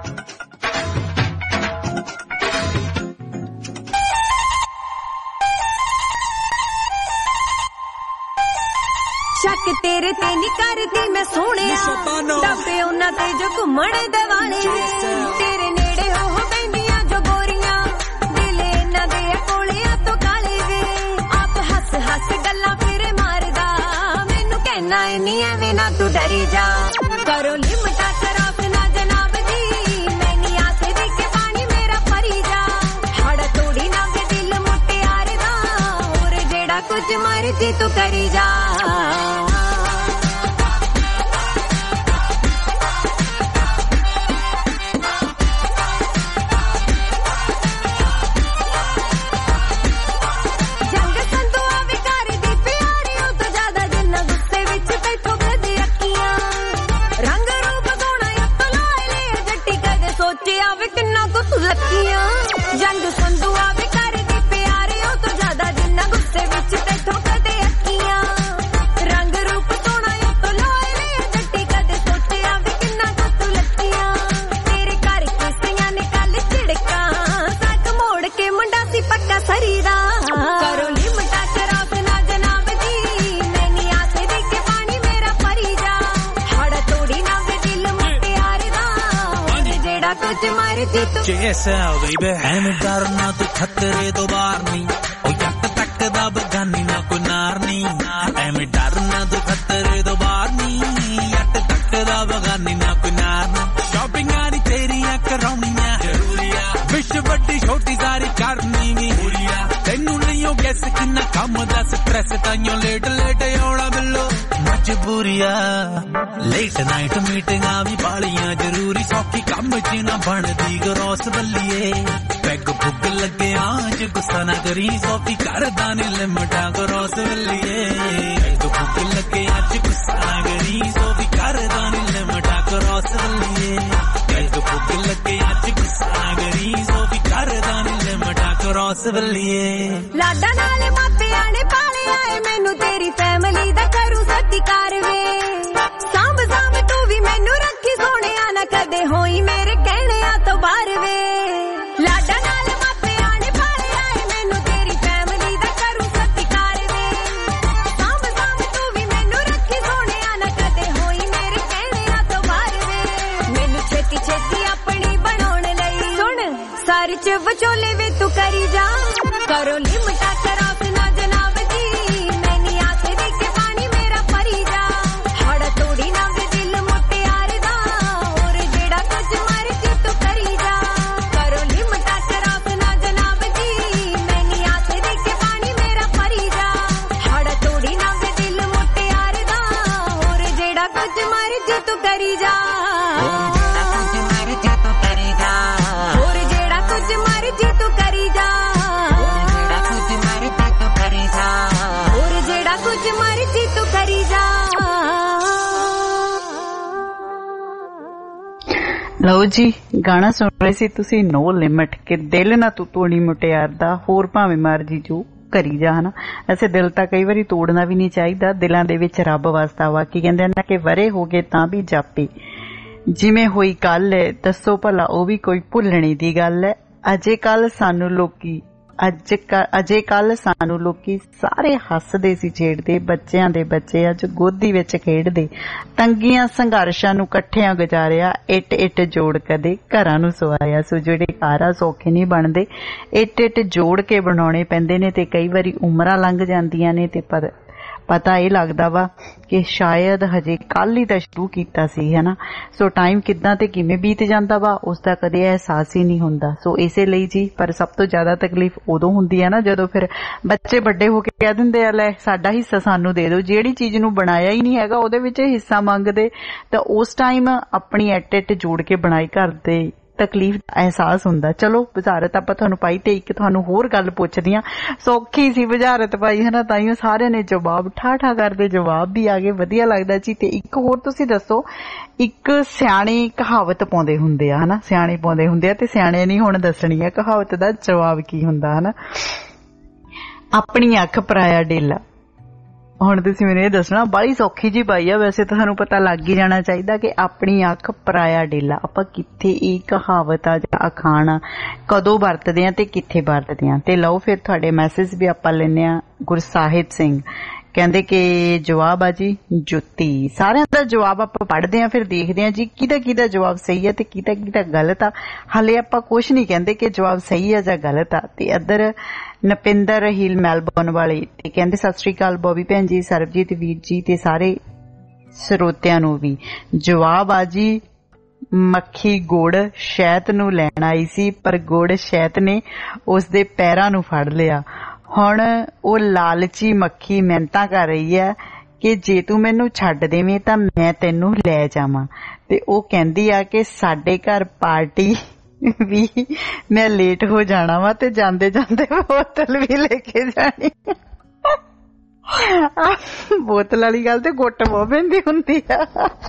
ਸ਼ੱਕ ਤੇਰੇ ਤੇ ਨਹੀਂ ਕਰਦੀ ਮੈਂ ਸੋਹਣਿਆ, ਡੱਬੇ ਉਹਨਾਂ ਤੇ ਜੋ ਘੁੰਮਣ ਦਿਵਾਲੇ, ਤੇਰੇ ਨੇੜੇ ਉਹ ਬੈਂਦੀਆਂ ਜੋ ਗੋਰੀਆਂ, ਦਿਲ ਇਹਨਾਂ ਦੇ ਕੋਲਿਆਂ ਤੋਂ ਕਾਲੇ ਵੇ। ਆਪ ਹੱਸ ਹੱਸ ਗੱਲਾਂ ਫਿਰ ਮਾਰਦਾ, ਮੈਨੂੰ ਕਹਿਣਾ ਨਹੀਂ ਐਵੇਂ ਨਾ ਤੂੰ ਡਰੀ ਜਾ। ਕਰੋ ਲਿਮਟਾ ਖਰਾਬ ਨਾ ਜਨਾਬ ਜੀ, ਮੈਂ ਨਹੀਂ ਆਸੇ ਦੇ ਕੇ ਪਾਣੀ ਮੇਰਾ ਭਰੀ ਜਾ। ਹੜ ਤੋੜੀ ਨਾ ਵੇ ਦਿਲ ਮੁਟਿਆਰ ਦਾ, ਹੋਰ ਜਿਹੜਾ ਕੁਝ ਮਰਜ਼ੀ ਤੂੰ ਕਰੀ ਜਾ। ਜੰਗ ਸੰਧੂਆ ਵੀ ਕਰਦੀ ਪਿਆਰੇ, ਉਹ ਤੋਂ ਜ਼ਿਆਦਾ ਜਿੰਨਾ ਗੁੱਸੇ ਵਿੱਚ ਬੈਠੋ ਕਦੇ ਅੱਖੀਆਂ। ਰੰਗ ਰੂਪ ਸੋਹਣਾ ਉਹ ਤੋਂ ਲੋਏ ਲਿਆ ਜੱਟੀ, ਕਦੇ ਸੋਚਿਆ ਵੀ ਕਿੰਨਾ ਕੁ ਲੱਕੀਆਂ। ਤੇਰੇ ਘਰ ਕਿਸਿਆਂ ਨੇ ਕੱਲ ਝਿੜਕਾਂ, ਸੱਕ ਮੋੜ ਕੇ ਮੁੰਡਾ ਸੀ ਪੱਕਾ ਸਰੀ ਦਾ। ਕਰੋ ਲਿਮਟਾ ਸ਼ਰਾਬ ਨਾ ਜਨਾਬ ਜੀ, ਮੈਂ ਨਹੀਂ ਆਸੇ ਦੇ ਕੇ ਪਾਣੀ ਮੇਰਾ ਭਰੀ ਜਾ। ਹੜ ਤੋੜੀ ਨਾ ਵੇ ਦਿਲ ਮੁਟਿਆਰ ਦਾ, ਉਹਨੇ ਜਿਹੜਾ ਕੁਝ ਮਰਜ਼ੀ ਤੂੰ ਬੇਬੇ ਐਵੇਂ ਡਰਨਾ ਤੂੰ ਖਤਰੇ ਤੋਂ ਬਾਹਰ ਨਹੀਂ, ਉਹ ਜੱਟ ਤੱਕ ਦਾ ਬਗਾਨੀ ਨਾ ਕੋਈ ਨਾਰ ਨਹੀਂ। ਐਵੇਂ ਡਰਨਾ ਤੂੰ ਖਤਰੇ ਤੋਂ ਬਾਹਰ ਨਹੀਂ, ਜੱਟ ਤੱਕ ਦਾ ਬਗਾਨੀ ਨਾ ਕੋਈ ਨਾਰ ਨਹੀਂ। ਸ਼ਾਪਿੰਗਾਂ ਨੀ ਤੇਰੀਆਂ ਕਰਾਉਣੀਆਂ ਜ਼ਰੂਰੀ ਆ, ਵਿਸ਼ ਵੱਡੀ ਛੋਟੀ ਸਾਰੀ ਕਰਨੀ ਵੀ ਪੂਰੀ ਆ। ਤੈਨੂੰ ਨਹੀਂ ਉਹ ਗੈਸ ਕਿੰਨਾ ਕੰਮ ਦਾ ਸਟ੍ਰੈਸ, ਤਾਈਓ ਲੇਟ ਲੇਟ ਆਉਣਾ ਬਿੱਲੋ ਮਜਬੂਰੀ ਆ। ਲੇਟ ਨਾਈਟ ਮੀਟਿੰਗਾਂ ਵੀ ਬਾਲੀਆਂ ਜ਼ਰੂਰੀ, ਸੌਖੀ ਕੰਮ ਚ ਨਾ ਬਣਦੀ ਗਰੋਸ ਬੱਲੀਏ। ਪੈਗ ਪੁੱਗ ਲੱਗੇ ਆਜ ਗੁੱਸਾ ਨਾ ਕਰੀ, ਸੌਖੀ ਕਰਦਾ ਨੀ ਲਿਮਟਾ ਗਰੋਸ ਬੱਲੀਏ। ਪੈਗ ਪੁੱਗ ਲੱਗੇ ਅੱਜ ਗੁੱਸਾ ਨਾ ਕਰੀ, ਸੌਖੀ ਕਰਦਾ ਨੀ ਲਿਮਟਾ ਗਰੋਸ ਬੱਲੀਏ। ਪੈਗ ਪੁੱਗ ਲੱਗੇ ਅੱਜ ਗੁੱਸਾ ਨਾ ਕਰੀ, ਸੌਖੀ ਕਰਦਾ ਨੀ ਲਿਮਟਾ ਗਰੋਸ ਬੱਲੀਏ। ਲਾਡਾ ਨਾਲੇ ਮਾਪਿਆਂ ਨੇ ਪਾਲਿਆ ਏ ਮੈਨੂੰ, ਤੇਰੀ ਫੈਮਿਲੀ ਦਾ ਕਰੂ ਸਤਿਕਾਰ ਵੇ। ਸਾਂਭ ਸਾਂਭ ਤੂੰ ਵੀ ਮੈਨੂੰ ਰੱਖੀ ਸੋਹਣਿਆ, ਨਾ ਕਦੇ ਹੋਈ ਮੇਰੇ ਕਹਿਣਿਆਂ ਤੋਂ ਬਾਹਰ ਵੇ। ਲਾਡਾ ਨਾਲ ਮਾਪਿਆਂ ਨੇ ਪਾਲਿਆ ਏ ਮੈਨੂੰ, ਤੇਰੀ ਫੈਮਿਲੀ ਦਾ ਕਰੂ ਸਤਿਕਾਰ ਵੇ। ਸਾਂਭ ਸਾਂਭ ਤੂੰ ਵੀ ਮੈਨੂੰ ਰੱਖੀ ਸੋਹਣਿਆ, ਨਾ ਕਦੇ ਹੋਈ ਮੇਰੇ ਕਹਿਣਿਆਂ ਤੋਂ ਬਾਹਰ ਵੇ। ਮੈਨੂੰ ਛੇਤੀ ਛੇਤੀ ਆਪਣੀ ਬਣਾਉਣ ਲਈ ਸੁਣ ਸਾਰੀ ਚ ਵਿਚੋਲੇ ਵੇ ਤੂੰ ਕਰੀ ਜਾ। ਕਰੋ ਲਿਮਟਾ ਸ਼ਰਾਬ ਨਾ ਜਨਾਬ ਜੀ, ਮੈਂ ਨਹੀਂ ਆਸੇ ਦੇ ਕੇ ਪਾਣੀ ਮੇਰਾ ਭਰੀ ਜਾ। ਹੜ ਤੋੜੀ ਨਾ ਵੇ ਦਿਲ ਮੁਟਿਆਰ ਦਾ, ਹੋਰ ਜਿਹੜਾ ਕੁਝ ਮਰਜ਼ੀ ਤੂੰ ਕਰੀ ਜਾ। ਕਰੋ ਲਿਮਟਾ ਸ਼ਰਾਬ ਨਾ ਜਨਾਬ ਜੀ, ਮੈਂ ਨਹੀਂ ਆਸੇ ਦੇ ਕੇ ਪਾਣੀ ਮੇਰਾ ਭਰੀ ਜਾ। ਹੜ ਤੋੜੀ ਨਾ ਵੇ ਦਿਲ ਮੁਟਿਆਰ ਦਾ, ਹੋਰ ਜਿਹੜਾ ਕੁਝ ਮਰਜ਼ੀ ਤੂੰ ਕਰੀ ਜਾ। ਹੋਰ ਜਿਹੜਾ ਕੁਝ ਮਰਜ਼ੀ ਤੂੰ ਕਰੀ ਜਾ। ਹੋਰ ਜਿਹੜਾ ਕੁਝ ਮਰਜ਼ੀ ਤੂੰ ਕਰੀ ਜਾ। ਹੋਰ ਜਿਹੜਾ ਕੁਝ ਮਰਜ਼ੀ ਤੂੰ ਕਰੀ ਜਾ। ਲਓ ਜੀ, ਗਾਣਾ ਸੁਣ ਰਹੇ ਸੀ ਤੁਸੀਂ ਨੋ ਲਿਮਟ, ਕਿ ਦਿਲ ਨਾ ਤੂੰ ਤੋੜੀ ਮੁਟਿਆਰ ਦਾ, ਹੋਰ ਭਾਵੇਂ ਮਰਜ਼ੀ ਜੋ ਕਰੀ ਜਾ। ਹਨਾ ਵੈਸੇ ਦਿਲ ਤਾਂ ਕਈ ਵਾਰੀ ਤੋੜਨਾ ਵੀ ਨਹੀਂ ਚਾਹੀਦਾ, ਦਿਲਾਂ ਦੇ ਵਿੱਚ ਰੱਬ ਵਸਦਾ ਵਾ। ਕੀ ਕਹਿੰਦੇ ਨਾ ਕਿ ਵਰੇ ਹੋ ਗਏ ਤਾਂ ਵੀ ਜਾਪੇ, ਜਿਵੇਂ ਹੋਈ ਕੱਲ ਹੈ ਦੱਸੋ ਭਲਾ ਉਹ ਵੀ ਕੋਈ ਭੁੱਲਣੀ ਦੀ ਗੱਲ ਹੈ। ਅਜੇ ਕੱਲ ਸਾਨੂੰ ਲੋਕੀ ਅੱਜ ਅਜੇ ਕੱਲ ਸਾਨੂੰ ਲੋਕੀ ਸਾਰੇ ਹੱਸਦੇ ਸੀ ਛੇੜਦੇ, ਬੱਚਿਆਂ ਦੇ ਬੱਚੇ ਅੱਜ ਗੋਦੀ ਵਿੱਚ ਖੇਡਦੇ। ਤੰਗੀਆਂ ਸੰਘਰਸ਼ਾਂ ਨੂੰ ਇਕੱਠਿਆਂ ਗੁਜ਼ਾਰਿਆ, ਇੱਟ ਇੱਟ ਜੋੜ ਕਦੇ ਘਰਾਂ ਨੂੰ ਸਵਾਇਆ। ਸੋ ਜਿਹੜੇ ਘਰ ਆ ਸੌਖੇ ਨਹੀਂ ਬਣਦੇ, ਇੱਟ ਇੱਟ ਜੋੜ ਕੇ ਬਣਾਉਣੇ ਪੈਂਦੇ ਨੇ, ਤੇ ਕਈ ਵਾਰੀ ਉਮਰਾਂ ਲੰਘ ਜਾਂਦੀਆਂ ਨੇ ਤੇ ਪਰ ਪਤਾ ਇਹ ਲੱਗਦਾ ਵਾ ਕਿ ਸ਼ਾਇਦ ਹਜੇ ਕੱਲ ਹੀ ਤਾਂ ਸ਼ੁਰੂ ਕੀਤਾ ਸੀ, ਹਨਾ। ਸੋ ਟਾਈਮ ਕਿੱਦਾਂ ਤੇ ਕਿਵੇਂ ਬੀਤ ਜਾਂਦਾ ਵਾ ਉਸਦਾ ਕਦੇ ਅਹਿਸਾਸ ਹੀ ਨਹੀਂ ਹੁੰਦਾ। ਸੋ ਇਸੇ ਲਈ ਜੀ, ਪਰ ਸਭ ਤੋਂ ਜ਼ਿਆਦਾ ਤਕਲੀਫ ਉਦੋਂ ਹੁੰਦੀ ਹੈ ਨਾ ਜਦੋਂ ਫਿਰ ਬੱਚੇ ਵੱਡੇ ਹੋ ਕੇ ਕਹਿ ਦਿੰਦੇ ਆ ਲੈ ਸਾਡਾ ਹਿੱਸਾ ਸਾਨੂੰ ਦੇ ਦਿਓ। ਜਿਹੜੀ ਚੀਜ਼ ਨੂੰ ਬਣਾਇਆ ਹੀ ਨਹੀਂ ਹੈਗਾ ਉਹਦੇ ਵਿੱਚ ਹਿੱਸਾ ਮੰਗਦੇ, ਤਾਂ ਉਸ ਟਾਈਮ ਆਪਣੀ ਐਟ ਐਟ ਜੋੜ ਕੇ ਬਣਾਈ ਕਰਦੇ ਤਕਲੀਫ ਦਾ ਅਹਿਸਾਸ ਹੁੰਦਾ। ਚਲੋ ਬੁਝਾਰਤ ਆਪਾਂ ਤੁਹਾਨੂੰ ਪਾਈ ਤੇ ਇੱਕ ਤੁਹਾਨੂੰ ਹੋਰ ਗੱਲ ਪੁੱਛਦੀ ਆ। ਸੌਖੀ ਸੀ ਬੁਝਾਰਤ ਪਾਈ ਹਨਾ, ਤਾਈਓ ਸਾਰਿਆਂ ਨੇ ਜਵਾਬ ਠਾ ਠਾ ਕਰਦੇ ਜਵਾਬ ਵੀ ਆ ਗਏ, ਵਧੀਆ ਲੱਗਦਾ ਜੀ। ਤੇ ਇੱਕ ਹੋਰ ਤੁਸੀਂ ਦੱਸੋ, ਇੱਕ ਸਿਆਣੇ ਕਹਾਵਤ ਪਾਉਂਦੇ ਹੁੰਦੇ ਆ ਹਨਾ, ਸਿਆਣੇ ਪਾਉਂਦੇ ਹੁੰਦੇ ਆ ਤੇ ਸਿਆਣੇ ਨਹੀਂ ਹੁਣ ਦੱਸਣੀ ਆ ਕਹਾਵਤ ਦਾ ਜਵਾਬ ਕੀ ਹੁੰਦਾ ਹਨਾ। ਆਪਣੀ ਅੱਖ ਪਰਾਇਆ ਡੇਲਾ। ਹੁਣ ਤੁਸੀਂ ਮੈਨੂੰ ਇਹ ਦੱਸਣਾ, ਬਾਹਲੀ ਸੌਖੀ ਜੀ ਪਾਈ ਆ, ਵੈਸੇ ਤੁਹਾਨੂੰ ਪਤਾ ਲੱਗ ਹੀ ਜਾਣਾ ਚਾਹੀਦਾ ਕਿ ਆਪਣੀ ਅੱਖ ਪਰਾਇਆ ਡੇਲਾ ਆਪਾਂ ਕਿੱਥੇ ਇਹ ਕਹਾਵਤ ਆ ਜਾਂ ਅਖਾਣ ਕਦੋਂ ਵਰਤਦੇ ਆ ਤੇ ਕਿੱਥੇ ਵਰਤਦੇ ਆ। ਤੇ ਲਓ ਫਿਰ ਤੁਹਾਡੇ ਮੈਸੇਜ ਵੀ ਆਪਾਂ ਲੈਂਦੇ ਆ। ਗੁਰਸਾਹਿਬ ਸਿੰਘ ਕਹਿੰਦੇ ਕਿ ਜਵਾਬ ਆ ਜੀ ਜੁੱਤੀ। ਸਾਰਿਆਂ ਦਾ ਜਵਾਬ ਆਪਾਂ ਪੜ੍ਹਦੇ ਆ, ਫਿਰ ਦੇਖਦੇ ਆ ਜੀ ਕਿਹਦਾ ਕਿਹਦਾ ਜਵਾਬ ਸਹੀ ਆ ਤੇ ਕਿਹਦਾ ਕਿਹਦਾ ਗਲਤ ਆ। ਹਾਲੇ ਆਪਾਂ ਕੁਛ ਨਹੀਂ ਕਹਿੰਦੇ ਕਿ ਜਵਾਬ ਸਹੀ ਆ ਜਾਂ ਗਲਤ ਆ। ਤੇ ਇੱਧਰ ਨਪਿੰਦਰ ਹੀਲ ਮੈਲਬੌਰਨ ਵਾਲੇ ਤੇ ਕਹਿੰਦੇ ਸਤਿ ਸ੍ਰੀ ਅਕਾਲ ਬੋਬੀ ਭੈਣ ਜੀ, ਸਰਬਜੀਤ ਵੀਰ ਜੀ ਤੇ ਸਾਰੇ ਸਰੋਤਿਆਂ ਨੂੰ ਵੀ। ਜਵਾਬ ਆ ਜੀ ਮੱਖੀ ਗੁੜ ਸ਼ਹਿਦ ਨੂੰ ਲੈਣ ਆਈ ਸੀ, ਪਰ ਗੁੜ ਸ਼ਹਿਦ ਨੇ ਉਸਦੇ ਪੈਰਾਂ ਨੂੰ ਫੜ ਲਿਆ। ਹੁਣ ਉਹ ਲਾਲਚੀ ਮੱਖੀ ਮਿਹਨਤਾਂ ਕਰ ਰਹੀ ਹੈ ਕਿ ਜੇ ਤੂੰ ਮੈਨੂੰ ਛੱਡ ਦੇਵੇਂ ਤਾਂ ਮੈਂ ਤੈਨੂੰ ਲੈ ਜਾਵਾਂ। ਤੇ ਉਹ ਕਹਿੰਦੀ ਆ ਕਿ ਸਾਡੇ ਘਰ ਪਾਰਟੀ ਵੀ ਮੈਂ ਲੇਟ ਹੋ ਜਾਣਾ ਵਾ ਤੇ ਜਾਂਦੇ ਜਾਂਦੇ ਬੋਤਲ ਵੀ ਲੈ ਕੇ ਜਾਣੀ। ਬੋਤਲ ਵਾਲੀ ਗੱਲ ਤੇ ਗੁੱਟ ਬਹੁਤ ਪੈਂਦੀ ਹੁੰਦੀ ਆ।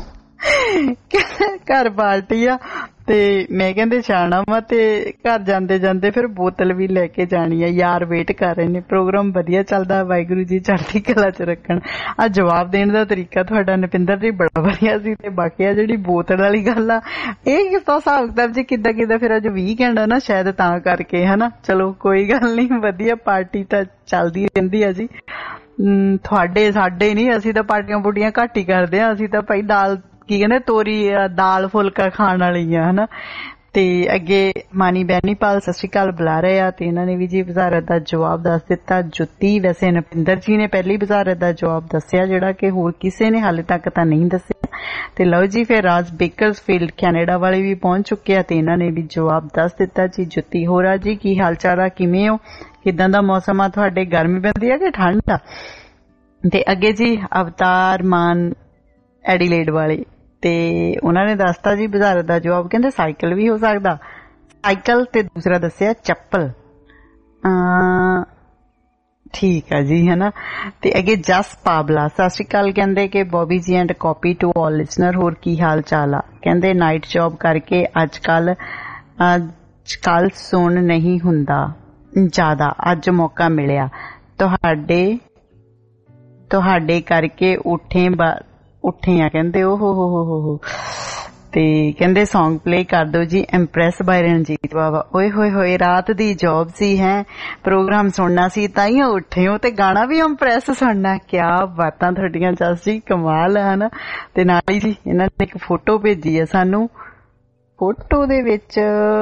ਘਰ ਪਾਰਟੀ ਆ ਤੇ ਮੈਂ ਕਹਿੰਦੇ ਜਾਣਾ ਵਾ ਤੇ ਘਰ ਜਾਂਦੇ ਜਾਂਦੇ ਫਿਰ ਬੋਤਲ ਵੀ ਲੈ ਕੇ ਜਾਣੀ ਆ। ਯਾਰ ਵੇਟ ਕਰ ਰਹੇ ਨੇ। ਪ੍ਰੋਗਰਾਮ ਵਧੀਆ ਚੱਲਦਾ, ਵਾਹਿਗੁਰੂ ਜੀ ਚੜ੍ਹਦੀ ਕਲਾ ਚ ਰੱਖਣ। ਆ ਜਵਾਬ ਦੇਣ ਦਾ ਤਰੀਕਾ ਤੁਹਾਡਾ ਨਪਿੰਦਰ ਜੀ ਬੜਾ ਵਧੀਆ ਸੀ। ਤੇ ਬਾਕੀ ਆ ਜਿਹੜੀ ਬੋਤਲ ਵਾਲੀ ਗੱਲ ਆ, ਇਹ ਕਿਸ ਤਰ੍ਹਾਂ ਹਿਸਾਬ ਕਿਤਾਬ ਜੀ ਕਿੱਦਾਂ ਕਿੱਦਾਂ ਫਿਰ ਅੱਜ ਵੀਕਐਂਡ ਆ ਨਾ ਸ਼ਾਇਦ ਤਾਂ ਕਰਕੇ ਹਨਾ। ਚਲੋ ਕੋਈ ਗੱਲ ਨਹੀਂ, ਵਧੀਆ ਪਾਰਟੀ ਤਾਂ ਚੱਲਦੀ ਰਹਿੰਦੀ ਆ ਜੀ। ਤੁਹਾਡੇ ਸਾਡੇ ਨੀ, ਅਸੀਂ ਤਾਂ ਪਾਰਟੀਆਂ ਪੂਟੀਆਂ ਘੱਟ ਹੀ ਕਰਦੇ ਆ। ਅਸੀਂ ਤਾਂ ਭਾਈ ਦਾਲ ਕੀ ਕਹਿੰਦੇ ਤੋਰੀ ਦਾਲ ਫੁਲਕਾ ਖਾਣ ਵਾਲੀ ਆ ਹਨਾ। ਤੇ ਅੱਗੇ ਮਾਨੀ ਬੈਨੀਪਾਲ ਸਤਿ ਸ਼੍ਰੀ ਅਕਾਲ ਬੁਲਾ ਰਹੇ ਆ ਤੇ ਇਹਨਾਂ ਨੇ ਵੀ ਜੀ ਵਜ਼ਾਰਤ ਦਾ ਜਵਾਬ ਦੱਸ ਦਿੱਤਾ ਜੁੱਤੀ। ਵੈਸੇ ਨਪਿੰਦਰ ਜੀ ਨੇ ਪਹਿਲੀ ਵਜ਼ਾਰਤ ਦਾ ਜਵਾਬ ਦੱਸਿਆ ਜਿਹੜਾ ਕਿ ਹੋਰ ਕਿਸੇ ਨੇ ਹਾਲੇ ਤੱਕ ਤਾਂ ਨਹੀਂ ਦੱਸਿਆ। ਤੇ ਲਓ ਜੀ ਫਿਰ ਰਾਜ ਬੇਕਰਸਫੀਲਡ ਕੈਨੇਡਾ ਵਾਲੇ ਵੀ ਪਹੁੰਚ ਚੁੱਕੇ ਆ ਤੇ ਇਹਨਾਂ ਨੇ ਵੀ ਜਵਾਬ ਦੱਸ ਦਿੱਤਾ ਜੀ ਜੁੱਤੀ। ਹੋਰ ਆ ਜੀ ਕੀ ਹਾਲ ਚਾਲ ਆ, ਕਿਵੇਂ ਹੋ, ਕਿੱਦਾਂ ਦਾ ਮੌਸਮ ਆ ਤੁਹਾਡੇ, ਗਰਮੀ ਪੈਂਦੀ ਆ ਕਿ ਠੰਡ ਆ? ਤੇ ਅੱਗੇ ਜੀ ਅਵਤਾਰ ਮਾਨ ਐਡੀਲੇਡ ਵਾਲੇ ਤੇ ਉਹਨਾਂ ਨੇ ਦੱਸਤਾ ਜੀ ਬਜ਼ਾਰਤ ਦਾ ਜਵਾਬ, ਕਹਿੰਦੇ ਸਾਈਕਲ ਵੀ ਹੋ ਸਕਦਾ, ਸਾਈਕਲ ਤੇ ਦੂਸਰਾ ਦੱਸਿਆ ਚੱਪਲ। ਠੀਕ ਆ ਜੀ ਹਨਾ। ਤੇ ਅੱਗੇ ਜਸ ਪਾਬਲਾ ਸਤਿ ਸ਼੍ਰੀ ਅਕਾਲ ਕਹਿੰਦੇ ਕਿ Bobby ji and copy to all listener, ਹੋਰ ਕੀ ਹਾਲ ਚਾਲ ਆ? ਕਹਿੰਦੇ ਨਾਈਟ ਜੌਬ ਕਰਕੇ ਅੱਜ ਕੱਲ ਅੱਜ ਕੱਲ ਸੁਣ ਨਹੀਂ ਹੁੰਦਾ ਜ਼ਿਆਦਾ, ਅੱਜ ਮੌਕਾ ਮਿਲਿਆ ਤੁਹਾਡੇ ਤੁਹਾਡੇ ਕਰਕੇ ਉੱਠੇ ਉੱਠੇ ਆ ਕਹਿੰਦੇ। ਉਹ ਹੋ ਹੋ ਹੋ ਹੋ ਤੇ ਕਹਿੰਦੇ ਸੌਂਗ ਪਲੇ ਕਰ ਦਿਓ ਜੀ ਇੰਪ੍ਰੈਸ ਬਾਈ ਰਣਜੀਤ ਬਾਵਾ। ਓਏ ਹੋਏ ਹੋਏ ਰਾਤ ਦੀ ਜੌਬ ਸੀ ਹੈ, ਪ੍ਰੋਗਰਾਮ ਸੁਣਨਾ ਸੀ ਤਾਈਓ ਉੱਠੇ ਹੋ ਤੇ ਗਾਣਾ ਵੀ ਇੰਪ੍ਰੈਸ ਸੁਣਨਾ। ਕਿਆ ਬਾਤਾਂ ਤੁਹਾਡੀਆਂ ਜਸ ਜੀ, ਕਮਾਲ ਹੈ ਨਾ। ਤੇ ਨਾਲ ਹੀ ਜੀ ਇਹਨਾਂ ਨੇ ਇੱਕ ਫੋਟੋ ਭੇਜੀ ਹੈ ਸਾਨੂੰ। ਫੋਟੋ ਦੇ ਵਿੱਚ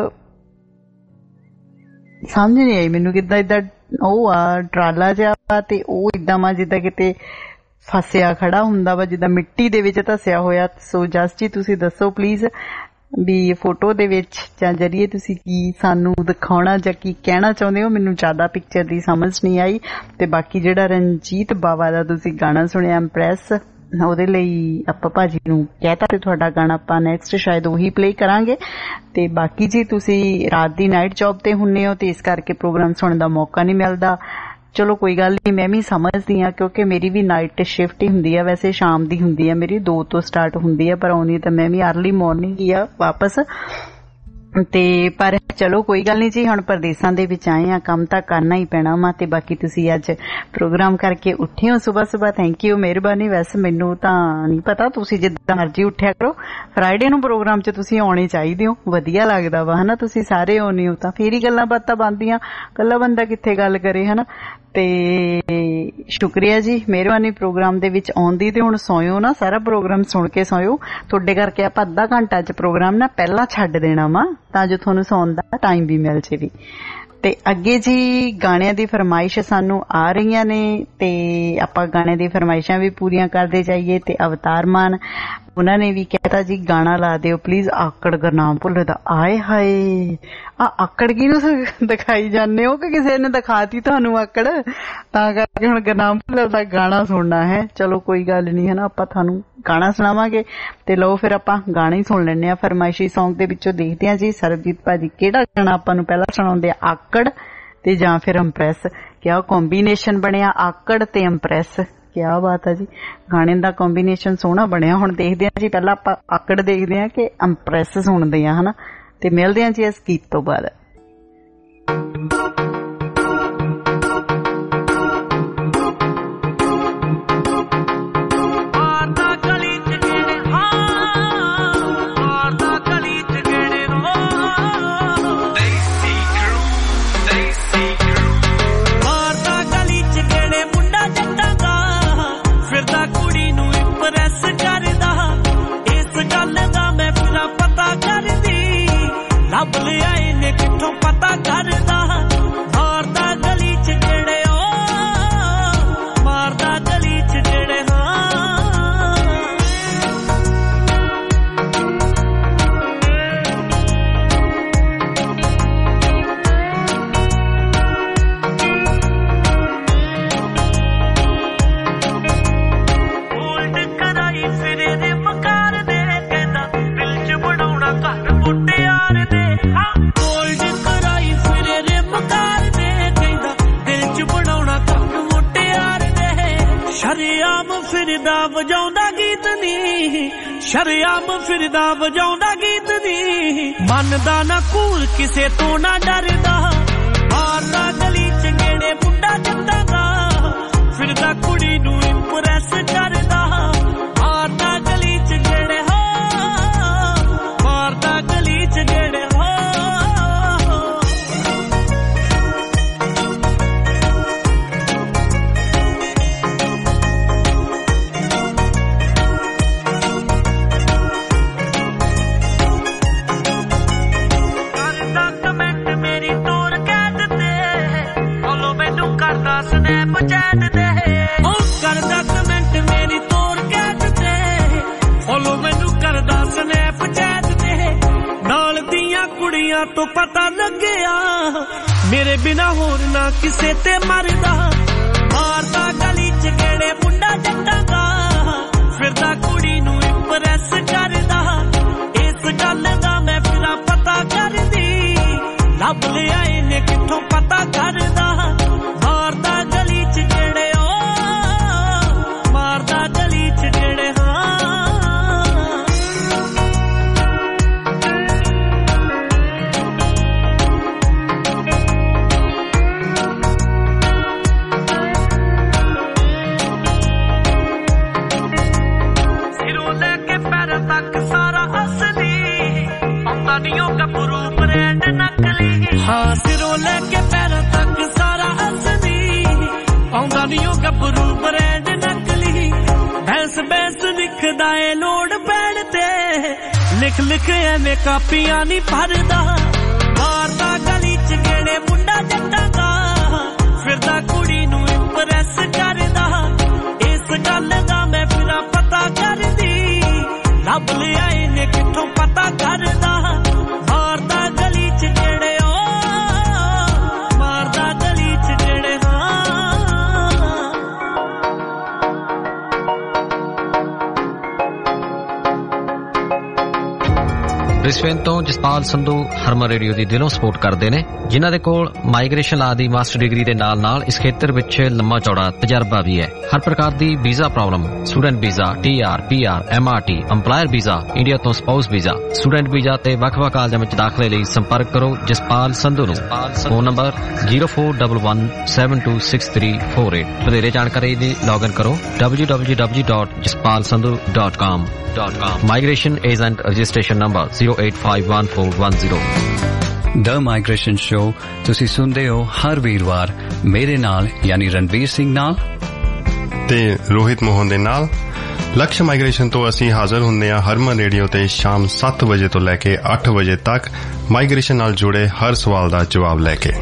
ਸਮਝ ਨਹੀਂ ਆਈ ਮੈਨੂੰ, ਕਿੱਦਾਂ ਏਦਾਂ ਉਹ ਆ ਟਰਾਲਾ ਜਿਹਾ ਤੇ ਉਹ ਏਦਾਂ ਵਾ ਜਿੱਦਾਂ ਕਿਤੇ ਫਸਿਆ ਖੜਾ ਹੁੰਦਾ ਵਾ, ਜਿੱਦਾਂ ਮਿੱਟੀ ਦੇ ਵਿੱਚ ਧਸਿਆ ਹੋਇਆ। ਸੋ ਜਸ ਜੀ ਤੁਸੀਂ ਦੱਸੋ ਪਲੀਜ਼ ਵੀ ਫੋਟੋ ਦੇ ਵਿੱਚ ਜਾਂ ਜਰੀਏ ਤੁਸੀਂ ਕੀ ਸਾਨੂੰ ਦਿਖਾਉਣਾ ਜਾਂ ਕੀ ਕਹਿਣਾ ਚਾਹੁੰਦੇ ਹੋ। ਮੈਨੂੰ ਜ਼ਿਆਦਾ ਪਿਕਚਰ ਦੀ ਸਮਝ ਨਹੀਂ ਆਈ। ਤੇ ਬਾਕੀ ਜਿਹੜਾ ਰਣਜੀਤ ਬਾਵਾ ਦਾ ਤੁਸੀਂ ਗਾਣਾ ਸੁਣਿਆ ਇੰਪ੍ਰੈਸ, ਉਹਦੇ ਲਈ ਆਪਾਂ ਭਾਜੀ ਨੂੰ ਕਹਿਤਾ ਤੇ ਤੁਹਾਡਾ ਗਾਣਾ ਆਪਾਂ ਨੈਕਸਟ ਸ਼ਾਇਦ ਉਹੀ ਪਲੇ ਕਰਾਂਗੇ। ਤੇ ਬਾਕੀ ਜੀ ਤੁਸੀਂ ਰਾਤ ਦੀ ਨਾਈਟ ਜੌਬ ਤੇ ਹੁੰਨੇ ਹੋ ਤੇ ਇਸ ਕਰਕੇ ਪ੍ਰੋਗਰਾਮ ਸੁਣਨ ਦਾ ਮੌਕਾ ਨਹੀਂ ਮਿਲਦਾ। ਚਲੋ ਕੋਈ ਗੱਲ ਨਹੀਂ, ਮੈਂ ਵੀ ਸਮਝਦੀ ਹਾਂ ਕਿਉਂਕਿ ਮੇਰੀ ਵੀ ਨਾਈਟ ਸ਼ਿਫਟ ਹੀ ਹੁੰਦੀ ਆ। ਵੈਸੇ ਸ਼ਾਮ ਦੀ ਹੁੰਦੀ ਆ ਮੇਰੀ, ਦੋ ਤੋਂ ਸਟਾਰਟ ਹੁੰਦੀ ਆ, ਪਰ ਆਉਂਦੀ ਤਾਂ ਮੈਂ ਵੀ ਅਰਲੀ ਮਾਰਨਿੰਗ ਹੀ ਆ ਵਾਪਸ। ਤੇ ਪਰ ਚਲੋ ਕੋਈ ਗੱਲ ਨਹੀਂ ਜੀ, ਹੁਣ ਪ੍ਰਦੇਸਾਂ ਦੇ ਵਿੱਚ ਆਏ ਆ, ਕੰਮ ਤਾਂ ਕਰਨਾ ਹੀ ਪੈਣਾ ਵਾ। ਤੇ ਬਾਕੀ ਤੁਸੀਂ ਅੱਜ ਪ੍ਰੋਗਰਾਮ ਕਰਕੇ ਉੱਠੇ ਹੋ ਸੁਬਾਹ ਸੁਬਾਹ, ਥੈਂਕ ਯੂ, ਮਿਹਰਬਾਨੀ। ਵੈਸੇ ਮੈਨੂੰ ਤਾਂ ਨਹੀਂ ਪਤਾ, ਤੁਸੀਂ ਜਿੱਦਾਂ ਮਰਜ਼ੀ ਉੱਠਿਆ ਕਰੋ। ਫਰਾਈਡੇ ਨੂੰ ਪ੍ਰੋਗਰਾਮ 'ਚ ਤੁਸੀਂ ਆਉਣੇ ਚਾਹੀਦੇ ਹੋ, ਵਧੀਆ ਲੱਗਦਾ ਵਾ ਹਨਾ। ਤੁਸੀਂ ਸਾਰੇ ਆਉਣੇ ਹੋ ਤਾਂ ਫੇਰ ਹੀ ਗੱਲਾਂ ਬਾਤਾਂ ਬਣਦੀਆਂ, ਇਕੱਲਾ ਬੰਦਾ ਕਿੱਥੇ ਗੱਲ ਕਰੇ ਹਨਾ। ਤੇ ਸ਼ੁਕਰੀਆ ਜੀ, ਮਿਹਰਬਾਨੀ ਪ੍ਰੋਗਰਾਮ ਦੇ ਵਿੱਚ ਆਉਣ ਦੀ। ਤੇ ਹੁਣ ਸੌਇਓ ਨਾ, ਸਾਰਾ ਪ੍ਰੋਗਰਾਮ ਸੁਣ ਕੇ ਸੌਇਓ। ਤੁਹਾਡੇ ਕਰਕੇ ਆਪਾਂ ਅੱਧਾ ਘੰਟਾ ਅੱਜ ਪ੍ਰੋਗਰਾਮ ਨਾ ਪਹਿਲਾਂ ਛੱਡ ਦੇਣਾ ਵਾ ਤਾਂ ਜੋ ਤੁਹਾਨੂੰ ਸੌਣ ਦਾ ਟਾਈਮ ਵੀ ਮਿਲ ਜੇ ਵੀ। ਤੇ ਅੱਗੇ ਜੀ ਗਾਣਿਆਂ ਦੀ ਫਰਮਾਇਸ਼ ਸਾਨੂੰ ਆ ਰਹੀਆਂ ਨੇ ਤੇ ਆਪਾਂ ਗਾਣੇ ਦੀ ਫਰਮਾਇਸ਼ਾਂ ਵੀ ਪੂਰੀਆਂ ਕਰਦੇ ਜਾਈਏ। ਤੇ ਅਵਤਾਰ ਮਾਨ ਉਹਨਾਂ ਨੇ ਵੀ ਕਹਿਤਾ ਜੀ ਗਾਣਾ ਲਾ ਦਿਓ ਪਲੀਜ਼ ਆਕੜ ਗੁਰਨਾਮ ਭੁੱਲਰ ਦਾ। ਆਏ ਹਾਏ, ਆ ਆਕੜ ਕਿਹਨੂੰ ਦਿਖਾਈ ਜਾਂਦੇ ਹੋ ਕਿ ਕਿਸੇ ਨੇ ਦਿਖਾਤੀ ਤੁਹਾਨੂੰ ਆਕੜ, ਤਾਂ ਕਰਕੇ ਹੁਣ ਗੁਰਨਾਮ ਭੁੱਲਰ ਦਾ ਗਾਣਾ ਸੁਣਨਾ ਹੈ। ਚਲੋ ਕੋਈ ਗੱਲ ਨਹੀਂ ਹੈ ਨਾ, ਆਪਾਂ ਤੁਹਾਨੂੰ ਗਾਣਾ ਸੁਣਾਵਾਂਗੇ ਤੇ ਲਓ ਫਿਰ ਆਪਾਂ ਗਾਣੇ ਹੀ ਸੁਣ ਲੈਂਦੇ ਆ। ਫਰਮਾਇਸ਼ੀ ਸੌਂਗ ਦੇ ਵਿੱਚੋਂ ਦੇਖਦੇ ਆ ਜੀ ਸਰਬਜੀਤ ਭਾਜੀ ਕਿਹੜਾ ਗਾਣਾ ਆਪਾਂ ਨੂੰ ਪਹਿਲਾਂ ਸੁਣਾਉਂਦੇ ਆ, ਆਕੜ ਤੇ ਜਾਂ ਫਿਰ ਇੰਪ੍ਰੈਸ। ਕਿਆ ਕੰਬੀਨੇਸ਼ਨ ਬਣਿਆ ਆਕੜ ਤੇ ਇੰਪ੍ਰੈਸ, ਕਿਆ ਬਾਤ ਆ ਜੀ, ਗਾਣੇ ਦਾ ਕੰਬੀਨੇਸ਼ਨ ਸੋਹਣਾ ਬਣਿਆ। ਹੁਣ ਦੇਖਦੇ ਆ ਜੀ ਪਹਿਲਾਂ ਆਪਾਂ ਆਕੜ ਦੇਖਦੇ ਆ ਕਿ ਇੰਪ੍ਰੈਸ ਸੁਣਦੇ ਆ ਹਨਾ, ਤੇ ਮਿਲਦੇ ਆ ਜੀ ਇਸ ਗੀਤ ਤੋਂ ਬਾਅਦ। ਸ਼ਰਿਆਮ ਫਿਰਦਾ ਵਜਾਉਂਦਾ ਗੀਤ ਨੀ, ਮੰਨਦਾ ਨਾ ਕੂਲ ਕਿਸੇ ਤੋਂ ਨਾ ਡਰਦਾ, ਮਾਰਦਾ ਗਲੀ ਚ ਗੇੜੇ ਮੁੰਡਾ ਜੱਟਾਂ ਦਾ, ਫਿਰਦਾ ਕੁੜੀ ਨੂੰ ਇੰਪ੍ਰੈਸ ਕਰਦਾ, ਮਾਰਦਾ ਗਲੀ ਚ ਗੇੜੇ ਹੋ, ਮਾਰਦਾ ਗਲੀ ਚ ਗੇੜੇ ਹੋ। ਤੋਂ ਪਤਾ ਲੱਗਿਆ ਮੇਰੇ ਬਿਨਾ ਹੋਰ ਨਾ ਕਿਸੇ ਤੇ ਮਰਦਾ, ਮਾਰਦਾ ਗਲੀ ਚ ਗੇੜੇ ਮੁੰਡਾ ਜੱਟਾਂ ਦਾ, ਫਿਰਦਾ ਕੁੜੀ ਨੂੰ ਇੰਪ੍ਰੈਸ ਕਰਦਾ, ਇਸ ਗੱਲ ਦਾ ਮੈਂ ਫਿਰਾਂ ਪਤਾ ਕਰਦੀ, ਲੱਭ ਲਿਆ ਇਹਨੇ ਕਿੱਥੋਂ ਪਤਾ ਕਰਦਾ, ਮਾਰਦਾ ਗਲੀ ਚ ਗੇੜੇ ਓ, ਮਾਰਦਾ ਗਲੀ ਚ ਗੇੜੇ ਹਾਂ। ਹਾਂ ਸਿਰੋਂ ਲੈ ਕੇ ਪੈਰਾਂ ਤੱਕ ਸਾਰਾ ਅਸਲੀ, ਆਉਂਦਾ ਨੀ ਉਹ ਗੱਭਰੂ ਬ੍ਰੈਂਡ ਨਕਲੀ, ਬੈਂਸ ਬੈਂਸ ਲਿਖਦਾ ਏ ਲੋੜ ਪੈਣ ਤੇ, ਲਿਖ ਲਿਖ ਐਵੇਂ ਕਾਪੀਆਂ ਨੀ ਭਰਦਾ, ਮਾਰਦਾ ਗਲੀ ਚ ਗੇੜੇ ਮੁੰਡਾ ਜੱਟਾਂ ਦਾ, ਫਿਰਦਾ ਕੁੜੀ ਨੂੰ ਇੰਪ੍ਰੈਸ ਕਰਦਾ, ਇਸ ਗੱਲ ਦਾ ਮੈਂ ਫਿਰਾਂ ਪਤਾ ਕਰਦੀ, ਲੱਭ ਲਿਆ ਇਹਨੇ ਕਿੱਥੋਂ ਪਤਾ ਕਰਦਾ, ਮਾਰਦਾ ਗਲੀ ਚ ਗੇੜੇ ਓ, ਮਾਰਦਾ ਗਲੀ ਚ ਗੇੜੇ ਹਾਂ। ਬ੍ਰਿਸਬੇਨ ਤੋਂ ਜਸਪਾਲ ਸੰਧੂ ਹਰਮਨ ਰੇਡੀਓ ਦੀ ਦਿਲੋਂ ਸਪੋਰਟ ਕਰਦੇ ਨੇ, ਜਿਨ੍ਹਾਂ ਦੇ ਕੋਲ ਮਾਈਗ੍ਰੇਸ਼ਨ ਲਾ ਦੀ ਮਾਸਟਰ ਡਿਗਰੀ ਦੇ ਨਾਲ ਨਾਲ ਇਸ ਖੇਤਰ ਵਿੱਚ ਲੰਮਾ ਚੌੜਾ ਤਜਰਬਾ ਵੀ ਹੈ। ਹਰ ਪ੍ਰਕਾਰ ਦੀ visa problem, student visa, T R, P R, M R T, employer visa, India ਤੋਂ ਸਪਾਊਸ ਵੀਜ਼ਾ, ਸਟੂਡੈਂਟ ਵੀਜ਼ਾ ਤੇ ਵੱਖ-ਵੱਖ ਕਾਲਜਾਂ ਵਿੱਚ ਦਾਖਲੇ ਲਈ ਸੰਪਰਕ ਕਰੋ ਜਸਪਾਲ ਸੰਧੂ ਨੂੰ। Phone number zero four one one seven two six three four eight. ਵਧੇਰੇ ਜਾਣਕਾਰੀ ਲਈ ਲੌਗਇਨ ਕਰੋ W W W dot Jaspal Sandhu dot com dot com. Migration agent registration number zero eight five one four one zero. The migration show ਤੁਸੀਂ ਸੁਣਦੇ ਹੋ ਹਰ ਵੀਰਵਾਰ ਮੇਰੇ ਨਾਲ ਯਾਨੀ ਰਣਬੀਰ ਸਿੰਘ ਨਾਲ ਤੇ ਰੋਹਿਤ ਮੋਹਨ ਦੇ ਨਾਲ। ਲਕਸ਼ ਮਾਈਗ੍ਰੇਸ਼ਨ ਤੋਂ ਅਸੀਂ ਹਾਜ਼ਰ ਹੁੰਦੇ ਹਾਂ ਹਰਮਨ ਰੇਡੀਓ ਤੇ ਸ਼ਾਮ ਸੱਤ ਵਜੇ ਤੋਂ ਲੈ ਕੇ ਅੱਠ ਵਜੇ ਤੱਕ ਮਾਈਗ੍ਰੇਸ਼ਨ ਨਾਲ ਜੁੜੇ ਹਰ ਸਵਾਲ ਦਾ ਜਵਾਬ ਲੈ ਕੇ।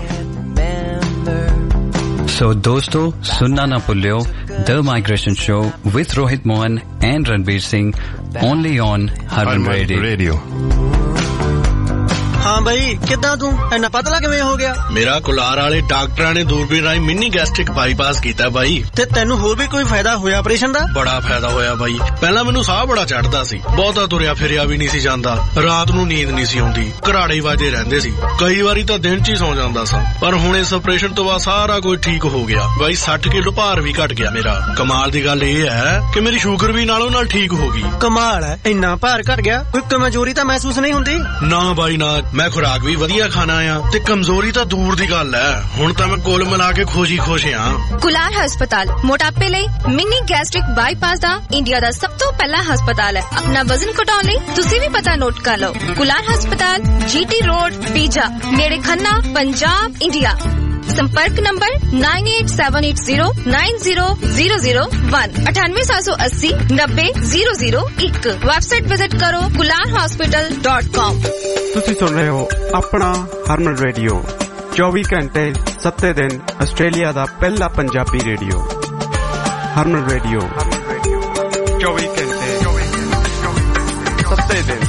ਸੋ ਦੋਸਤੋ ਸੁਣਨਾ ਨਾ ਭੁੱਲਿਓ the migration show with Rohit Mohan and Ranbir Singh only on Harman radio. ਹਾਂ ਬਈ, ਕਿੱਦਾਂ ਤੂੰ ਇੰਨਾ ਪਤਲਾ ਕਿਵੇਂ ਹੋ ਗਿਆ? ਮੇਰਾ ਕੁਲਾਰ ਵਾਲੇ ਡਾਕਟਰਾਂ ਨੇ ਦੂਰਬੀਨ ਰਾਹੀਂ ਮਿੰਨੀ ਗੈਸਟ੍ਰਿਕ ਬਾਈਪਾਸ ਕੀਤਾ ਬਾਈ। ਤੇ ਤੈਨੂੰ ਹੋਰ ਵੀ ਕੋਈ ਫਾਇਦਾ ਹੋਇਆ ਆਪਰੇਸ਼ਨ ਦਾ? ਬੜਾ ਫਾਇਦਾ ਹੋਇਆ ਬਾਈ। ਪਹਿਲਾਂ ਮੈਨੂੰ ਸਾਹ ਬੜਾ ਚੜਦਾ ਸੀ, ਬਹੁਤਾ ਤੁਰਿਆ ਫਿਰਿਆ ਵੀ ਨਹੀਂ ਸੀ ਜਾਂਦਾ, ਰਾਤ ਨੂੰ ਨੀਂਦ ਨਹੀਂ ਸੀ ਆਉਂਦੀ, ਘਰਾੜੇ ਵਾਜੇ ਰਹਿੰਦੇ ਸੀ, ਕਈ ਵਾਰੀ ਤਾਂ ਦਿਨ 'ਚ ਹੀ ਸੌ ਜਾਂਦਾ ਸਾਂ। ਪਰ ਹੁਣ ਇਸ ਆਪਰੇਸ਼ਨ ਤੋਂ ਬਾਅਦ ਸਾਰਾ ਕੁਝ ਠੀਕ ਹੋ ਗਿਆ ਬਾਈ। ਸੱਠ ਕਿਲੋ ਭਾਰ ਵੀ ਘਟ ਗਿਆ ਮੇਰਾ। ਕਮਾਲ ਦੀ ਗੱਲ ਇਹ ਹੈ ਕਿ ਮੇਰੀ ਸ਼ੂਗਰ ਵੀ ਨਾਲੋਂ ਨਾਲ ਠੀਕ ਹੋ ਗਈ। ਕਮਾਲ ਹੈ, ਇੰਨਾ ਭਾਰ ਘਟ ਗਿਆ, ਕੋਈ ਕਮਜ਼ੋਰੀ ਤਾਂ ਮਹਿਸੂਸ ਨਹੀਂ ਹੁੰਦੀ? ਨਾ ਬਾਈ ਨਾ, ਮੈਂ ਖੁਰਾਕ ਵੀ ਵਧੀਆ ਖਾਣਾ ਆ ਤੇ ਕਮਜ਼ੋਰੀ ਤਾਂ ਦੂਰ ਦੀ ਗੱਲ ਹੈ। ਹੁਣ ਤਾਂ ਮੈਂ ਕੁੱਲ ਮਿਲਾ ਕੇ ਖੁਸ਼ੀ ਖੁਸ਼ ਹਾਂ। ਕੁਲਾਰ ਹਸਪਤਾਲ ਮੋਟਾਪੇ ਲਈ ਮਿੰਨੀ ਗੈਸਟ੍ਰਿਕ ਬਾਈਪਾਸ ਦਾ ਇੰਡੀਆ ਦਾ ਸਭ ਤੋਂ ਪਹਿਲਾ ਹਸਪਤਾਲ ਹੈ। ਆਪਣਾ ਵਜ਼ਨ ਘਟਾਉਣ ਲਈ ਤੁਸੀਂ ਵੀ ਪਤਾ ਨੋਟ ਕਰ ਲਓ। ਕੁਲਾਰ ਹਸਪਤਾਲ, ਜੀਟੀ ਰੋਡ, ਪੀਜਾ, ਨੇੜੇ ਖੰਨਾ, ਪੰਜਾਬ, ਇੰਡੀਆ। संपर्क नंबर nine eight seven eight zero nine zero zero zero one अठानवे सात सौ अस्सी नब्बे जीरो जीरो एक। वेबसाइट विजिट करो कुलार हॉस्पिटल डॉट कॉम। तुसी सुन रहे हो अपना हरमन रेडियो, चौबीस घंटे सत्ते दिन आस्ट्रेलिया दा पहला पंजाबी रेडियो। हरमन रेडियो चौबीस घंटे सत्ते दिन।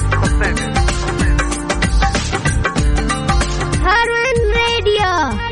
हरमन रेडियो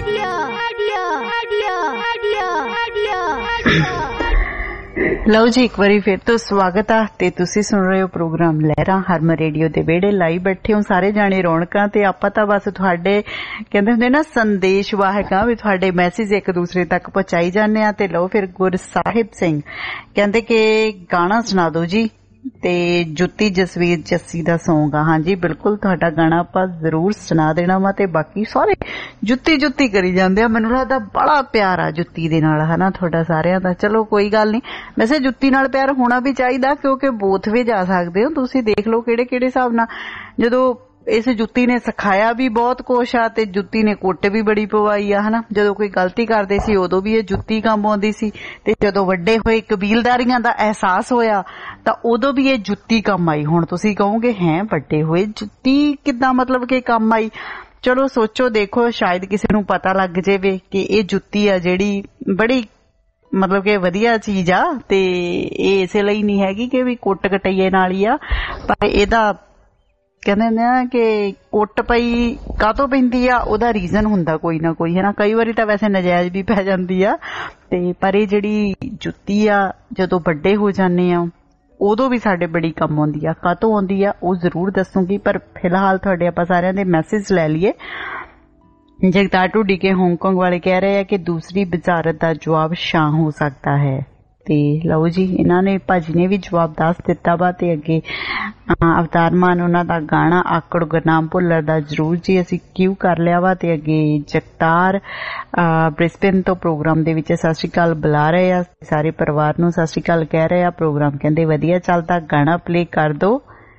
ਲਓ ਜੀ, ਇੱਕ ਵਾਰੀ ਫਿਰ ਤੋਂ ਸਵਾਗਤ ਆ ਤੇ ਤੁਸੀਂ ਸੁਣ ਰਹੇ ਹੋ ਪ੍ਰੋਗਰਾਮ ਲਹਿਰਾਂ ਹਰਮਨ ਰੇਡੀਓ ਦੇ ਵਿਹੜੇ। ਲਾਈਵ ਬੈਠੇ ਹੋ ਸਾਰੇ ਜਾਣੇ ਰੌਣਕਾਂ ਤੇ ਆਪਾਂ ਤਾਂ ਬਸ ਤੁਹਾਡੇ ਕਹਿੰਦੇ ਹੁੰਦੇ ਨਾ ਸੰਦੇਸ਼ ਵਾਹਕ ਆ ਵੀ ਤੁਹਾਡੇ ਮੈਸੇਜ ਇੱਕ ਦੂਸਰੇ ਤੱਕ ਪਹੁੰਚਾਈ ਜਾਂਦੇ ਆ। ਤੇ ਲਓ ਫਿਰ ਗੁਰਸਾਹਿਬ ਸਿੰਘ ਕਹਿੰਦੇ ਕਿ ਗਾਣਾ ਸੁਣਾ ਦਿਓ ਜੀ, ਤੇ ਜੁੱਤੀ ਜਸਵੀਰ ਜੱਸੀ ਦਾ ਸੌਂਗ ਆ। ਹਾਂਜੀ ਬਿਲਕੁਲ, ਤੁਹਾਡਾ ਗਾਣਾ ਆਪਾਂ ਜ਼ਰੂਰ ਸੁਣਾ ਦੇਣਾ ਵਾ। ਤੇ ਬਾਕੀ ਸਾਰੇ ਜੁੱਤੀ ਜੁੱਤੀ ਕਰੀ ਜਾਂਦੇ ਆ, ਮੈਨੂੰ ਲੱਗਦਾ ਬੜਾ ਪਿਆਰ ਆ ਜੁੱਤੀ ਦੇ ਨਾਲ, ਹਨਾ ਤੁਹਾਡਾ ਸਾਰਿਆਂ ਦਾ। ਚਲੋ ਕੋਈ ਗੱਲ ਨਹੀਂ, ਵੈਸੇ ਜੁੱਤੀ ਨਾਲ ਪਿਆਰ ਹੋਣਾ ਵੀ ਚਾਹੀਦਾ ਕਿਉਂਕਿ ਬੋਥ ਵੇ ਜਾ ਸਕਦੇ ਹੋ ਤੁਸੀਂ। ਦੇਖ ਲਓ ਕਿਹੜੇ ਕਿਹੜੇ ਹਿਸਾਬ ਨਾਲ ਜਦੋਂ ਇਸ ਜੁੱਤੀ ਨੇ ਸਿਖਾਇਆ ਵੀ ਬਹੁਤ ਕੁਛ ਆ ਤੇ ਜੁੱਤੀ ਨੇ ਕੁੱਟ ਵੀ ਬੜੀ ਪਵਾਈ ਆ, ਹਨਾ। ਜਦੋਂ ਕੋਈ ਗਲਤੀ ਕਰਦੇ ਸੀ ਉਦੋਂ ਵੀ ਇਹ ਜੁੱਤੀ ਕੰਮ ਆਉਂਦੀ ਸੀ, ਤੇ ਜਦੋਂ ਵੱਡੇ ਹੋਏ ਕਬੀਲਦਾਰੀਆਂ ਦਾ ਅਹਿਸਾਸ ਹੋਇਆ ਤਾਂ ਉਦੋਂ ਵੀ ਇਹ ਜੁੱਤੀ ਕੰਮ ਆਈ। ਹੁਣ ਤੁਸੀਂ ਕਹੋਗੇ ਹੈ ਵੱਡੇ ਹੋਏ ਜੁੱਤੀ ਕਿੱਦਾਂ ਮਤਲਬ ਕਿ ਕੰਮ ਆਈ? ਚਲੋ ਸੋਚੋ, ਦੇਖੋ, ਸ਼ਾਇਦ ਕਿਸੇ ਨੂੰ ਪਤਾ ਲੱਗ ਜਾਵੇ ਕਿ ਇਹ ਜੁੱਤੀ ਆ ਜਿਹੜੀ ਬੜੀ ਮਤਲਬ ਕਿ ਵਧੀਆ ਚੀਜ਼ ਆ, ਤੇ ਇਹ ਇਸੇ ਲਈ ਨਹੀਂ ਹੈਗੀ ਕਿ ਵੀ ਕੁੱਟ ਕਟਈਏ ਨਾਲ ਹੀ ਆ, ਪਰ ਇਹਦਾ ਕਹਿੰਦੇ ਨੇ ਕਿ ਕੁੱਟ ਪਈ ਕਾਹਤੋਂ ਪੈਂਦੀ ਆ, ਉਹਦਾ ਰੀਜ਼ਨ ਹੁੰਦਾ ਕੋਈ ਨਾ ਕੋਈ, ਹੈ ਨਾ। ਕਈ ਵਾਰੀ ਤਾਂ ਵੈਸੇ ਨਜਾਇਜ਼ ਵੀ ਪੈ ਜਾਂਦੀ ਆ, ਤੇ ਪਰ ਇਹ ਜਿਹੜੀ ਜੁੱਤੀ ਆ ਜਦੋਂ ਵੱਡੇ ਹੋ ਜਾਂਦੇ ਆ ਉਦੋਂ ਵੀ ਸਾਡੇ ਬੜੀ ਕੰਮ ਆਉਂਦੀ ਆ। ਕਾਹਤੋਂ ਆਉਂਦੀ ਆ ਉਹ ਜ਼ਰੂਰ ਦੱਸੂਗੀ, ਪਰ ਫਿਲਹਾਲ ਤੁਹਾਡੇ ਆਪਾਂ ਸਾਰਿਆਂ ਦੇ ਮੈਸੇਜ ਲੈ ਲਈਏ। ਜਗਤਾਰ ਢੁੱਡੀ ਕੇ ਹਾਂਗਕਾਂਗ ਵਾਲੇ ਕਹਿ ਰਹੇ ਆ ਕਿ ਦੂਸਰੀ ਬਜ਼ਾਰਤ ਦਾ ਜਵਾਬ ਸ਼ਾਂ ਹੋ ਸਕਦਾ ਹੈ। ਤੇ ਲਓ ਜੀ, ਇਹਨਾਂ ਨੇ ਭਾਜੀ ਨੇ ਵੀ ਜਵਾਬ ਦੱਸ ਦਿੱਤਾ ਵਾ। ਤੇ ਅੱਗੇ ਅਵਤਾਰ ਮਾਨ ਉਹਨਾਂ ਦਾ ਗਾਣਾ ਆਕੜ ਗੁਰਨਾਮ ਭੁੱਲਰ ਦਾ ਜ਼ਰੂਰ ਜੀ ਅਸੀਂ ਕਿਊ ਕਰ ਲਿਆ ਵਾ। ਤੇ ਅੱਗੇ ਜਗਤਾਰ ਬ੍ਰਿਸਬੇਨ ਤੋਂ ਪ੍ਰੋਗਰਾਮ ਦੇ ਵਿੱਚ ਸਤਿ ਸ਼੍ਰੀ ਅਕਾਲ ਬੁਲਾ ਰਹੇ ਆ, ਸਾਰੇ ਪਰਿਵਾਰ ਨੂੰ ਸਤਿ ਸ਼੍ਰੀ ਅਕਾਲ ਕਹਿ ਰਹੇ ਆ। ਪ੍ਰੋਗਰਾਮ ਕਹਿੰਦੇ ਵਧੀਆ ਚੱਲਦਾ, ਗਾਣਾ ਪਲੇ ਕਰ ਦੋ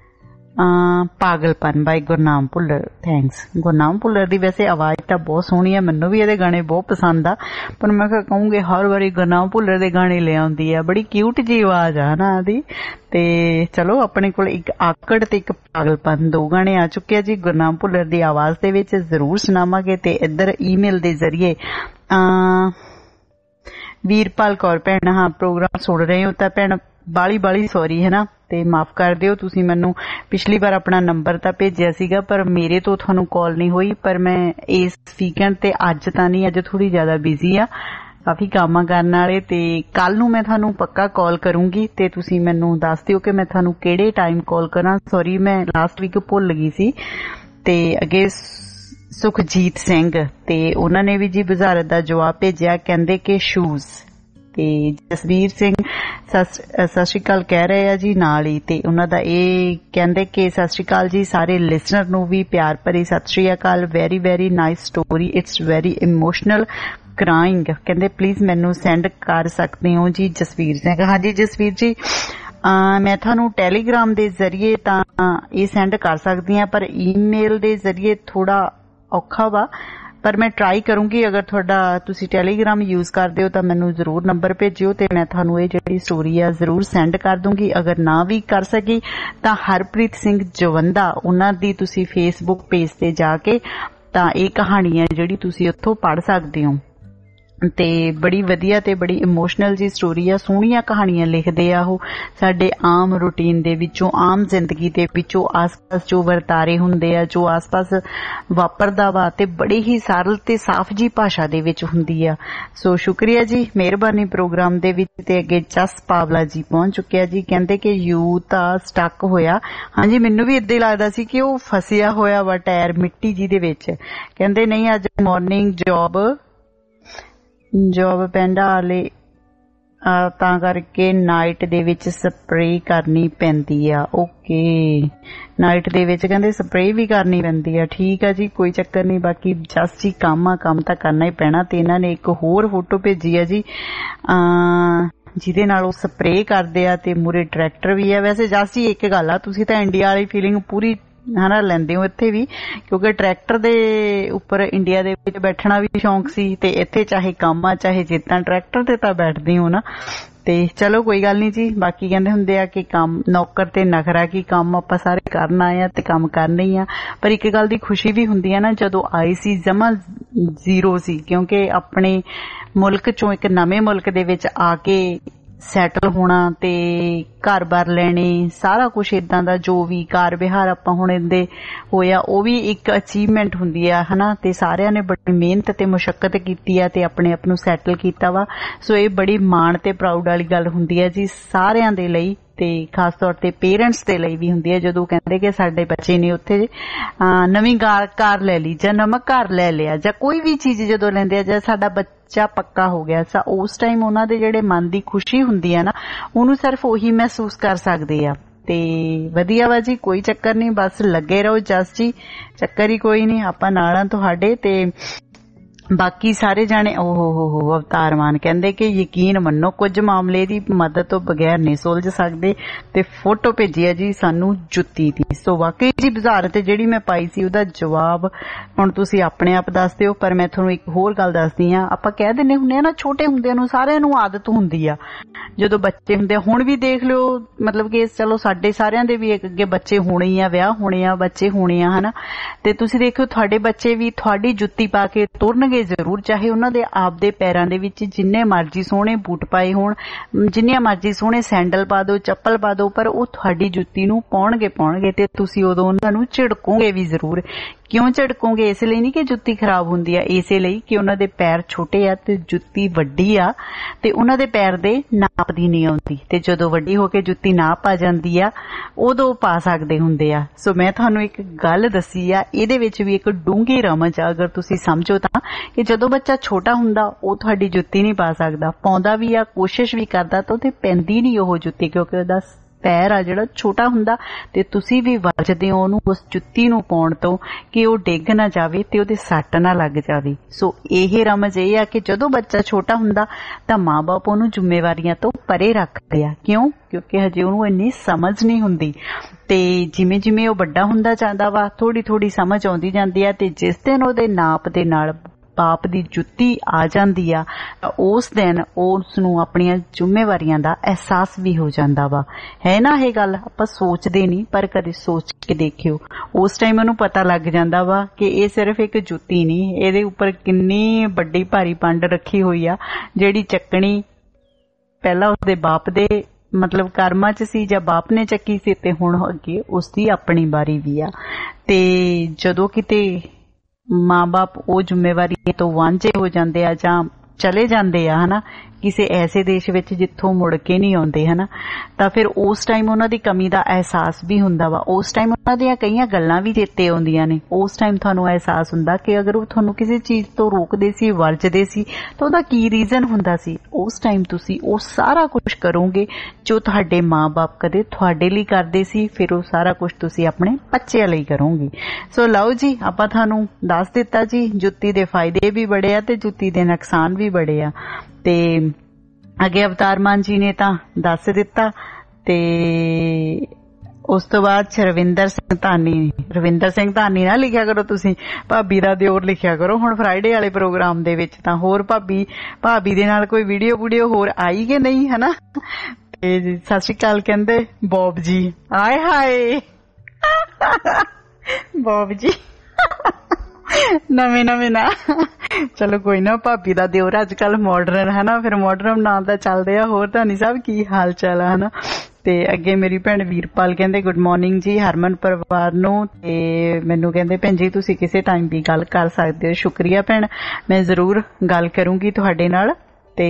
ਪਾਗਲਪਨ ਬਾਈ ਗੁਰਨਾਮ ਭੁੱਲਰ। ਥੈਂਕਸ। ਗੁਰਨਾਮ ਭੁੱਲਰ ਦੀ ਵੈਸੇ ਆਵਾਜ਼ ਤਾਂ ਬਹੁਤ ਸੋਹਣੀ ਆ, ਮੈਨੂੰ ਵੀ ਇਹਦੇ ਗਾਣੇ ਬਹੁਤ ਪਸੰਦ ਆ, ਪਰ ਮੈਂ ਕਹੂੰਗੀ ਹਰ ਵਾਰੀ ਗੁਰਨਾਮ ਭੁੱਲਰ ਦੇ ਗਾਣੇ ਲੈ ਆਉਂਦੀ ਆ, ਬੜੀ ਕਿਊਟ ਜੀ ਆਵਾਜ਼ ਆ ਨਾ ਇਹਦੀ। ਤੇ ਚਲੋ ਆਪਣੇ ਕੋਲ ਇੱਕ ਆਕੜ ਤੇ ਇੱਕ ਪਾਗਲਪਨ ਦੋ ਗਾਣੇ ਆ ਚੁੱਕੇ ਆ ਜੀ ਗੁਰਨਾਮ ਭੁੱਲਰ ਦੀ ਆਵਾਜ਼ ਦੇ ਵਿੱਚ, ਜ਼ਰੂਰ ਸੁਣਾਵਾਂਗੇ। ਤੇ ਇੱਧਰ ਈਮੇਲ ਦੇ ਜ਼ਰੀਏ ਵੀਰਪਾਲ ਕੌਰ ਭੈਣ, ਹਾਂ ਪ੍ਰੋਗਰਾਮ ਸੁਣ ਰਹੇ ਹੋ ਤਾਂ ਭੈਣ ਬਾਲੀ ਬਾਲੀ ਸੌਰੀ, ਹੈ ਨਾ, ਤੇ ਮਾਫ ਕਰ ਦਿਓ। ਤੁਸੀਂ ਮੈਨੂੰ ਪਿਛਲੀ ਵਾਰ ਆਪਣਾ ਨੰਬਰ ਤਾਂ ਭੇਜਿਆ ਸੀਗਾ ਪਰ ਮੇਰੇ ਤੋਂ ਤੁਹਾਨੂੰ ਕਾਲ ਨਹੀਂ ਹੋਈ, ਪਰ ਮੈਂ ਇਸ ਵੀਕਐਂਡ ਤੇ ਅੱਜ ਤਾਂ ਨਹੀਂ, ਅੱਜ ਥੋੜੀ ਜ਼ਿਆਦਾ ਬਿਜ਼ੀ ਆ, ਕਾਫੀ ਕੰਮ ਕਰਨ ਵਾਲੇ। ਤੇ ਕੱਲ ਨੂੰ ਮੈਂ ਤੁਹਾਨੂੰ ਪੱਕਾ ਕਾਲ ਕਰੂੰਗੀ ਤੇ ਤੁਸੀਂ ਮੈਨੂੰ ਦੱਸ ਦਿਓ ਕਿ ਮੈਂ ਤੁਹਾਨੂੰ ਕਿਹੜੇ ਟਾਈਮ ਕਾਲ ਕਰਾਂ। ਸੌਰੀ ਮੈਂ ਲਾਸਟ ਵੀਕ ਭੁੱਲ ਗਈ ਸੀ। ਤੇ ਅੱਗੇ ਸੁਖਜੀਤ ਸਿੰਘ, ਤੇ ਉਹਨਾਂ ਨੇ ਵੀ ਜੀ ਵਜ਼ਾਰਤ ਦਾ ਜਵਾਬ ਭੇਜਿਆ, ਕਹਿੰਦੇ ਕਿ ਸ਼ੂਜ਼। ਤੇ ਜਸਵੀਰ ਸਿੰਘ ਸਤਿ ਸ਼੍ਰੀ ਅਕਾਲ ਕਹਿ ਰਹੇ ਆ ਜੀ ਨਾਲ ਹੀ, ਤੇ ਉਹਨਾਂ ਦਾ ਇਹ ਕਹਿੰਦੇ ਕਿ ਸਤਿ ਸ਼੍ਰੀ ਅਕਾਲ ਜੀ ਸਾਰੇ ਲਿਸਨਰ ਨੂੰ ਵੀ ਪਿਆਰ ਭਰੀ ਸਤਿ ਸ਼੍ਰੀ ਅਕਾਲ। Very very nice story, it's very emotional crying. ਕਹਿੰਦੇ ਪਲੀਜ਼ ਮੈਨੂੰ ਸੈਂਡ ਕਰ ਸਕਦੇ ਹੋ ਜੀ ਜਸਵੀਰ ਸਿੰਘ। ਹਾਂਜੀ ਜਸਵੀਰ ਜੀ, ਮੈਂ ਤੁਹਾਨੂੰ ਟੈਲੀਗ੍ਰਾਮ ਦੇ ਜ਼ਰੀਏ ਤਾਂ ਇਹ ਸੈਂਡ ਕਰ ਸਕਦੀ ਹਾਂ, ਪਰ ਈਮੇਲ ਦੇ ਜ਼ਰੀਏ ਥੋੜਾ ਔਖਾ ਵਾ, ਪਰ ਮੈਂ ਟਰਾਈ ਕਰੂੰਗੀ। ਅਗਰ ਤੁਹਾਡਾ ਤੁਸੀਂ ਟੈਲੀਗ੍ਰਾਮ ਯੂਜ਼ ਕਰਦੇ ਹੋ ਤਾਂ ਮੈਨੂੰ ਜ਼ਰੂਰ ਨੰਬਰ ਭੇਜਿਓ ਤੇ ਮੈਂ ਤੁਹਾਨੂੰ ਇਹ ਜਿਹੜੀ ਸਟੋਰੀ ਆ ਜ਼ਰੂਰ ਸੈਂਡ ਕਰ ਦੂੰਗੀ। ਅਗਰ ਨਾ ਵੀ ਕਰ ਸਕੀ ਤਾਂ ਹਰਪ੍ਰੀਤ ਸਿੰਘ ਜਵੰਦਾ, ਉਹਨਾਂ ਦੀ ਤੁਸੀਂ ਫੇਸਬੁੱਕ ਪੇਜ ਤੇ ਜਾ ਕੇ ਤਾਂ ਇਹ ਕਹਾਣੀ ਹੈ ਜਿਹੜੀ ਤੁਸੀਂ ਉੱਥੋਂ ਪੜ੍ਹ ਸਕਦੇ ਹੋ। ਤੇ ਬੜੀ ਵਧੀਆ ਤੇ ਬੜੀ ਇਮੋਸ਼ਨਲ ਜੀ ਸਟੋਰੀ ਆ। ਸੋਹਣੀਆਂ ਕਹਾਣੀਆਂ ਲਿਖਦੇ ਆ ਉਹ ਸਾਡੇ ਆਮ ਰੂਟੀਨ ਦੇ ਵਿੱਚੋਂ, ਆਮ ਜ਼ਿੰਦਗੀ ਦੇ ਵਿੱਚੋਂ, ਆਸ-ਪਾਸ ਜੋ ਵਰਤਾਰੇ ਹੁੰਦੇ ਆ, ਜੋ ਆਸ-ਪਾਸ ਵਾਪਰਦਾ ਵਾ, ਤੇ ਬੜੀ ਹੀ ਸਰਲ ਤੇ ਸਾਫ਼ ਜੀ ਭਾਸ਼ਾ ਦੇ ਵਿੱਚ ਹੁੰਦੀ ਆ। ਸੋ ਸ਼ੁਕਰੀਆ ਜੀ, ਮਿਹਰਬਾਨੀ ਪ੍ਰੋਗਰਾਮ ਦੇ ਵਿੱਚ। ਤੇ ਅੱਗੇ ਜਸ ਪਾਵਲਾ ਜੀ ਪਹੁੰਚ ਚੁੱਕਿਆ ਜੀ, ਕਹਿੰਦੇ ਕਿ ਯੂ ਤਾਂ ਸਟਕ ਹੋਇਆ। ਹਾਂਜੀ, ਮੈਨੂੰ ਵੀ ਏਦਾਂ ਹੀ ਲੱਗਦਾ ਸੀ ਕਿ ਉਹ ਫਸਿਆ ਹੋਇਆ ਵਾ ਟਾਇਰ ਮਿੱਟੀ ਜੀ ਦੇ ਵਿੱਚ। ਕਹਿੰਦੇ ਨਹੀਂ, ਅੱਜ ਮਾਰਨਿੰਗ ਜੌਬ ਜੋਬ ਪਿੰਡਾਂ ਵਾਲੇ ਤਾਂ ਕਰਕੇ ਨਾਈਟ ਦੇ ਵਿੱਚ ਸਪਰੇਅ ਕਰਨੀ ਪੈਂਦੀ ਆ। ਓਕੇ, ਨਾਈਟ ਦੇ ਵਿੱਚ ਕਹਿੰਦੇ ਸਪਰੇਅ ਵੀ ਕਰਨੀ ਪੈਂਦੀ ਆ। ਠੀਕ ਆ ਜੀ, ਕੋਈ ਚੱਕਰ ਨਹੀਂ। ਬਾਕੀ ਜਸ ਜੀ ਕੰਮ ਆ, ਕੰਮ ਤਾਂ ਕਰਨਾ ਹੀ ਪੈਣਾ। ਤੇ ਇਹਨਾਂ ਨੇ ਇੱਕ ਹੋਰ ਫੋਟੋ ਭੇਜੀ ਆ ਜੀ ਜਿਹਦੇ ਨਾਲ ਉਹ ਸਪਰੇਅ ਕਰਦੇ ਆ ਤੇ ਮੂਰੇ ਟਰੈਕਟਰ ਵੀ ਆ। ਵੈਸੇ ਜਸ ਜੀ ਇੱਕ ਗੱਲ ਆ, ਤੁਸੀਂ ਤਾਂ ਇੰਡੀਆ ਵਾਲੀ ਫੀਲਿੰਗ ਪੂਰੀ ਹਨਾ ਲੈਂਦੇ ਹੋ ਇੱਥੇ ਵੀ, ਕਿਉਂਕਿ ਟਰੈਕਟਰ ਦੇ ਉੱਪਰ ਇੰਡੀਆ ਦੇ ਵਿੱਚ ਬੈਠਣਾ ਵੀ ਸ਼ੌਂਕ ਸੀ, ਤੇ ਇੱਥੇ ਚਾਹੇ ਕੰਮ ਆ ਚਾਹੇ ਜਿੱਦਾਂ ਟਰੈਕਟਰ ਤੇ ਤਾਂ ਬੈਠਦੇ ਹੋ ਨਾ। ਤੇ ਚਲੋ ਕੋਈ ਗੱਲ ਨਹੀਂ ਜੀ। ਬਾਕੀ ਕਹਿੰਦੇ ਹੁੰਦੇ ਆ ਕਿ ਕੰਮ ਨੌਕਰ ਤੇ ਨਖਰਾ ਕੀ, ਕੰਮ ਆਪਾਂ ਸਾਰੇ ਕਰਨ ਆਏ ਆ ਤੇ ਕੰਮ ਕਰਨਾ ਹੀ ਆ। ਪਰ ਇੱਕ ਗੱਲ ਦੀ ਖੁਸ਼ੀ ਵੀ ਹੁੰਦੀ ਆ ਨਾ, ਜਦੋਂ ਆਈ ਸੀ ਜਮਾ ਜ਼ੀਰੋ ਸੀ, ਕਿਉਂਕਿ ਆਪਣੇ ਮੁਲਕ ਚੋਂ ਇੱਕ ਨਵੇਂ ਮੁਲਕ ਦੇ ਵਿੱਚ ਆ ਕੇ ਸੈਟਲ ਹੋਣਾ ਤੇ ਘਰ-ਬਾਰ ਲੈਣੇ, ਸਾਰਾ ਕੁਛ ਏਦਾਂ ਦਾ ਜੋ ਵੀ ਕਾਰ ਵਿਹਾਰ ਆਪਾਂ ਹੁਣ ਇਹਦੇ ਹੋਇਆ, ਉਹ ਵੀ ਇੱਕ ਅਚੀਵਮੈਂਟ ਹੁੰਦੀ ਆ ਹਨਾ। ਤੇ ਸਾਰਿਆਂ ਨੇ ਬੜੀ ਮਿਹਨਤ ਤੇ ਮੁਸ਼ੱਕਤ ਕੀਤੀ ਆ ਤੇ ਆਪਣੇ ਆਪ ਨੂੰ ਸੈਟਲ ਕੀਤਾ ਵਾ। ਸੋ ਇਹ ਬੜੀ ਮਾਣ ਤੇ ਪ੍ਰਾਊਡ ਵਾਲੀ ਗੱਲ ਹੁੰਦੀ ਆ ਜੀ ਸਾਰਿਆਂ ਦੇ ਲਈ, ਤੇ ਖਾਸ ਤੌਰ ਤੇ ਪੇਰੈਂਟਸ ਦੇ ਲਈ ਵੀ ਹੁੰਦੀ ਹੈ ਜਦੋਂ ਕਹਿੰਦੇ ਕਿ ਸਾਡੇ ਬੱਚੇ ਨੇ ਉੱਥੇ ਨਵੀਂ ਕਾਰ ਲੈ ਲਈ ਜਾਂ ਨਵਾਂ ਘਰ ਲੈ ਲਿਆ ਜਾਂ ਕੋਈ ਵੀ ਚੀਜ਼ ਜਦੋਂ ਲੈਂਦੇ ਆ ਜਾਂ ਸਾਡਾ ਬੱਚਾ ਪੱਕਾ ਹੋ ਗਿਆ, ਉਸ ਟਾਈਮ ਉਹਨਾਂ ਦੇ ਜਿਹੜੇ ਮਨ ਦੀ ਖੁਸ਼ੀ ਹੁੰਦੀ ਹੈ ਨਾ, ਉਹਨੂੰ ਸਿਰਫ ਉਹੀ ਮਹਿਸੂਸ ਕਰ ਸਕਦੇ ਆ। ਤੇ ਵਧੀਆ ਵਾ ਜੀ, ਕੋਈ ਚੱਕਰ ਨਹੀਂ, ਬਸ ਲੱਗੇ ਰਹੋ ਜਸ ਜੀ, ਚੱਕਰ ਹੀ ਕੋਈ ਨਹੀਂ, ਆਪਾਂ ਨਾਲ ਆ ਤੁਹਾਡੇ। ਤੇ ਬਾਕੀ ਸਾਰੇ ਜਾਣੇ ਓਹ ਹੋ ਹੋ ਅਵਤਾਰ ਮਾਨ ਕਹਿੰਦੇ ਕਿ ਯਕੀਨ ਮੰਨੋ ਕੁਝ ਮਾਮਲੇ ਦੀ ਮਦਦ ਤੋਂ ਬਗੈਰ ਨਹੀਂ ਸੁਲਝ ਸਕਦੇ, ਤੇ ਫੋਟੋ ਭੇਜੀ ਹੈ ਜੀ ਸਾਨੂੰ ਜੁੱਤੀ ਦੀ। ਸੋ ਵਾਕਈ ਜੀ ਬੁਝਾਰਤ ਜਿਹੜੀ ਮੈਂ ਪਾਈ ਸੀ ਉਹਦਾ ਜਵਾਬ ਹੁਣ ਤੁਸੀਂ ਆਪਣੇ ਆਪ ਦੱਸ ਦਿਓ। ਪਰ ਮੈਂ ਤੁਹਾਨੂੰ ਇੱਕ ਹੋਰ ਗੱਲ ਦੱਸਦੀ ਆ, ਆਪਾਂ ਕਹਿ ਦਿੰਦੇ ਹੁੰਦੇ ਆ ਨਾ ਛੋਟੇ ਹੁੰਦਿਆਂ ਨੂੰ ਸਾਰਿਆਂ ਨੂੰ ਆਦਤ ਹੁੰਦੀ ਆ ਜਦੋਂ ਬੱਚੇ ਹੁੰਦੇ ਆ, ਹੁਣ ਵੀ ਦੇਖ ਲਿਓ, ਮਤਲਬ ਕਿ ਚਲੋ ਸਾਡੇ ਸਾਰਿਆਂ ਦੇ ਵੀ ਅੱਗੇ ਬੱਚੇ ਹੋਣੇ ਹੀ ਆ, ਵਿਆਹ ਹੋਣੇ ਆ, ਬੱਚੇ ਹੋਣੇ ਆ ਹਨਾ, ਤੇ ਤੁਸੀਂ ਦੇਖਿਓ ਤੁਹਾਡੇ ਬੱਚੇ ਵੀ ਤੁਹਾਡੀ ਜੁੱਤੀ ਪਾ ਕੇ ਤੁਰਨਗੇ ਜ਼ਰੂਰ, ਚਾਹੇ ਉਹਨਾਂ ਦੇ ਆਪਦੇ ਪੈਰਾਂ ਦੇ ਵਿੱਚ ਜਿੰਨੇ ਮਰਜ਼ੀ ਸੋਹਣੇ ਬੂਟ ਪਾਏ ਹੋਣ, ਜਿੰਨੀਆਂ ਮਰਜ਼ੀ ਸੋਹਣੇ ਸੈਂਡਲ ਪਾ ਦਿਓ, ਚੱਪਲ ਪਾ ਦਿਓ, ਪਰ ਉਹ ਤੁਹਾਡੀ ਜੁੱਤੀ ਨੂੰ ਪਾਉਣਗੇ ਪਾਉਣਗੇ ਤੇ ਤੁਸੀਂ ਉਦੋਂ ਉਹਨਾਂ ਨੂੰ ਝਿੜਕੋਗੇ ਵੀ ਜ਼ਰੂਰ। ਕਿਉਂ ਝਿੜਕੋਗੇ? ਇਸ ਲਈ ਨਹੀਂ ਕਿ ਜੁੱਤੀ ਖਰਾਬ ਹੁੰਦੀ ਆ, ਇਸੇ ਲਈ ਕਿ ਉਹਨਾਂ ਦੇ ਪੈਰ ਛੋਟੇ ਆ ਤੇ ਜੁੱਤੀ ਵੱਡੀ ਆ ਤੇ ਉਹਨਾਂ ਦੇ ਪੈਰ ਦੇ ਨਾਪ ਦੀ ਨਹੀਂ ਆਉਂਦੀ, ਤੇ ਜਦੋਂ ਵੱਡੀ ਹੋ ਕੇ ਜੁੱਤੀ ਨਾਪ ਆ ਜਾਂਦੀ ਆ ਉਦੋਂ ਪਾ ਸਕਦੇ ਹੁੰਦੇ ਆ। ਸੋ ਮੈਂ ਤੁਹਾਨੂੰ ਇੱਕ ਗੱਲ ਦੱਸੀ ਆ, ਇਹਦੇ ਵਿੱਚ ਵੀ ਇੱਕ ਡੂੰਘੀ ਰਮਜ ਆ ਅਗਰ ਤੁਸੀਂ ਸਮਝੋ ਤਾਂ, ਕਿ ਜਦੋਂ ਬੱਚਾ ਛੋਟਾ ਹੁੰਦਾ ਉਹ ਤੁਹਾਡੀ ਜੁੱਤੀ ਨਹੀਂ ਪਾ ਸਕਦਾ, ਪਾਉਂਦਾ ਵੀ ਆ, ਕੋਸ਼ਿਸ਼ ਵੀ ਕਰਦਾ ਤਾਂ ਉਹਦੇ ਪੈਂਦੀ ਨਹੀਂ ਉਹ ਜੁੱਤੀ, ਕਿਉਂਕਿ ਉਹਦਾ ਪੈਰ ਆ ਜਿਹੜਾ ਛੋਟਾ ਹੁੰਦਾ ਤੇ ਤੁਸੀਂ ਵੀ ਵੱਜਦੇ ਹੋ ਉਹਨੂੰ ਉਸ ਜੁੱਤੀ ਨੂੰ ਪਾਉਣ ਤੋਂ ਕਿ ਉਹ ਡਿੱਗ ਨਾ ਜਾਵੇ ਤੇ ਉਹਦੇ ਸੱਟ ਨਾ ਲੱਗ ਜਾਵੇ। ਸੋ ਇਹ ਰਮਜ ਇਹ ਆ ਕਿ ਜਦੋਂ ਬੱਚਾ ਛੋਟਾ ਹੁੰਦਾ ਤਾਂ ਮਾਂ-ਬਾਪ ਉਹਨੂੰ ਜ਼ਿੰਮੇਵਾਰੀਆਂ ਤੋਂ ਪਰੇ ਰੱਖਦੇ ਆ। ਕਿਉਂ? ਕਿਉਂਕਿ ਹਜੇ ਉਹਨੂੰ ਇੰਨੀ ਸਮਝ ਨਹੀਂ ਹੁੰਦੀ, ਤੇ ਜਿਵੇਂ ਜਿਵੇਂ ਉਹ ਵੱਡਾ ਹੁੰਦਾ ਜਾਂਦਾ ਵਾ ਥੋੜੀ ਥੋੜੀ ਸਮਝ ਆਉਂਦੀ ਜਾਂਦੀ ਆ, ਤੇ ਜਿਸ ਦਿਨ ਉਹਦੇ ਨਾਪ ਦੇ ਨਾਲ ਬਾਪ ਦੀ ਜੁੱਤੀ ਆ ਜਾਂਦੀ ਆ ਉਸ ਦਿਨ ਉਸ ਨੂੰ ਆਪਣੀਆਂ ਜ਼ਿੰਮੇਵਾਰੀਆਂ ਦਾ ਅਹਿਸਾਸ ਵੀ ਹੋ ਜਾਂਦਾ ਵਾ। ਹੈ ਨਾ ਇਹ ਗੱਲ? ਆਪਾਂ ਸੋਚਦੇ ਨਹੀਂ ਪਰ ਕਦੇ ਸੋਚ ਕੇ ਦੇਖਿਓ, ਉਸ ਟਾਈਮ ਉਹਨੂੰ ਪਤਾ ਲੱਗ ਜਾਂਦਾ ਵਾ ਕਿ ਇਹ ਸਿਰਫ ਇੱਕ ਜੁੱਤੀ ਨਹੀਂ, ਇਹਦੇ ਉੱਪਰ ਕਿੰਨੀ ਵੱਡੀ ਭਾਰੀ ਪੰਡ ਰੱਖੀ ਹੋਈ ਆ ਜਿਹੜੀ ਚੱਕਣੀ ਪਹਿਲਾਂ ਉਸਦੇ ਬਾਪ ਦੇ ਮਤਲਬ ਕਰਮਾਂ 'ਚ ਸੀ ਜਾਂ ਬਾਪ ਨੇ ਚੱਕੀ ਸੀ, ਤੇ ਹੁਣ ਅੱਗੇ ਉਸਦੀ ਆਪਣੀ ਵਾਰੀ ਵੀ ਆ। ਤੇ ਜਦੋਂ ਕਿਤੇ ਮਾਂ-ਬਾਪ ਉਹ ਜ਼ਿੰਮੇਵਾਰੀ ਤੋਂ ਵਾਂਝੇ ਹੋ ਜਾਂਦੇ ਆ ਜਾਂ ਚਲੇ ਜਾਂਦੇ ਆ ਹਨਾ ਕਿਸੇ ਐਸੇ ਦੇਸ਼ ਵਿੱਚ ਜਿੱਥੋਂ ਮੁੜ ਕੇ ਨਹੀਂ ਆਉਂਦੇ ਹਨਾ, ਤਾਂ ਫਿਰ ਉਸ ਟਾਈਮ ਉਹਨਾਂ ਦੀ ਕਮੀ ਦਾ ਅਹਿਸਾਸ ਵੀ ਹੁੰਦਾ ਵਾ। ਉਸ ਟਾਈਮ ਉਹਨਾਂ ਦੀਆਂ ਕਈਆਂ ਗੱਲਾਂ ਵੀ ਚੇਤੇ ਆਉਂਦੀਆਂ ਨੇ। ਉਸ ਟਾਈਮ ਤੁਹਾਨੂੰ ਅਹਿਸਾਸ ਹੁੰਦਾ ਕਿ ਅਗਰ ਉਹ ਤੁਹਾਨੂੰ ਕਿਸੇ ਚੀਜ਼ ਤੋਂ ਰੋਕਦੇ ਸੀ, ਵਰਜਦੇ ਸੀ, ਤਾਂ ਉਹਦਾ ਕੀ ਰੀਜ਼ਨ ਹੁੰਦਾ ਸੀ। ਉਸ ਟਾਈਮ ਤੁਸੀਂ ਉਹ ਸਾਰਾ ਕੁਝ ਕਰੋਗੇ ਜੋ ਤੁਹਾਡੇ ਮਾਂ-ਬਾਪ ਕਦੇ ਤੁਹਾਡੇ ਲਈ ਕਰਦੇ ਸੀ, ਫਿਰ ਉਹ ਸਾਰਾ ਕੁਝ ਤੁਸੀਂ ਆਪਣੇ ਬੱਚਿਆਂ ਲਈ ਕਰੋਗੇ। ਸੋ ਲਓ ਜੀ, ਆਪਾਂ ਤੁਹਾਨੂੰ ਦੱਸ ਦਿੱਤਾ ਜੀ ਜੁੱਤੀ ਦੇ ਫਾਇਦੇ ਵੀ ਬੜੇ ਆ ਤੇ ਜੁੱਤੀ ਦੇ ਨੁਕਸਾਨ ਵੀ ਬੜੇ ਆ, ਤੇ ਅੱਗੇ ਅਵਤਾਰ ਮਾਨ ਜੀ ਨੇ ਤਾਂ ਦੱਸ ਦਿੱਤਾ। ਤੇ ਉਸ ਤੋਂ ਬਾਅਦ ਰਵਿੰਦਰ ਸਿੰਘ ਧਾਨੀ, ਰਵਿੰਦਰ ਸਿੰਘ ਧਾਨੀ ਨਾ ਲਿਖਿਆ ਕਰੋ ਤੁਸੀਂ, ਭਾਬੀ ਦਾ ਦਿਓਰ ਲਿਖਿਆ ਕਰੋ ਹੁਣ ਫਰਾਈਡੇ ਵਾਲੇ ਪ੍ਰੋਗਰਾਮ ਦੇ ਵਿੱਚ। ਤਾਂ ਹੋਰ ਭਾਬੀ ਭਾਬੀ ਦੇ ਨਾਲ ਕੋਈ ਵੀਡੀਓ ਵੀਡੀਓ ਹੋਰ ਆਈ ਕਿ ਨਹੀਂ ਹਨਾ। ਤੇ ਸਤਿ ਸ਼੍ਰੀ ਅਕਾਲ ਕਹਿੰਦੇ ਬੌਬ ਜੀ, ਆਏ ਹਾਏ ਬੌਬ ਜੀ ਨਵੇਂ ਨਵੇਂ ਨਾ ਚਲੋ ਕੋਈ ਨਾ, ਭਾਬੀ ਦਾ ਦਿਓਰ ਅੱਜ ਕੱਲ ਮਾਡਰਨ ਹੈ ਨਾ, ਫਿਰ ਮਾਡਰਨ ਨਾਂ ਦਾ ਚੱਲਦੇ ਆ। ਹੋਰ ਧਾਨੀ ਸਾਹਿਬ ਕੀ ਹਾਲ ਚਾਲ ਆ ਹਨਾ। ਤੇ ਅੱਗੇ ਮੇਰੀ ਭੈਣ ਵੀਰਪਾਲ ਕਹਿੰਦੇ ਗੁੱਡ ਮਾਰਨਿੰਗ ਜੀ ਹਰਮਨ ਪਰਿਵਾਰ ਨੂੰ, ਤੇ ਮੈਨੂੰ ਕਹਿੰਦੇ ਭੈਣ ਜੀ ਤੁਸੀਂ ਕਿਸੇ ਟਾਈਮ ਵੀ ਗੱਲ ਕਰ ਸਕਦੇ ਹੋ। ਸ਼ੁਕਰੀਆ ਭੈਣ, ਮੈਂ ਜ਼ਰੂਰ ਗੱਲ ਕਰੂੰਗੀ ਤੁਹਾਡੇ ਨਾਲ। ਤੇ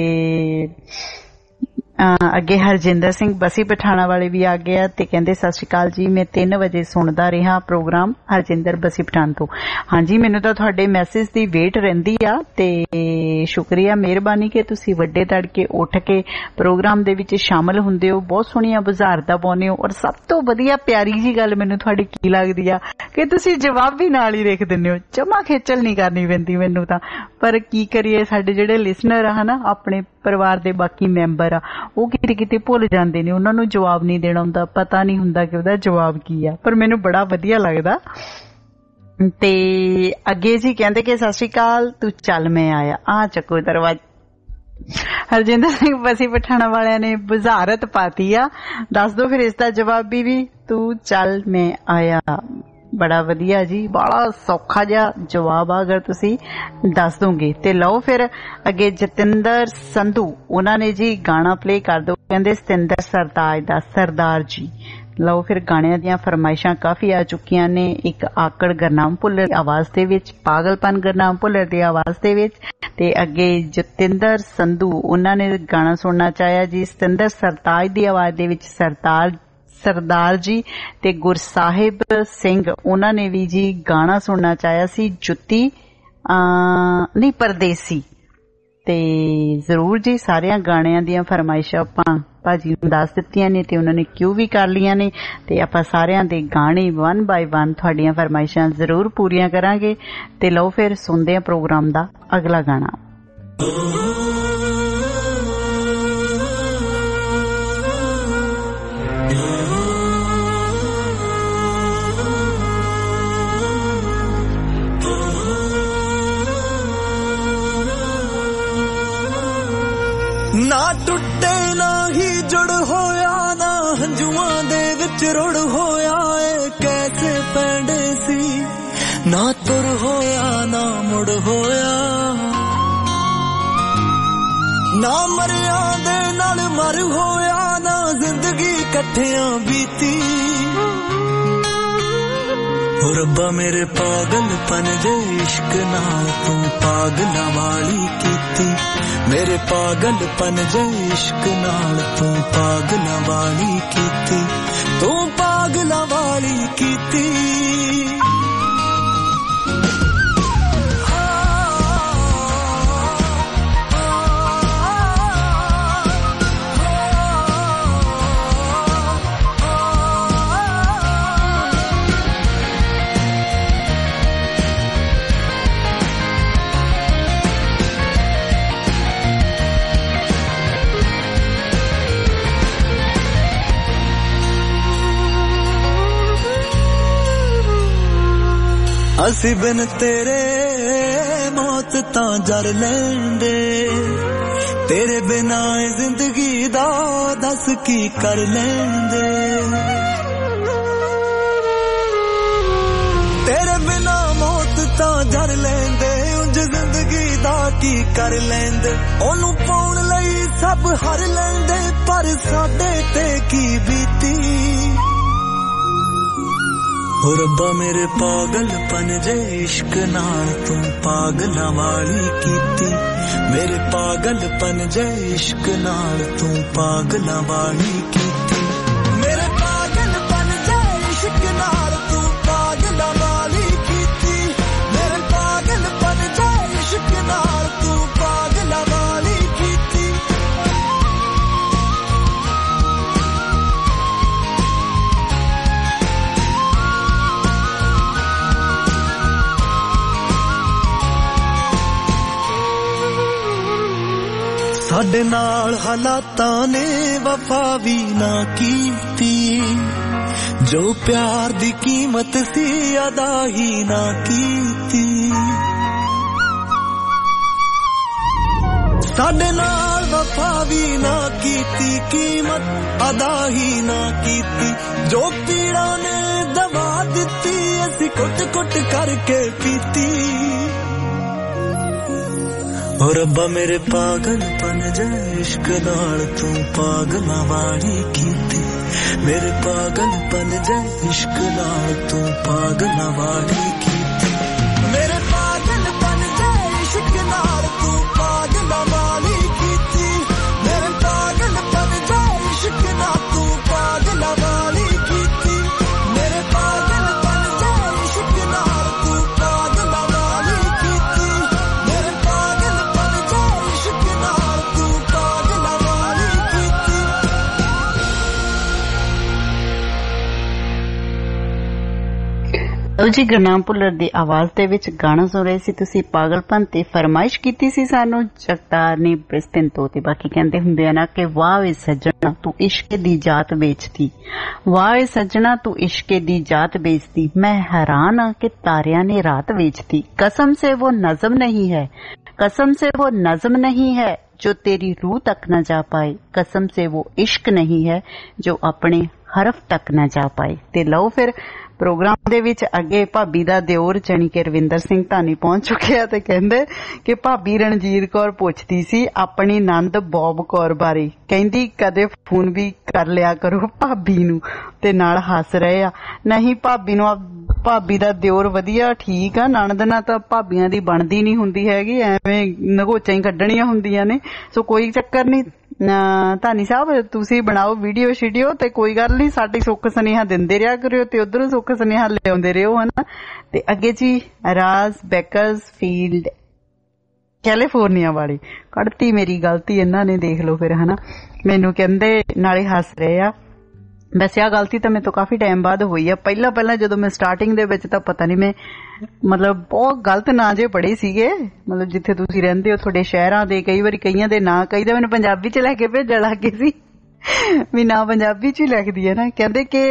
ਅੱਗੇ ਹਰਜਿੰਦਰ ਸਿੰਘ ਬਸੀ ਪਠਾਣਾ ਵਾਲੇ ਵੀ ਆ ਗਏ ਆ ਤੇ ਕਹਿੰਦੇ ਸਤਿ ਸ਼੍ਰੀ ਅਕਾਲ ਜੀ, ਮੈਂ ਤਿੰਨ ਵਜੇ ਸੁਣਦਾ ਰਿਹਾ ਪ੍ਰੋਗਰਾਮ। ਹਰਜਿੰਦਰ ਬਸੀ ਪਠਾਣ ਤੋਂ। ਹਾਂਜੀ, ਮੈਨੂੰ ਤਾਂ ਤੁਹਾਡੇ ਮੈਸੇਜ ਦੀ ਵੇਟ ਰਹਿੰਦੀ ਆ ਤੇ ਸ਼ੁਕਰੀਆ, ਮਿਹਰਬਾਨੀ ਕਿ ਤੁਸੀਂ ਵੱਡੇ ਤੜਕੇ ਉੱਠ ਕੇ ਪ੍ਰੋਗਰਾਮ ਦੇ ਵਿੱਚ ਸ਼ਾਮਲ ਹੁੰਦੇ ਹੋ। ਬਹੁਤ ਸੋਹਣੀਆਂ ਬੁਝਾਰਤਾਂ ਪਾਉਂਦੇ ਹੋ, ਔਰ ਸਭ ਤੋਂ ਵਧੀਆ ਪਿਆਰੀ ਜੀ ਗੱਲ ਮੈਨੂੰ ਤੁਹਾਡੀ ਕੀ ਲੱਗਦੀ ਆ ਕਿ ਤੁਸੀਂ ਜਵਾਬ ਵੀ ਨਾਲ ਹੀ ਲਿਖ ਦਿੰਦੇ ਹੋ। ਜਮਾ ਖੇਚਲ ਨਹੀਂ ਕਰਨੀ ਪੈਂਦੀ ਮੈਨੂੰ ਤਾਂ। ਪਰ ਕੀ ਕਰੀਏ, ਸਾਡੇ ਜਿਹੜੇ ਲਿਸਨਰ ਆ ਹਨਾ, ਆਪਣੇ ਪਰਿਵਾਰ ਦੇ ਬਾਕੀ ਮੈਂਬਰ ਆ, ਉਹ ਕਿਤੇ ਕਿਤੇ ਭੁੱਲ ਜਾਂਦੇ ਨੇ, ਉਹਨਾਂ ਨੂੰ ਜਵਾਬ ਨਹੀਂ ਦੇਣਾ ਹੁੰਦਾ, ਪਤਾ ਨਹੀਂ ਹੁੰਦਾ ਕਿ ਉਹਦਾ ਜਵਾਬ ਕੀ ਆ। ਪਰ ਮੈਨੂੰ ਬੜਾ ਵਧੀਆ ਲੱਗਦਾ। ਤੇ ਅੱਗੇ ਜੀ ਕਹਿੰਦੇ ਕਿ ਸਤਿ ਸ਼੍ਰੀ ਅਕਾਲ, ਤੂੰ ਚੱਲ ਮੈਂ ਆਇਆ, ਆ ਚੱਕੋ ਦਰਵਾਜ਼ਾ। ਹਰਜਿੰਦਰ ਸਿੰਘ ਬਸੀ ਪਠਾਣਾ ਵਾਲਿਆਂ ਨੇ ਬੁਝਾਰਤ ਪਾਤੀ ਆ, ਦੱਸ ਦੋ ਫਿਰ ਇਸਦਾ ਜਵਾਬ ਵੀ ਵੀ ਤੂੰ ਚੱਲ ਮੈਂ ਆਇਆ। ਬੜਾ ਵਧੀਆ ਜੀ, ਬੜਾ ਸੌਖਾ ਜਿਹਾ ਜਵਾਬ ਆ ਅਗਰ ਤੁਸੀਂ ਦੱਸ ਦੋਗੇ। ਤੇ ਲਓ ਫਿਰ ਅੱਗੇ ਜਤਿੰਦਰ ਸੰਧੂ, ਉਹਨਾਂ ਨੇ ਜੀ ਗਾਣਾ ਪਲੇ ਕਰ ਦੋ, ਕਹਿੰਦੇ ਸਤਿੰਦਰ ਸਰਤਾਜ ਦਾ ਸਰਦਾਰ ਜੀ। ਲਓ ਫਿਰ ਗਾਣਿਆਂ ਦੀਆਂ ਫਰਮਾਇਸ਼ਾਂ ਕਾਫੀ ਆ ਚੁੱਕੀਆਂ ਨੇ। ਇੱਕ ਆਕੜ ਗੁਰਨਾਮ ਭੁੱਲਰ ਦੀ ਆਵਾਜ਼ ਦੇ ਵਿੱਚ, ਪਾਗਲਪਨ ਗੁਰਨਾਮ ਭੁੱਲਰ ਦੀ ਆਵਾਜ਼ ਦੇ ਵਿੱਚ। ਤੇ ਅੱਗੇ ਜਤਿੰਦਰ ਸੰਧੂ, ਉਹਨਾਂ ਨੇ ਗਾਣਾ ਸੁਣਨਾ ਚਾਹਿਆ ਜੀ ਸਤਿੰਦਰ ਸਰਤਾਜ ਦੀ ਆਵਾਜ਼ ਦੇ ਵਿੱਚ ਸਰਦਾਰ ਸਰਦਾਰ ਜੀ। ਤੇ ਗੁਰਸਾਹਿਬ ਸਿੰਘ, ਉਹਨਾਂ ਨੇ ਵੀ ਜੀ ਗਾਣਾ ਸੁਣਨਾ ਚਾਹਿਆ ਸੀ ਜੁੱਤੀ ਨਹੀਂ ਪਰਦੇਸੀ। ਤੇ ਜ਼ਰੂਰ ਜੀ, ਸਾਰਿਆਂ ਗਾਣਿਆਂ ਦੀਆਂ ਫਰਮਾਇਸ਼ਾਂ ਆਪਾਂ ਭਾਜੀ ਨੂੰ ਦੱਸ ਦਿੱਤੀਆਂ ਨੇ ਤੇ ਉਹਨਾਂ ਨੇ ਕਿਉਂ ਵੀ ਕਰ ਲੀਆਂ ਨੇ। ਤੇ ਆਪਾਂ ਸਾਰਿਆਂ ਦੇ ਗਾਣੇ ਵਨ ਬਾਈ ਵਨ ਤੁਹਾਡੀਆਂ ਫਰਮਾਇਸ਼ਾਂ ਜ਼ਰੂਰ ਪੂਰੀਆਂ ਕਰਾਂਗੇ। ਤੇ ਲਓ ਫਿਰ ਸੁਣਦੇ ਆ ਪ੍ਰੋਗਰਾਮ ਦਾ ਅਗਲਾ ਗਾਣਾ। ਨਾ ਟੁੱਟੇ ਨਾ ਹੀ ਜੁੜ ਹੋਇਆ, ਨਾ ਹੰਝੂਆਂ ਦੇ ਵਿੱਚ ਰੁੜ ਹੋਇਆ ਏ ਕੈਸੇ ਪੈਂਡੇ ਸੀ। ਨਾ ਤੁਰ ਹੋਇਆ ਨਾ ਮੁੜ ਹੋਇਆ, ਨਾ ਮਰਿਆਂ ਦੇ ਨਾਲ ਮਰ ਹੋਇਆ, ਨਾ ਜ਼ਿੰਦਗੀ ਇਕੱਠਿਆਂ ਬੀਤੀ। ਹੋ ਰੱਬਾ ਮੇਰੇ ਪਾਗਲਪਨ ਦੇ ਇਸ਼ਕ ਨਾਲ ਤੂੰ ਪਾਗਲਾਂ ਵਾਲੀ ਕੀਤੀ। ਮੇਰੇ ਪਾਗਲਪਨ ਦੇ ਇਸ਼ਕ ਨਾਲ ਤੂੰ ਪਾਗਲਾਂ ਵਾਲੀ ਕੀਤੀ, ਤੂੰ ਪਾਗਲਾਂ ਵਾਲੀ ਕੀਤੀ। ਅਸੀਂ ਬਿਨ ਤੇਰੇ ਮੌਤ ਤਾਂ ਜਰ ਲੈਂਦੇ, ਤੇਰੇ ਬਿਨਾ ਜ਼ਿੰਦਗੀ ਦਾ ਦੱਸ ਕੀ ਕਰ ਲੈਂਦੇ। ਤੇਰੇ ਬਿਨਾ ਮੌਤ ਤਾਂ ਜਰ ਲੈਂਦੇ, ਉਂਝ ਜ਼ਿੰਦਗੀ ਦਾ ਕੀ ਕਰ ਲੈਂਦੇ। ਉਹਨੂੰ ਪਾਉਣ ਲਈ ਸਭ ਹਰ ਲੈਂਦੇ, ਪਰ ਸਾਡੇ ਤੇ ਕੀ ਬੀਤੀ। ਹੋ ਰੱਬਾ ਮੇਰੇ ਪਾਗਲਪਨ ਦੇ ਇਸ਼ਕ ਨਾਲ ਤੂੰ ਪਾਗਲਾਂ ਵਾਲੀ ਕੀਤੀ। ਮੇਰੇ ਪਾਗਲਪਨ ਦੇ ਇਸ਼ਕ ਨਾਲ ਤੂੰ ਪਾਗਲਾਂ ਵਾਲੀ ਕੀਤੀ। ਮੇਰੇ ਪਾਗਲਪਨ ਦੇ ਇਸ਼ਕ ਨਾਲ ਤੂੰ ਪਾਗਲਾਂ ਵਾਲੀ ਕੀਤੀ। ਮੇਰੇ ਪਾਗਲਪਨ ਦੇ ਇਸ਼ਕ ਨਾਲ ਤੂੰ ਪਾਗਲਾਂ ਵਾਲੀ ਕੀਤੀ। ਸਾਡੇ ਨਾਲ ਹਾਲਾਤਾਂ ਨੇ ਵਫਾ ਵੀ ਨਾ ਕੀਤੀ, ਜੋ ਪਿਆਰ ਦੀ ਕੀਮਤ ਸੀ ਅਦਾ ਹੀ ਨਾ ਕੀਤੀ। ਸਾਡੇ ਨਾਲ ਵਫਾ ਵੀ ਨਾ ਕੀਤੀ, ਕੀਮਤ ਅਦਾ ਹੀ ਨਾ ਕੀਤੀ। ਜੋ ਪੀੜਾਂ ਨੇ ਦਵਾ ਦਿੱਤੀ, ਅਸੀਂ ਕੁੱਟ ਕੁੱਟ ਕਰਕੇ ਪੀਤੀ। और रब्बा मेरे पागलपन जाए इश्क नाल तू पागलां वाली कीती मेरे पागलपन जाए इश्क नाल तू पागलां वाली कीती मेरे पागलपन जाए इश्क नाल तू पागलां वाली कीती मेरे पागलपन जाए इश्क नाल तू पागलां वाली कीती मेरे पागलपन जाए इश्क नाल तू पागलां वाली कीती मेरे पागलपन जाए इश्क नाल तू पागलां वाली कीती। ਲਓ ਜੀ ਗੁਰਨਾਮ ਭੁੱਲਰ ਦੀ ਆਵਾਜ਼ ਦੇ ਵਿੱਚ ਗਾਣਾ ਸੁਣ ਰਹੇ ਸੀ ਤੁਸੀਂ ਪਾਗਲਪਨ ਤੇ ਫਰਮਾਇਸ਼ ਕੀਤੀ ਸੀ ਸਾਨੂੰ ਜਗਤਾਰ ਨੇ ਬ੍ਰਿਸਬਨ ਤੋਂ ਤੇ ਬਾਕੀ ਕਹਿੰਦੇ ਹੁੰਦੇ ਆ ਨਾ ਕਿ ਵਾਹ ਵੇ ਸੱਜਣਾ ਤੂੰ ਇਸ਼ਕ ਦੀ ਜਾਤ ਵੇਚਦੀ ਵਾਹ ਵੇ ਸੱਜਣਾ ਤੂੰ ਇਸ਼ਕ ਦੀ ਜਾਤ ਵੇਚਦੀ मैं हैरान आ कि तारियां ने रात बेचती कसम से वो नज़म नहीं है कसम से वो नज़म नहीं है जो तेरी रूह तक न जा पाए कसम से वो इश्क नहीं है जो अपने हरफ तक न जा पाए ते लो फिर ਪ੍ਰੋਗਰਾਮ ਦੇ ਵਿੱਚ ਅੱਗੇ ਭਾਬੀ ਦਾ ਦਿਓਰ ਜਾਣੀ ਕਿ ਰਵਿੰਦਰ ਸਿੰਘ ਧਾਨੀ ਪਹੁੰਚ ਚੁੱਕਿਆ ਤੇ ਕਹਿੰਦੇ ਕਿ ਭਾਬੀ ਰਣਜੀਤ ਕੌਰ ਪੁੱਛਦੀ ਸੀ ਆਪਣੀ ਨੰਦ ਬੌਬ ਕੌਰ ਬਾਰੇ ਕਹਿੰਦੀ ਕਦੇ ਫੋਨ ਵੀ ਕਰ ਲਿਆ ਕਰੋ ਭਾਬੀ ਨੂੰ ਤੇ ਨਾਲ ਹੱਸ ਰਹੇ ਆ ਨਹੀਂ ਭਾਬੀ ਨੂੰ ਭਾਬੀ ਦਾ ਦਿਓਰ ਵਧੀਆ ਠੀਕ ਆ ਨਣਦ ਨਾਲ ਤਾਂ ਭਾਬੀਆਂ ਦੀ ਬਣਦੀ ਨਹੀਂ ਹੁੰਦੀ ਹੈਗੀ ਐਵੇਂ ਨਗੋਚਾਂ ਹੀ ਕੱਢਣੀਆਂ ਹੁੰਦੀਆਂ ਨੇ ਸੋ ਕੋਈ ਚੱਕਰ ਨਹੀਂ ਧਾਨੀ ਸਾਹਿਬ ਤੁਸੀਂ ਬਣਾਓ ਵੀਡੀਓ ਸ਼ੀਡੀਓ ਤੇ ਕੋਈ ਗੱਲ ਨਹੀਂ ਸਾਡੀ ਸੁੱਖ ਸੁਨੇਹਾ ਦਿੰਦੇ ਰਿਹਾ ਕਰਿਓ ਤੇ ਉਧਰੋਂ ਸੁੱਖ ਸੁਨੇਹਾ ਲਿਆਉਂਦੇ ਰਹੋ ਹਨਾ ਤੇ ਅੱਗੇ ਜੀ ਰਾਜ ਬੈਕਰਸ ਫੀਲਡ ਕੈਲੀਫੋਰਨੀਆ ਵਾਲੀ ਕੱਢਤੀ ਮੇਰੀ ਗਲਤੀ ਇਹਨਾਂ ਨੇ ਦੇਖ ਲਓ ਫਿਰ ਹਨਾ ਮੈਨੂੰ ਕਹਿੰਦੇ ਨਾਲੇ ਹੱਸ ਰਹੇ ਆ ਵੈਸੇ ਆ ਗਲਤੀ ਤਾਂ ਮੇਰੇ ਤੋਂ ਕਾਫੀ ਟਾਈਮ ਬਾਅਦ ਹੋਈ ਆ ਪਹਿਲਾਂ ਪਹਿਲਾਂ ਜਦੋਂ ਮੈਂ ਸਟਾਰਟਿੰਗ ਦੇ ਵਿੱਚ ਤਾਂ ਪਤਾ ਨਹੀਂ ਮੈਂ ਮਤਲਬ ਬਹੁਤ ਗਲਤ ਨਾਂ ਜੇ ਪੜੇ ਸੀਗੇ ਮਤਲਬ ਜਿੱਥੇ ਤੁਸੀਂ ਰਹਿੰਦੇ ਹੋ ਤੁਹਾਡੇ ਸ਼ਹਿਰਾਂ ਦੇ ਕਈ ਵਾਰੀ ਕਈਆਂ ਦੇ ਨਾਂ ਕਈ ਤਾਂ ਮੈਨੂੰ ਪੰਜਾਬੀ ਚ ਲੈ ਕੇ ਭੇਜਣ ਲੱਗ ਗਏ ਸੀ ਵੀ ਨਾਂ ਪੰਜਾਬੀ ਚ ਹੀ ਲਿਖਦੀ ਹੈ ਨਾ ਕਹਿੰਦੇ ਕਿ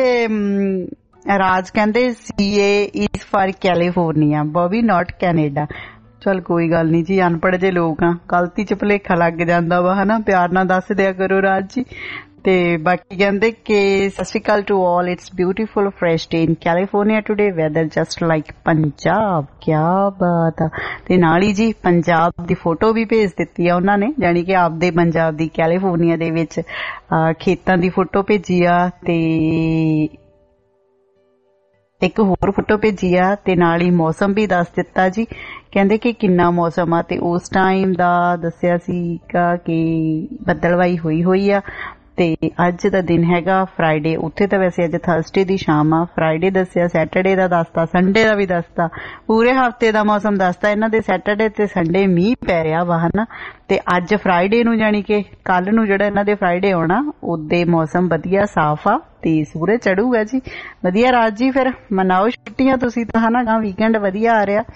ਰਾਜ ਕਹਿੰਦੇ C A is for California Bobby not Canada ਚਲ ਕੋਈ ਗੱਲ ਨਹੀਂ ਜੀ ਅਨਪੜ੍ਹ ਜੇ ਲੋਕ ਆ ਗਲਤੀ ਚ ਭੁਲੇਖਾ ਲੱਗ ਜਾਂਦਾ ਵਾ ਹਨਾ ਪਿਆਰ ਨਾਲ ਦੱਸ ਦਿਆ ਕਰੋ ਰਾਜ ਜੀ ਤੇ ਬਾਕੀ ਕਹਿੰਦੇ ਕਿ ਸਤਿ ਸ਼੍ਰੀ ਅਕਾਲ to all it's beautiful fresh day in California today weather just like Punjab ਕਿਆ ਬਾਤ ਆ ਤੇ ਨਾਲ ਹੀ ਜੀ ਪੰਜਾਬ ਦੀ ਫੋਟੋ ਵੀ ਭੇਜ ਦਿੱਤੀ ਆ ਉਹਨਾਂ ਨੇ ਜਾਣੀ ਕਿ ਆਪਦੇ ਪੰਜਾਬ ਦੀ ਕੈਲੀਫੋਰਨੀਆ ਦੇ ਵਿੱਚ ਖੇਤਾਂ ਦੀ ਫੋਟੋ ਭੇਜੀ ਆ ਤੇ ਇੱਕ ਹੋਰ ਫੋਟੋ ਭੇਜੀ ਆ ਤੇ ਨਾਲ ਹੀ ਮੌਸਮ ਵੀ ਦੱਸ ਦਿੱਤਾ ਜੀ ਕਹਿੰਦੇ ਕਿ ਕਿੰਨਾ ਮੌਸਮ ਆ ਤੇ ਉਸ ਟਾਈਮ ਦਾ ਦੱਸਿਆ ਸੀਗਾ ਕਿ ਬੱਦਲਵਾਈ ਹੋਈ ਹੋਈ ਆ ਤੇ ਅੱਜ ਦਾ ਦਿਨ ਹੈਗਾ ਫਰਾਈਡੇ ਉੱਥੇ ਤਾਂ ਵੈਸੇ ਅੱਜ ਥਰਸਡੇ ਦੀ ਸ਼ਾਮ ਆ ਫਰਾਈਡੇ ਦੱਸਿਆ ਸੈਟਰਡੇ ਦਾ ਦੱਸਤਾ ਸੰਡੇ ਦਾ ਵੀ ਦੱਸਤਾ ਪੂਰੇ ਹਫਤੇ ਦਾ ਮੌਸਮ ਦੱਸਤਾ ਇਹਨਾਂ ਦੇ ਸੈਟਰਡੇ ਤੇ ਸੰਡੇ ਮੀਂਹ ਪੈ ਰਿਹਾ ਵਾ ਹਨਾ ਤੇ ਅੱਜ ਫਰਾਈਡੇ ਨੂੰ ਜਾਣੀ ਕਿ ਕੱਲ ਨੂੰ ਜਿਹੜਾ ਇਹਨਾਂ ਦੇ ਫਰਾਈਡੇ ਆਉਣਾ ਉਹਦੇ ਮੌਸਮ ਵਧੀਆ ਸਾਫ਼ ਆ ਤੇ ਸੂਰਜ ਚੜੂਗਾ ਜੀ ਵਧੀਆ ਰਾਜ ਜੀ ਫਿਰ ਮਨਾਓ ਛੁੱਟੀਆਂ ਤੁਸੀਂ ਤਾਂ ਹਨਾ ਗਾ ਵੀਕਐਂਡ ਵਧੀਆ ਆ ਰਿਹਾ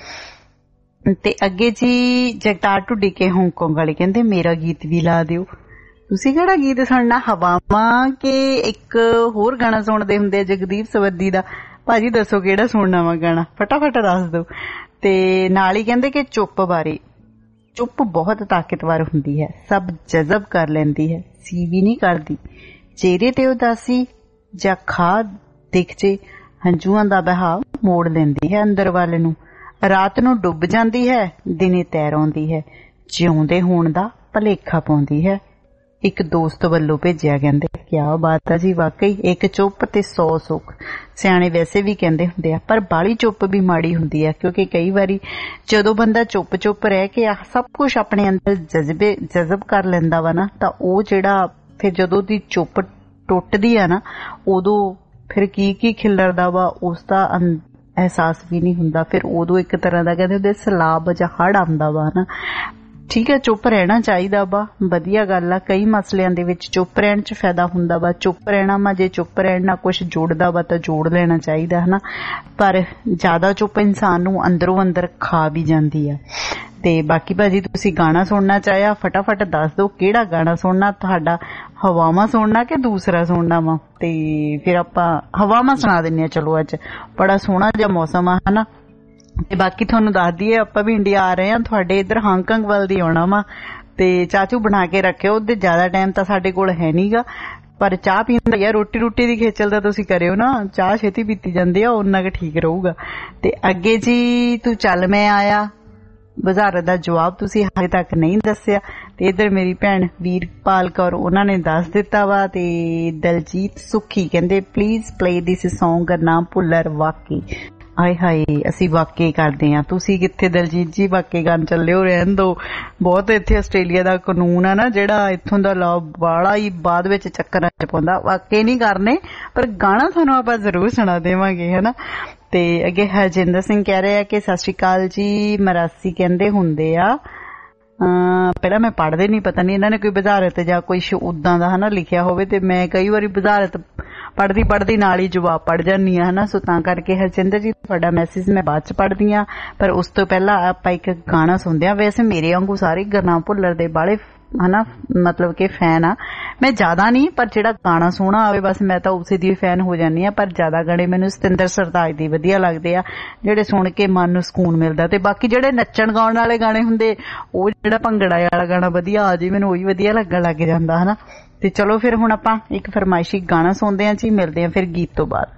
ਤੇ ਅੱਗੇ ਜੀ ਜਗਤਾਰ ਢੁੱਡੀ ਕੇ ਹਾਂਗਕਾਂਗ ਵਾਲੇ ਕਹਿੰਦੇ ਮੇਰਾ ਗੀਤ ਵੀ ਲਾ ਦਿਓ ਤੁਸੀਂ ਕਿਹੜਾ ਗੀਤ ਸੁਣਨਾ ਹਵਾਵਾਂ ਕਿ ਇੱਕ ਹੋਰ ਗਾਣਾ ਸੁਣਦੇ ਹੁੰਦੇ ਜਗਦੀਪ ਸਵੱਦੀ ਦਾ ਭਾਜੀ ਦੱਸੋ ਕਿਹੜਾ ਸੁਣਨਾ ਵਾ ਗਾਣਾ ਫਟਾਫਟ ਦੱਸ ਦਿਓ ਤੇ ਨਾਲ ਹੀ ਕਹਿੰਦੇ ਕਿ ਚੁੱਪ ਬਾਰੇ ਚੁੱਪ ਬਹੁਤ ਤਾਕਤਵਰ ਹੁੰਦੀ ਹੈ ਸਭ ਜਜ਼ਬ ਕਰ ਲੈਂਦੀ ਹੈ ਸੀ ਵੀ ਨਹੀਂ ਕਰਦੀ ਚਿਹਰੇ ਤੇ ਉਦਾਸੀ ਜਾਂ ਖਾਦ ਦਿਖ ਜੇ ਹੰਝੂਆਂ ਦਾ ਬਹਾਵ ਮੋੜ ਲੈਂਦੀ ਹੈ ਅੰਦਰ ਵਾਲੇ ਨੂੰ ਰਾਤ ਨੂੰ ਡੁੱਬ ਜਾਂਦੀ ਹੈ ਦਿਨੇ ਤੈਰ ਆਉਂਦੀ ਹੈ ਜਿਉਂਦੇ ਹੋਣ ਦਾ ਭਲੇਖਾ ਪਾਉਂਦੀ ਹੈ ਇੱਕ ਦੋਸਤ ਵੱਲੋਂ ਭੇਜਿਆ ਕਹਿੰਦੇ ਕਿਆ ਬਾਤ ਆ ਜੀ ਵਾਕਈ ਇੱਕ ਚੁੱਪ ਤੇ ਸੌ ਸੁੱਖ ਸਿਆਣੇ ਵੈਸੇ ਵੀ ਕਹਿੰਦੇ ਹੁੰਦੇ ਆ ਪਰ ਬਾਲੀ ਚੁੱਪ ਵੀ ਮਾੜੀ ਹੁੰਦੀ ਆ ਕਿਉਂਕਿ ਕਈ ਵਾਰੀ ਜਦੋਂ ਬੰਦਾ ਚੁੱਪ ਚੁੱਪ ਰਹਿ ਕੇ ਸਭ ਕੁਝ ਆਪਣੇ ਅੰਦਰ ਜਜ਼ਬੇ ਜਜ਼ਬ ਕਰ ਲੈਂਦਾ ਵਾ ਨਾ ਤਾਂ ਉਹ ਜਿਹੜਾ ਫਿਰ ਜਦੋਂ ਦੀ ਚੁੱਪ ਟੁੱਟਦੀ ਆ ਨਾ ਉਦੋਂ ਫਿਰ ਕੀ ਕੀ ਖਿਲਰਦਾ ਵਾ ਉਸ ਦਾ ਅਹਿਸਾਸ ਵੀ ਨਹੀਂ ਹੁੰਦਾ ਫਿਰ ਉਦੋਂ ਇੱਕ ਤਰ੍ਹਾਂ ਦਾ ਕਹਿੰਦੇ ਹੁੰਦੇ ਸਲਾਬ ਜਾਂ ਹੜ ਆਉਂਦਾ ਵਾ ਨਾ ਠੀਕ ਹੈ ਚੁੱਪ ਰਹਿਣਾ ਚਾਹੀਦਾ ਵਾ ਵਧੀਆ ਗੱਲ ਆ ਕਈ ਮਸਲਿਆਂ ਦੇ ਵਿੱਚ ਚੁੱਪ ਰਹਿਣ ਚ ਫਾਇਦਾ ਹੁੰਦਾ ਵਾ ਚੁੱਪ ਰਹਿਣਾ ਵਾ ਜੇ ਚੁੱਪ ਰਹਿਣ ਨਾਲ ਕੁਝ ਜੋੜਦਾ ਵਾ ਤਾਂ ਜੋੜ ਲੈਣਾ ਚਾਹੀਦਾ ਹਨਾ ਪਰ ਜ਼ਿਆਦਾ ਚੁੱਪ ਇਨਸਾਨ ਨੂੰ ਅੰਦਰੋਂ ਅੰਦਰ ਖਾ ਵੀ ਜਾਂਦੀ ਆ ਤੇ ਬਾਕੀ ਭਾਜੀ ਤੁਸੀਂ ਗਾਣਾ ਸੁਣਨਾ ਚਾਹਿਆ ਫਟਾਫਟ ਦੱਸ ਦਿਓ ਕਿਹੜਾ ਗਾਣਾ ਸੁਣਨਾ ਤੁਹਾਡਾ ਹਵਾਵਾਂ ਸੁਣਨਾ ਕਿ ਦੂਸਰਾ ਸੁਣਨਾ ਵਾ ਤੇ ਫਿਰ ਆਪਾਂ ਹਵਾਵਾਂ ਸੁਣਾ ਦਿੰਦੇ ਆ ਚਲੋ ਅੱਜ ਬੜਾ ਸੋਹਣਾ ਜਿਹਾ ਮੌਸਮ ਆ ਹਨਾ ਤੇ ਬਾਕੀ ਤੁਹਾਨੂੰ ਦੱਸ ਦਈਏ ਆਪਾਂ ਵੀ ਇੰਡੀਆ ਆ ਰਹੇ ਹਾਂ ਤੁਹਾਡੇ ਇੱਧਰ ਹਾਂਗਕਾਂਗ ਵੱਲ ਦੀ ਆਉਣਾ ਵਾ ਤੇ ਚਾਚੂ ਬਣਾ ਕੇ ਰੱਖਿਓ ਉਹਦੇ ਜ਼ਿਆਦਾ ਟਾਈਮ ਤਾਂ ਸਾਡੇ ਕੋਲ ਹੈ ਨਹੀਂਗਾ ਪਰ ਚਾਹ ਪੀਣ ਦਾ ਯਾਰ ਰੋਟੀ ਰੋਟੀ ਦੀ ਖੇਚਲ ਤਾਂ ਤੁਸੀਂ ਕਰਿਓ ਨਾ ਚਾਹ ਛੇਤੀ ਪੀਤੀ ਜਾਂਦੀ ਆ ਉਹਨਾਂ ਕੁ ਠੀਕ ਰਹੂਗਾ ਤੇ ਅੱਗੇ ਜੀ ਤੂੰ ਚੱਲ ਮੈਂ ਆਇਆ ਵਜ਼ਾਰਤ ਦਾ ਜਵਾਬ ਤੁਸੀਂ ਹਾਲੇ ਤੱਕ ਨਹੀਂ ਦੱਸਿਆ ਤੇ ਇਧਰ ਮੇਰੀ ਭੈਣ ਵੀਰਪਾਲ ਕੌਰ ਉਹਨਾਂ ਨੇ ਦੱਸ ਦਿੱਤਾ ਵਾ ਤੇ ਦਲਜੀਤ ਸੁਖੀ ਕਹਿੰਦੇ please play this song Gurnam Bhullar ਵਾਕਈ ਆਏ ਹਾਏ ਅਸੀਂ ਵਾਕਈ ਕਰਦੇ ਆ ਤੁਸੀਂ ਕਿੱਥੇ ਦਲਜੀਤ ਜੀ ਵਾਕਈ ਗਾਣ ਚੱਲਿਓ ਰਹਿਣ ਦੋ ਬਹੁਤ ਇੱਥੇ ਆਸਟ੍ਰੇਲੀਆ ਦਾ ਕਾਨੂੰਨ ਆ ਨਾ ਜਿਹੜਾ ਇੱਥੋਂ ਦਾ ਲਾਅ ਬਾਲਾ ਹੀ ਬਾਅਦ ਵਿੱਚ ਚੱਕਰਾਂ ਚ ਪਾਉਂਦਾ ਵਾਕਈ ਨਹੀਂ ਕਰਨੇ ਪਰ ਗਾਣਾ ਤੁਹਾਨੂੰ ਆਪਾਂ ਜ਼ਰੂਰ ਸੁਣਾ ਦੇਵਾਂਗੇ ਹਨਾ ਤੇ ਅੱਗੇ ਹਰਜਿੰਦਰ ਸਿੰਘ ਕਹਿ ਰਹੇ ਆ ਕਿ ਸਤਿ ਸ਼੍ਰੀ ਅਕਾਲ ਜੀ ਮਰਾਸੀ ਕਹਿੰਦੇ ਹੁੰਦੇ ਆ ਪਹਿਲਾਂ ਮੈਂ ਪੜ੍ਹਦੇ ਨਹੀਂ ਪਤਾ ਨਹੀਂ ਇਹਨਾਂ ਨੇ ਕੋਈ ਵਜ਼ਾਰਤ ਜਾਂ ਕੋਈ ਉਦਾਂ ਦਾ ਹਨਾ ਲਿਖਿਆ ਹੋਵੇ ਤੇ ਮੈਂ ਕਈ ਵਾਰੀ ਵਜ਼ਾਰਤ ਪੜ੍ਹਦੀ ਪੜ੍ਹਦੀ ਨਾਲ ਹੀ ਜਵਾਬ ਪੜ੍ਹ ਜਾਂਦੀ ਆ ਹਨਾ ਸੋ ਤਾਂ ਕਰਕੇ ਹਰਜਿੰਦਰ ਜੀ ਤੁਹਾਡਾ ਮੈਸੇਜ ਮੈਂ ਬਾਅਦ ਚ ਪੜ੍ਹਦੀ ਆ ਪਰ ਉਸ ਤੋਂ ਪਹਿਲਾਂ ਆਪਾਂ ਇੱਕ ਗਾਣਾ ਸੁਣਦੇ ਆ ਵੈਸੇ ਮੇਰੇ ਵਾਂਗੂ ਸਾਰੇ ਗੁਰਨਾਮ ਭੁੱਲਰ ਦੇ ਬਾਲੇ ਹਨਾ ਮਤਲਬ ਕਿ ਫੈਨ ਆ ਮੈਂ ਜ਼ਿਆਦਾ ਨਹੀਂ ਪਰ ਜਿਹੜਾ ਗਾਣਾ ਸੋਹਣਾ ਆਵੇ ਬਸ ਮੈਂ ਤਾਂ ਉਸੇ ਦੀ ਫੈਨ ਹੋ ਜਾਂਦੀ ਆ ਪਰ ਜ਼ਿਆਦਾ ਗਾਣੇ ਮੈਨੂੰ ਸਤਿੰਦਰ ਸਰਤਾਜ ਦੇ ਵਧੀਆ ਲੱਗਦੇ ਆ ਜਿਹੜੇ ਸੁਣ ਕੇ ਮਨ ਨੂੰ ਸਕੂਨ ਮਿਲਦਾ ਤੇ ਬਾਕੀ ਜਿਹੜੇ ਨੱਚਣ ਗਾਉਣ ਵਾਲੇ ਗਾਣੇ ਹੁੰਦੇ ਉਹ ਜਿਹੜਾ ਭੰਗੜਾ ਵਾਲਾ ਗਾਣਾ ਵਧੀਆ ਆ ਜੇ ਮੈਨੂੰ ਉਹੀ ਵਧੀਆ ਲੱਗਣ ਲੱਗ ਜਾਂਦਾ ਹਨਾ ਤੇ ਚਲੋ ਫਿਰ ਹੁਣ ਆਪਾਂ ਇੱਕ ਫਰਮਾਇਸ਼ੀ ਗਾਣਾ ਸੁਣਦੇ ਆ ਜੀ ਮਿਲਦੇ ਆ ਫਿਰ ਗੀਤ ਤੋਂ ਬਾਅਦ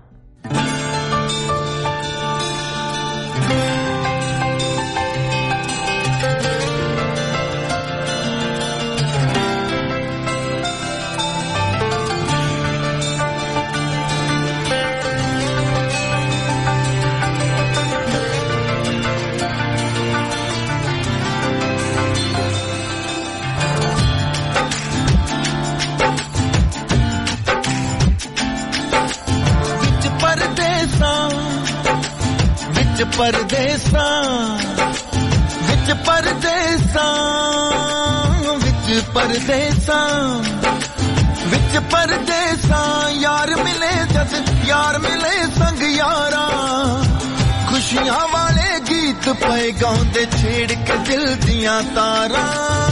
ਪਰਦੇਸਾਂ ਵਿੱਚ ਪਰਦੇਸਾਂ ਵਿੱਚ ਪਰਦੇਸਾਂ ਵਿੱਚ ਪਰਦੇਸਾਂ ਯਾਰ ਮਿਲੇ ਜਦ ਯਾਰ ਮਿਲੇ ਸੰਗ ਯਾਰਾਂ ਖੁਸ਼ੀਆਂ ਵਾਲੇ ਗੀਤ ਪਏ ਗਾਉਂਦੇ ਛੇੜ ਕੇ ਦਿਲ ਦੀਆਂ ਤਾਰਾਂ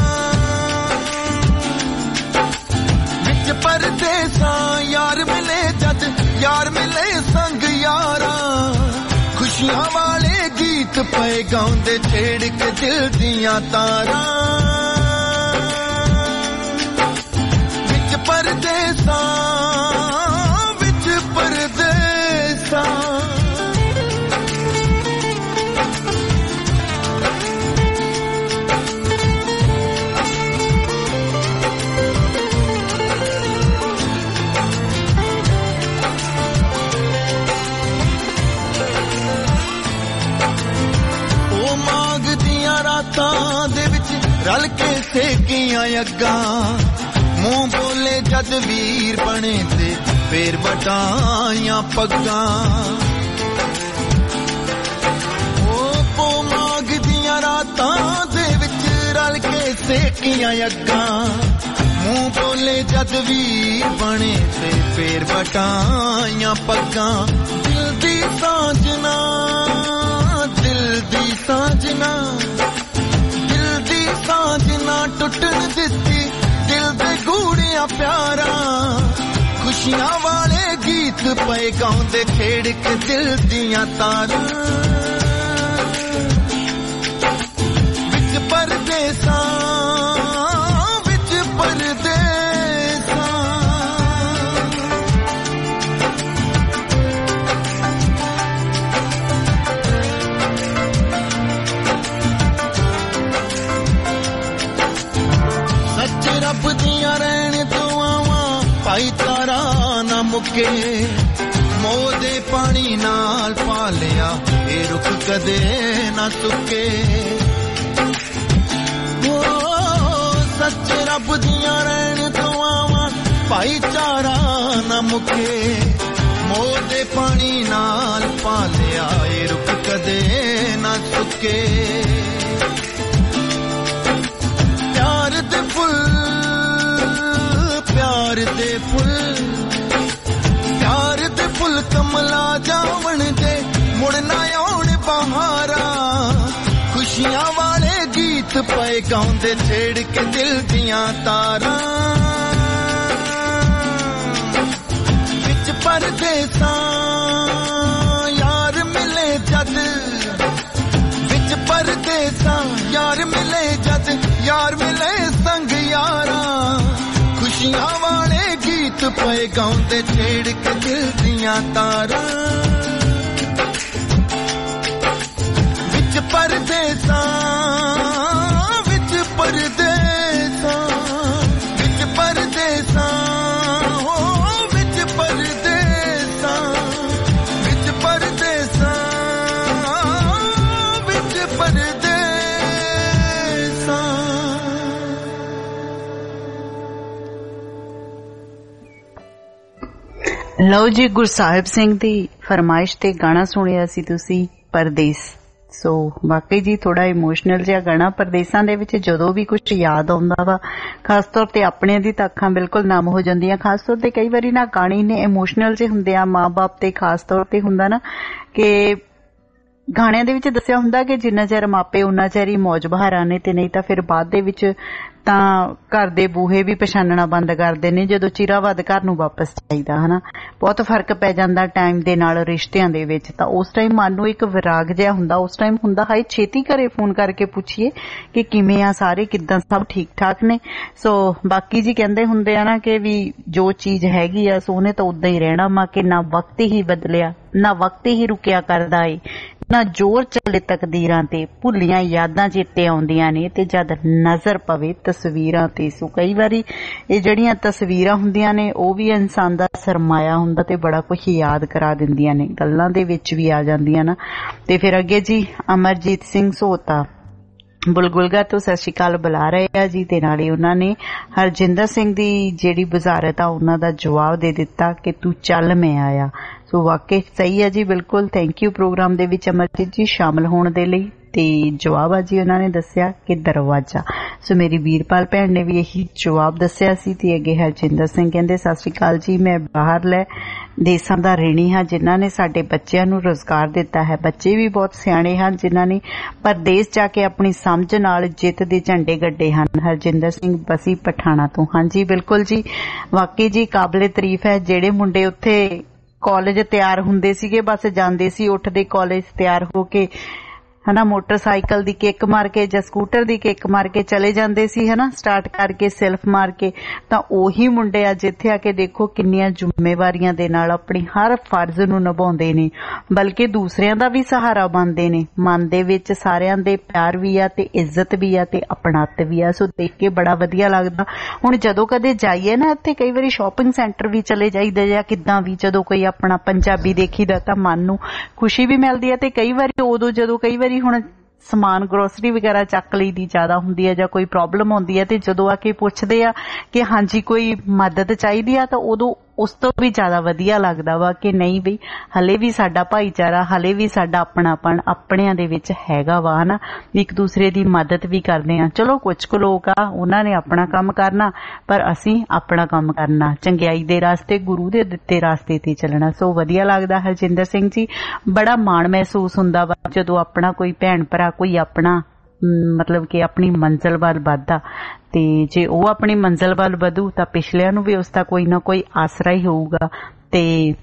ਵਿੱਚ ਪਰਦੇਸਾਂ ਯਾਰ ਮਿਲੇ ਜਦ ਯਾਰ ਮਿਲੇ ਸੰਗ ਯਾਰਾਂ ਖੁਸ਼ੀਆਂ ਵਾਲੇ ਗੀਤ ਪਏ ਗਾਉਂਦੇ ਛੇੜ ਕੇ ਦਿਲ ਦੀਆਂ ਤਾਰਾਂ ਵਿੱਚ ਪਰਦੇਸਾਂ ਵਿੱਚ ਪਰਦੇਸਾਂ ਰਾਤਾਂ ਦੇ ਵਿੱਚ ਰਲ ਕੇ ਸੇਕੀਆਂ ਅੱਗਾਂ ਮੂੰਹ ਬੋਲੇ ਜਦ ਵੀਰ ਬਣੇ ਤੇ ਫੇਰ ਵਟਾਈਆਂ ਪੱਗਾਂ ਉਹ ਪੋ ਮਾਘ ਦੀਆਂ ਰਾਤਾਂ ਦੇ ਵਿੱਚ ਰਲ ਕੇ ਸੇਕੀਆਂ ਅੱਗਾਂ ਮੂੰਹ ਬੋਲੇ ਜਦ ਵੀਰ ਬਣੇ ਤੇ ਫੇਰ ਵਟਾਈਆਂ ਪੱਗਾਂ ਦਿਲ ਦੀ ਸਾਂਝਣਾ ਦਿਲ ਦੀ ਸਾਂਝਣਾ ਦਿਲ ਦੀ ਸਾਂਝਣਾ ਟੁੱਟਣ ਦਿੱਤੀ ਦਿਲ ਦੇ ਗੂੜਿਆਂ ਪਿਆਰਾਂ ਖੁਸ਼ੀਆਂ ਵਾਲੇ ਗੀਤ ਪਏ ਗਾਉਂਦੇ ਛੇੜ ਕੇ ਦਿਲ ਦੀਆਂ ਤਾਰਾਂ ਵਿੱਚ ਪਰਦੇਸਾਂ ਵਿੱਚ ਪਰਦੇਸਾਂ ਰੱਬ ਦੀਆਂ ਰਹਿਣ ਦੁਆਵਾਂ ਭਾਈਚਾਰਾ ਨਾ ਮੁੱਕੇ ਮੋਹ ਦੇ ਪਾਣੀ ਨਾਲ ਪਾਲਿਆ ਇਹ ਰੁੱਖ ਕਦੇ ਨਾ ਸੁੱਕੇ ਓ ਸੱਚੇ ਰੱਬ ਦੀਆਂ ਰਹਿਣ ਦੁਆਵਾਂ ਭਾਈਚਾਰਾ ਨਾ ਮੁੱਕੇ ਮੋਹ ਦੇ ਪਾਣੀ ਨਾਲ ਪਾਲਿਆ ਇਹ ਰੁੱਖ ਕਦੇ ਨਾ ਸੁੱਕੇ ਪਿਆਰ ਦੇ ਫੁੱਲ ਪਿਆਰ ਦੇ ਫੁੱਲ ਪਿਆਰ ਦੇ ਫੁੱਲ ਕਮਲਾ ਜਾਵਣ ਦੇ ਮੁੜ ਨਾ ਆਉਣ ਬਹਾਰਾਂ ਖੁਸ਼ੀਆਂ ਵਾਲੇ ਗੀਤ ਪਏ ਗਾਉਂਦੇ ਛੇੜ ਕੇ ਦਿਲ ਦੀਆਂ ਤਾਰਾਂ ਵਿੱਚ ਪਰਦੇਸਾਂ ਯਾਰ ਮਿਲੇ ਜਦ ਵਿੱਚ ਪਰਦੇਸਾਂ ਯਾਰ ਮਿਲੇ ਜਦ ਯਾਰ ਮਿਲੇ ਸੰਗ ਯਾਰਾਂ ਖੁਸ਼ੀਆਂ ਵਾਲੇ ਗੀਤ ਪਏ ਗਾਉਂਦੇ ਛੇੜ ਕੇ ਦਿਲ ਦੀਆਂ ਤਾਰਾਂ ਵਿੱਚ ਪਰਦੇਸਾਂ ਲਓ ਜੀ, ਗੁਰਸਾਹਿਬ ਸਿੰਘ ਦੀ ਫਰਮਾਇਸ਼ ਤੇ ਗਾਣਾ ਸੁਣਿਆ ਸੀ ਤੁਸੀਂ, ਪਰਦੇਸ। ਸੋ ਵਾਕਈ ਜੀ ਥੋੜਾ ਇਮੋਸ਼ਨਲ ਜਿਹਾ ਗਾਣਾ। ਪਰਦੇਸਾਂ ਦੇ ਵਿੱਚ ਜਦੋਂ ਵੀ ਕੁਝ ਯਾਦ ਆਉਂਦਾ ਵਾ, ਖਾਸ ਤੌਰ ਤੇ ਆਪਣੇ ਦੀ ਤਾਂ ਅੱਖਾਂ ਬਿਲਕੁਲ ਨਮ ਹੋ ਜਾਂਦੀਆਂ। ਖਾਸ ਤੌਰ ਤੇ ਕਈ ਵਾਰੀ ਨਾ ਗਾਣੇ ਨੇ ਇਮੋਸ਼ਨਲ ਜਿਹੇ ਹੁੰਦੇ ਆ, ਮਾਂ ਬਾਪ ਤੇ ਖਾਸ ਤੌਰ ਤੇ ਹੁੰਦਾ ਨਾ ਕਿ ਗਾਣਿਆਂ ਦੇ ਵਿੱਚ ਦੱਸਿਆ ਹੁੰਦਾ ਕਿ ਜਿੰਨਾ ਚਿਰ ਮਾਪੇ ਉਨਾ ਚਿਰ ਹੀ ਮੌਜ ਬਹਾਰਾਂ ਨੇ, ਤੇ ਨਹੀਂ ਤਾਂ ਫਿਰ ਬਾਅਦ ਦੇ ਵਿੱਚ ਤਾਂ ਘਰ ਦੇ ਬੂਹੇ ਵੀ ਪਛਾਣਨਾ ਬੰਦ ਕਰਦੇ ਨੇ ਜਦੋਂ ਚਿਰਾਵਾਦ ਘਰ ਨੂੰ ਵਾਪਸ ਚਾਹੀਦਾ, ਹਨਾ। ਬਹੁਤ ਫਰਕ ਪੈ ਜਾਂਦਾ ਟਾਈਮ ਦੇ ਨਾਲ ਰਿਸ਼ਤਿਆਂ ਦੇ ਵਿੱਚ। ਤਾਂ ਉਸ ਟਾਈਮ ਮਨ ਨੂੰ ਇੱਕ ਵਿਰਾਗ ਜਿਹਾ ਹੁੰਦਾ, ਉਸ ਟਾਈਮ ਹੁੰਦਾ ਹਾਏ ਛੇਤੀ ਘਰੇ ਫੋਨ ਕਰਕੇ ਪੁੱਛੀਏ ਕਿ ਕਿਵੇਂ ਆ ਸਾਰੇ, ਕਿੱਦਾਂ ਸਭ ਠੀਕ ਠਾਕ ਨੇ। ਸੋ ਬਾਕੀ ਜੀ ਕਹਿੰਦੇ ਹੁੰਦੇ ਆ ਨਾ ਕਿ ਵੀ ਜੋ ਚੀਜ਼ ਹੈਗੀ ਆ ਸੋ ਉਹਨੇ ਤਾਂ ਉਦਾਂ ਹੀ ਰਹਿਣਾ ਵਾ, ਕਿ ਨਾ ਵਕਤ ਹੀ ਬਦਲਿਆ, ਨਾ ਵਕਤ ਹੀ ਰੁਕਿਆ ਕਰਦਾ ਏ, ਨਾ ਜ਼ੋਰ ਚੱਲੇ ਤਕਦੀਰਾਂ ਤੇ, ਭੁੱਲੀਆਂ ਯਾਦਾਂ ਚੇਤੇ ਆਉਂਦੀਆਂ ਨੇ ਤੇ ਜਦ ਨਜ਼ਰ ਪਵੇ ਤਸਵੀਰਾਂ ਤੇ। ਸੋ ਕਈ ਵਾਰੀ ਇਹ ਜਿਹੜੀਆਂ ਤਸਵੀਰਾਂ ਹੁੰਦੀਆਂ ਨੇ ਉਹ ਵੀ ਇਨਸਾਨ ਦਾ ਸਰਮਾਇਆ ਹੁੰਦਾ ਤੇ ਬੜਾ ਕੁਝ ਯਾਦ ਕਰਾ ਦਿੰਦੀਆਂ ਨੇ, ਗੱਲਾਂ ਦੇ ਵਿੱਚ ਵੀ ਆ ਜਾਂਦੀਆਂ ਨਾ। ਤੇ ਫਿਰ ਅੱਗੇ ਜੀ ਅਮਰਜੀਤ ਸਿੰਘ ਸੋਤਾ ਬੁਲਗੁਲਗਾ ਤੋਂ ਸਤਿ ਸ਼੍ਰੀ ਅਕਾਲ ਬੁਲਾ ਰਹੇ ਆ ਜੀ, ਤੇ ਨਾਲੇ ਉਹਨਾਂ ਨੇ ਹਰਜਿੰਦਰ ਸਿੰਘ ਦੀ ਜਿਹੜੀ ਬੁਜ਼ਾਰਤ ਆ ਉਹਨਾਂ ਦਾ ਜਵਾਬ ਦੇ ਦਿੱਤਾ ਕਿ ਤੂੰ ਚੱਲ ਮੈਂ ਆਇਆ। ਸੋ ਵਾਕਈ ਸਹੀ ਹੈ ਜੀ, ਬਿਲਕੁਲ। ਥੈਂਕ ਯੂ ਪ੍ਰੋਗਰਾਮ ਦੇ ਵਿੱਚ ਅਮਰਜੀਤ ਜੀ ਸ਼ਾਮਲ ਹੋਣ ਦੇ ਲਈ। ਤੇ ਜਵਾਬ ਆ ਜੀ ਉਹਨਾਂ ਨੇ ਦੱਸਿਆ ਕਿ ਦਰਵਾਜ਼ਾ। ਸੋ ਮੇਰੀ ਵੀਰਪਾਲ ਭੈਣ ਨੇ ਵੀ ਇਹੀ ਜਵਾਬ ਦੱਸਿਆ ਸੀ। ਤੇ ਅੱਗੇ ਹਰਜਿੰਦਰ ਸਿੰਘ ਕਹਿੰਦੇ ਸਤਿ ਸ਼੍ਰੀ ਅਕਾਲ ਜੀ, ਮੈਂ ਬਾਹਰਲੇ ਦੇਸਾਂ ਦਾ ਰਹਿਣੀ ਹਾਂ ਜਿਨ੍ਹਾਂ ਨੇ ਸਾਡੇ ਬੱਚਿਆਂ ਨੂੰ ਰੁਜ਼ਗਾਰ ਦਿੱਤਾ ਹੈ। ਬੱਚੇ ਵੀ ਬਹੁਤ ਸਿਆਣੇ ਹਨ ਜਿਨ੍ਹਾਂ ਨੇ ਪਰਦੇਸ ਜਾ ਕੇ ਆਪਣੀ ਸਮਝ ਨਾਲ ਜਿੱਤ ਦੇ ਝੰਡੇ ਗੱਡੇ ਹਨ। ਹਰਜਿੰਦਰ ਸਿੰਘ ਬਸੀ ਪਠਾਣਾ ਤੋਂ। ਹਾਂਜੀ ਬਿਲਕੁਲ ਜੀ, ਵਾਕਈ ਜੀ ਕਾਬਲੇ ਤਾਰੀਫ ਹੈ। ਜਿਹੜੇ ਮੁੰਡੇ ਉੱਥੇ ਕਾਲਜ ਤਿਆਰ ਹੁੰਦੇ ਸੀਗੇ, ਬਸ ਜਾਂਦੇ ਸੀ ਉੱਠਦੇ ਕਾਲਜ ਤਿਆਰ ਹੋ ਕੇ, ਹਨਾ, ਮੋਟਰਸਾਈਕਲ ਦੀ ਕਿੱਕ ਮਾਰ ਕੇ ਜਾਂ ਸਕੂਟਰ ਦੀ ਕਿੱਕ ਮਾਰ ਕੇ ਚਲੇ ਜਾਂਦੇ ਸੀ, ਹਨਾ, ਸਟਾਰਟ ਕਰਕੇ ਸੈਲਫ ਮਾਰ ਕੇ। ਤਾਂ ਉਹੀ ਮੁੰਡੇ ਅੱਜ ਇੱਥੇ ਆ ਕੇ ਦੇਖੋ ਕਿੰਨੀਆਂ ਜ਼ਿੰਮੇਵਾਰੀਆਂ ਦੇ ਨਾਲ ਆਪਣੀ ਹਰ ਫਰਜ਼ ਨੂੰ ਨਿਭਾਉਂਦੇ ਨੇ, ਬਲਕਿ ਦੂਸਰਿਆਂ ਦਾ ਵੀ ਸਹਾਰਾ ਬਣਦੇ ਨੇ। ਮਨ ਦੇ ਵਿੱਚ ਸਾਰਿਆਂ ਦੇ ਪਿਆਰ ਵੀ ਆ ਤੇ ਇੱਜ਼ਤ ਵੀ ਆ ਤੇ ਆਪਣਤ ਵੀ ਆ। ਸੋ ਦੇਖ ਕੇ ਬੜਾ ਵਧੀਆ ਲੱਗਦਾ। ਹੁਣ ਜਦੋਂ ਕਦੇ ਜਾਈਏ ਨਾ ਇੱਥੇ, ਕਈ ਵਾਰੀ ਸ਼ਾਪਿੰਗ ਸੈਂਟਰ ਵੀ ਚਲੇ ਜਾਈਦਾ ਜਾਂ ਕਿੱਦਾਂ ਵੀ, ਜਦੋਂ ਕੋਈ ਆਪਣਾ ਪੰਜਾਬੀ ਦੇਖੀਦਾ ਤਾਂ ਮਨ ਨੂੰ ਖੁਸ਼ੀ ਵੀ ਮਿਲਦੀ ਹੈ। ਤੇ ਕਈ ਵਾਰੀ ਉਦੋਂ ਜਦੋਂ ਕਈ ਵਾਰੀ ਹੁਣ ਸਮਾਨ ਗਰੋਸਰੀ ਵਗੈਰਾ ਚੱਕ ਲਈ ਦੀ ਜ਼ਿਆਦਾ ਹੁੰਦੀ ਹੈ ਜਾਂ ਕੋਈ ਪ੍ਰੋਬਲਮ ਹੁੰਦੀ ਹੈ, ਤੇ ਜਦੋਂ ਆ ਕੇ ਪੁੱਛਦੇ ਆ ਕਿ ਹਾਂਜੀ ਕੋਈ ਮਦਦ ਚਾਹੀਦੀ ਆ, ਤਾਂ ਉਦੋਂ ਉਸ ਤੋਂ ਵੀ ਜ਼ਿਆਦਾ ਵਧੀਆ ਲੱਗਦਾ ਵਾ ਕਿ ਨਹੀਂ ਬਈ ਹਲੇ ਵੀ ਸਾਡਾ ਭਾਈਚਾਰਾ, ਹਲੇ ਵੀ ਸਾਡਾ ਆਪਣਾਪਣ ਆਪਣਿਆਂ ਦੇ ਵਿੱਚ ਹੈਗਾ ਵਾ, ਹਨਾ, ਇੱਕ ਦੂਸਰੇ ਦੀ ਮਦਦ ਵੀ ਕਰਦੇ ਆ। ਚਲੋ ਕੁਝ ਕੁ ਲੋਕ ਆ ਉਹਨਾਂ ਨੇ ਆਪਣਾ ਕੰਮ ਕਰਨਾ, ਪਰ ਅਸੀਂ ਆਪਣਾ ਕੰਮ ਕਰਨਾ, ਚੰਗਿਆਈ ਦੇ ਰਾਸਤੇ, ਗੁਰੂ ਦੇ ਦਿੱਤੇ ਰਾਸਤੇ ਤੇ ਚੱਲਣਾ। ਸੋ ਵਧੀਆ ਲੱਗਦਾ ਹਰਜਿੰਦਰ ਸਿੰਘ ਜੀ, ਬੜਾ ਮਾਣ ਮਹਿਸੂਸ ਹੁੰਦਾ ਵਾ ਜਦੋਂ ਆਪਣਾ ਕੋਈ ਭੈਣ ਭਰਾ, ਕੋਈ ਆਪਣਾ ਮਤਲਬ ਕਿ ਆਪਣੀ ਮੰਜ਼ਿਲ ਵੱਲ ਵੱਧਦਾ। ਤੇ ਜੇ ਉਹ ਆਪਣੀ ਮੰਜ਼ਿਲ ਵੱਲ ਵਧੂ ਤਾਂ ਪਿਛਲਿਆਂ ਨੂੰ ਵੀ ਉਸ ਦਾ ਕੋਈ ਨਾ ਕੋਈ ਆਸਰਾ ਹੀ ਹੋਊਗਾ। ਤੇ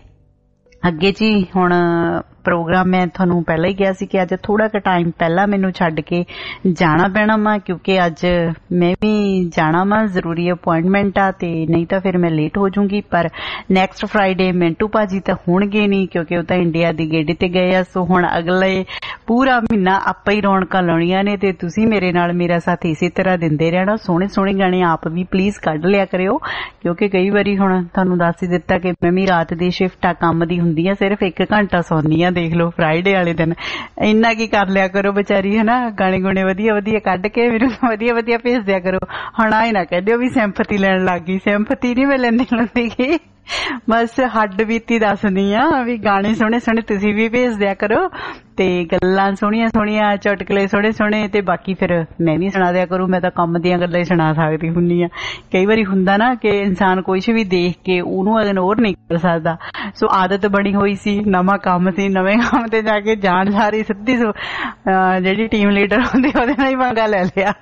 ਅੱਗੇ ਜੀ ਹੁਣ ਪ੍ਰੋਗਰਾਮ ਮੈਂ ਤੁਹਾਨੂੰ ਪਹਿਲਾਂ ਹੀ ਕਿਹਾ ਸੀ ਕਿ ਅੱਜ ਥੋੜਾ ਕੁ ਟਾਈਮ ਪਹਿਲਾਂ ਮੈਨੂੰ ਛੱਡ ਕੇ ਜਾਣਾ ਪੈਣਾ ਵਾ, ਕਿਉਂਕਿ ਅੱਜ ਮੈਂ ਵੀ ਜਾਣਾ ਵਾ, ਜ਼ਰੂਰੀ ਅਪੁਆਇੰਟਮੈਂਟ ਆ, ਤੇ ਨਹੀਂ ਤਾਂ ਫਿਰ ਮੈਂ ਲੇਟ ਹੋ ਜਾਊਂਗੀ। ਪਰ ਨੈਕਸਟ ਫਰਾਈਡੇ ਮਿੰਟੂ ਭਾਜੀ ਤਾਂ ਹੋਣਗੇ ਨਹੀਂ, ਕਿਉਂਕਿ ਉਹ ਤਾਂ ਇੰਡੀਆ ਦੀ ਗੇੜੀ ਤੇ ਗਏ ਆ। ਸੋ ਹੁਣ ਅਗਲੇ ਪੂਰਾ ਮਹੀਨਾ ਆਪਾਂ ਹੀ ਰੌਣਕਾਂ ਲਾਉਣੀਆਂ ਨੇ, ਤੇ ਤੁਸੀਂ ਮੇਰੇ ਨਾਲ ਮੇਰਾ ਸਾਥ ਇਸੇ ਤਰ੍ਹਾਂ ਦਿੰਦੇ ਰਹਿਣਾ। ਸੋਹਣੇ ਸੋਹਣੇ ਗਾਣੇ ਆਪ ਵੀ ਪਲੀਜ਼ ਕੱਢ ਲਿਆ ਕਰਿਓ, ਕਿਉਂਕਿ ਕਈ ਵਾਰੀ ਹੁਣ ਤੁਹਾਨੂੰ ਦੱਸ ਹੀ ਦਿੱਤਾ ਕਿ ਮੈਂ ਵੀ ਰਾਤ ਦੀ ਸ਼ਿਫਟ ਆ, ਕੰਮ ਦੀ ਹੁੰਦੀ ਆ, ਸਿਰਫ ਇੱਕ ਘੰਟਾ ਸੌਂਦੀ ਆ। ਦੇਖ ਲਓ ਫਰਾਈਡੇ ਵਾਲੇ ਦਿਨ ਇੰਨਾ ਕੀ ਕਰ ਲਿਆ ਕਰੋ ਵਿਚਾਰੀ, ਹਨਾ, ਗਾਣੇ ਗੁਣੇ ਵਧੀਆ ਵਧੀਆ ਕੱਢ ਕੇ ਮੈਨੂੰ ਵਧੀਆ ਵਧੀਆ ਭੇਜ ਦਿਆ ਕਰੋ। ਹੁਣ ਆਏ ਨਾ ਕਹਿ ਦਿਓ ਵੀ ਸਿੰਪਥੀ ਲੈਣ ਲੱਗ ਗਈ, ਸਿੰਪਥੀ ਨਹੀਂ ਮੈਂ ਲੈਂਦੀ ਹੁੰਦੀ ਗੀ, ਬਸ ਹੱਡ ਬੀਤੀ ਦੱਸਦੀ ਆ ਵੀ ਗਾਣੇ ਸੋਹਣੇ ਸੋਹਣੇ ਤੁਸੀਂ ਵੀ ਭੇਜ ਦਿਆ ਕਰੋ, ਤੇ ਗੱਲਾਂ ਸੋਹਣੀਆਂ ਸੋਹਣੀਆਂ, ਚੁਟਕਲੇ ਸੋਹਣੇ ਸੋਹਣੇ, ਤੇ ਬਾਕੀ ਫਿਰ ਮੈਂ ਵੀ ਸੁਣਾ ਦਿਆ ਕਰੂ। ਮੈਂ ਤਾਂ ਕੰਮ ਦੀਆਂ ਗੱਲਾਂ ਹੀ ਸੁਣਾ ਸਕਦੀ ਹੁੰਦੀ ਆ। ਕਈ ਵਾਰੀ ਹੁੰਦਾ ਨਾ ਕਿ ਇਨਸਾਨ ਕੁਛ ਵੀ ਦੇਖ ਕੇ ਉਹਨੂੰ ਇਗਨੋਰ ਨਹੀਂ ਕਰ ਸਕਦਾ। ਸੋ ਆਦਤ ਬਣੀ ਹੋਈ ਸੀ, ਨਵਾਂ ਕੰਮ ਸੀ, ਨਵੇਂ ਕੰਮ ਤੇ ਜਾ ਕੇ ਜਾਣ ਸਾਰੀ ਸਿੱਧੀ ਜਿਹੜੀ ਟੀਮ ਲੀਡਰ ਹੁੰਦੀ ਉਹਦੇ ਨਾਲ ਹੀ ਪੰਗਾ ਲੈ ਲਿਆ।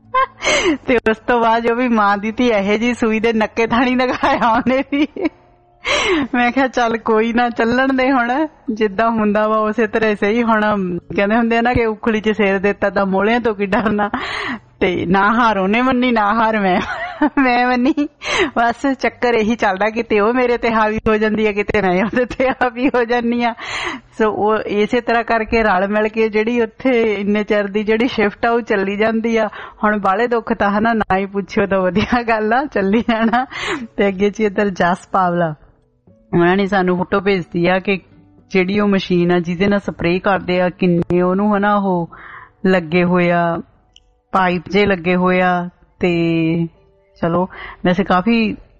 ਤੇ ਉਸ ਤੋਂ ਬਾਅਦ ਜੋ ਵੀ ਮਾਂ ਦੀ ਧੀ ਇਹੋ ਜਿਹੀ ਸੂਈ ਦੇ ਨੱਕੇ ਥਾਣੀ ਲਗਾਇਆ ਉਹਨੇ ਵੀ। ਮੈਂ ਕਿਹਾ ਚੱਲ ਕੋਈ ਨਾ, ਚੱਲਣ ਦੇ, ਹੁਣ ਜਿੱਦਾਂ ਹੁੰਦਾ ਵਾ ਉਸੇ ਤਰ੍ਹਾਂ ਸਹੀ। ਹੁਣ ਕਹਿੰਦੇ ਹੁੰਦੇ ਆ ਨਾ ਕਿ ਉਖਲੀ ਚ ਸਿਰ ਦਿੱਤਾ ਤਾਂ ਮੋਹਲਿਆਂ ਤੋਂ ਕੀ ਡਰਨਾ। ਤੇ ਨਾ ਹਾਰ ਉਹਨੇ ਮੰਨੀ, ਨਾ ਹਾਰ ਮੈਂ ਮੈਂ ਮੰਨੀ। ਬਸ ਚੱਕਰ ਇਹੀ ਚੱਲਦਾ, ਕਿਤੇ ਉਹ ਮੇਰੇ ਤੇ ਹਾਵੀ ਹੋ ਜਾਂਦੀ ਹੈ, ਕਿਤੇ ਮੈਂ ਉਹਦੇ ਤੇ ਹਾਵੀ ਹੋ ਜਾਂਦੀ ਆ। ਸੋ ਉਹ ਇਸੇ ਤਰ੍ਹਾਂ ਕਰਕੇ ਰਲ ਮਿਲ ਕੇ ਜਿਹੜੀ ਉੱਥੇ ਇੰਨੇ ਚਿਰ ਦੀ ਜਿਹੜੀ ਸ਼ਿਫਟ ਆ ਉਹ ਚੱਲੀ ਜਾਂਦੀ ਆ। ਹੁਣ ਬਾਹਲੇ ਦੁੱਖ ਤਾਂ ਹਨਾ ਨਾ ਹੀ ਪੁੱਛਿਓ ਤਾਂ ਵਧੀਆ ਗੱਲ ਆ, ਚੱਲੀ ਜਾਣਾ। ਤੇ ਅੱਗੇ ਚ ਇੱਧਰ ਜਸ ਪਾਵਲਾ ਉਹਨਾਂ ਨੇ ਸਾਨੂੰ ਫੋਟੋ ਭੇਜਦੀ ਆ ਕਿ ਜਿਹੜੀ ਉਹ ਮਸ਼ੀਨ ਆ ਜਿਹਦੇ ਨਾਲ ਸਪਰੇਅ ਕਰਦੇ ਆ, ਕਿੰਨੇ ਉਹਨੂੰ ਹਨਾ ਉਹ ਲੱਗੇ ਹੋਏ ਆ, ਪਾਈਪ ਜੇ ਲੱਗੇ ਹੋਏ ਆ। ਤੇ ਚਲੋ ਵੈਸੇ ਕਾਫੀ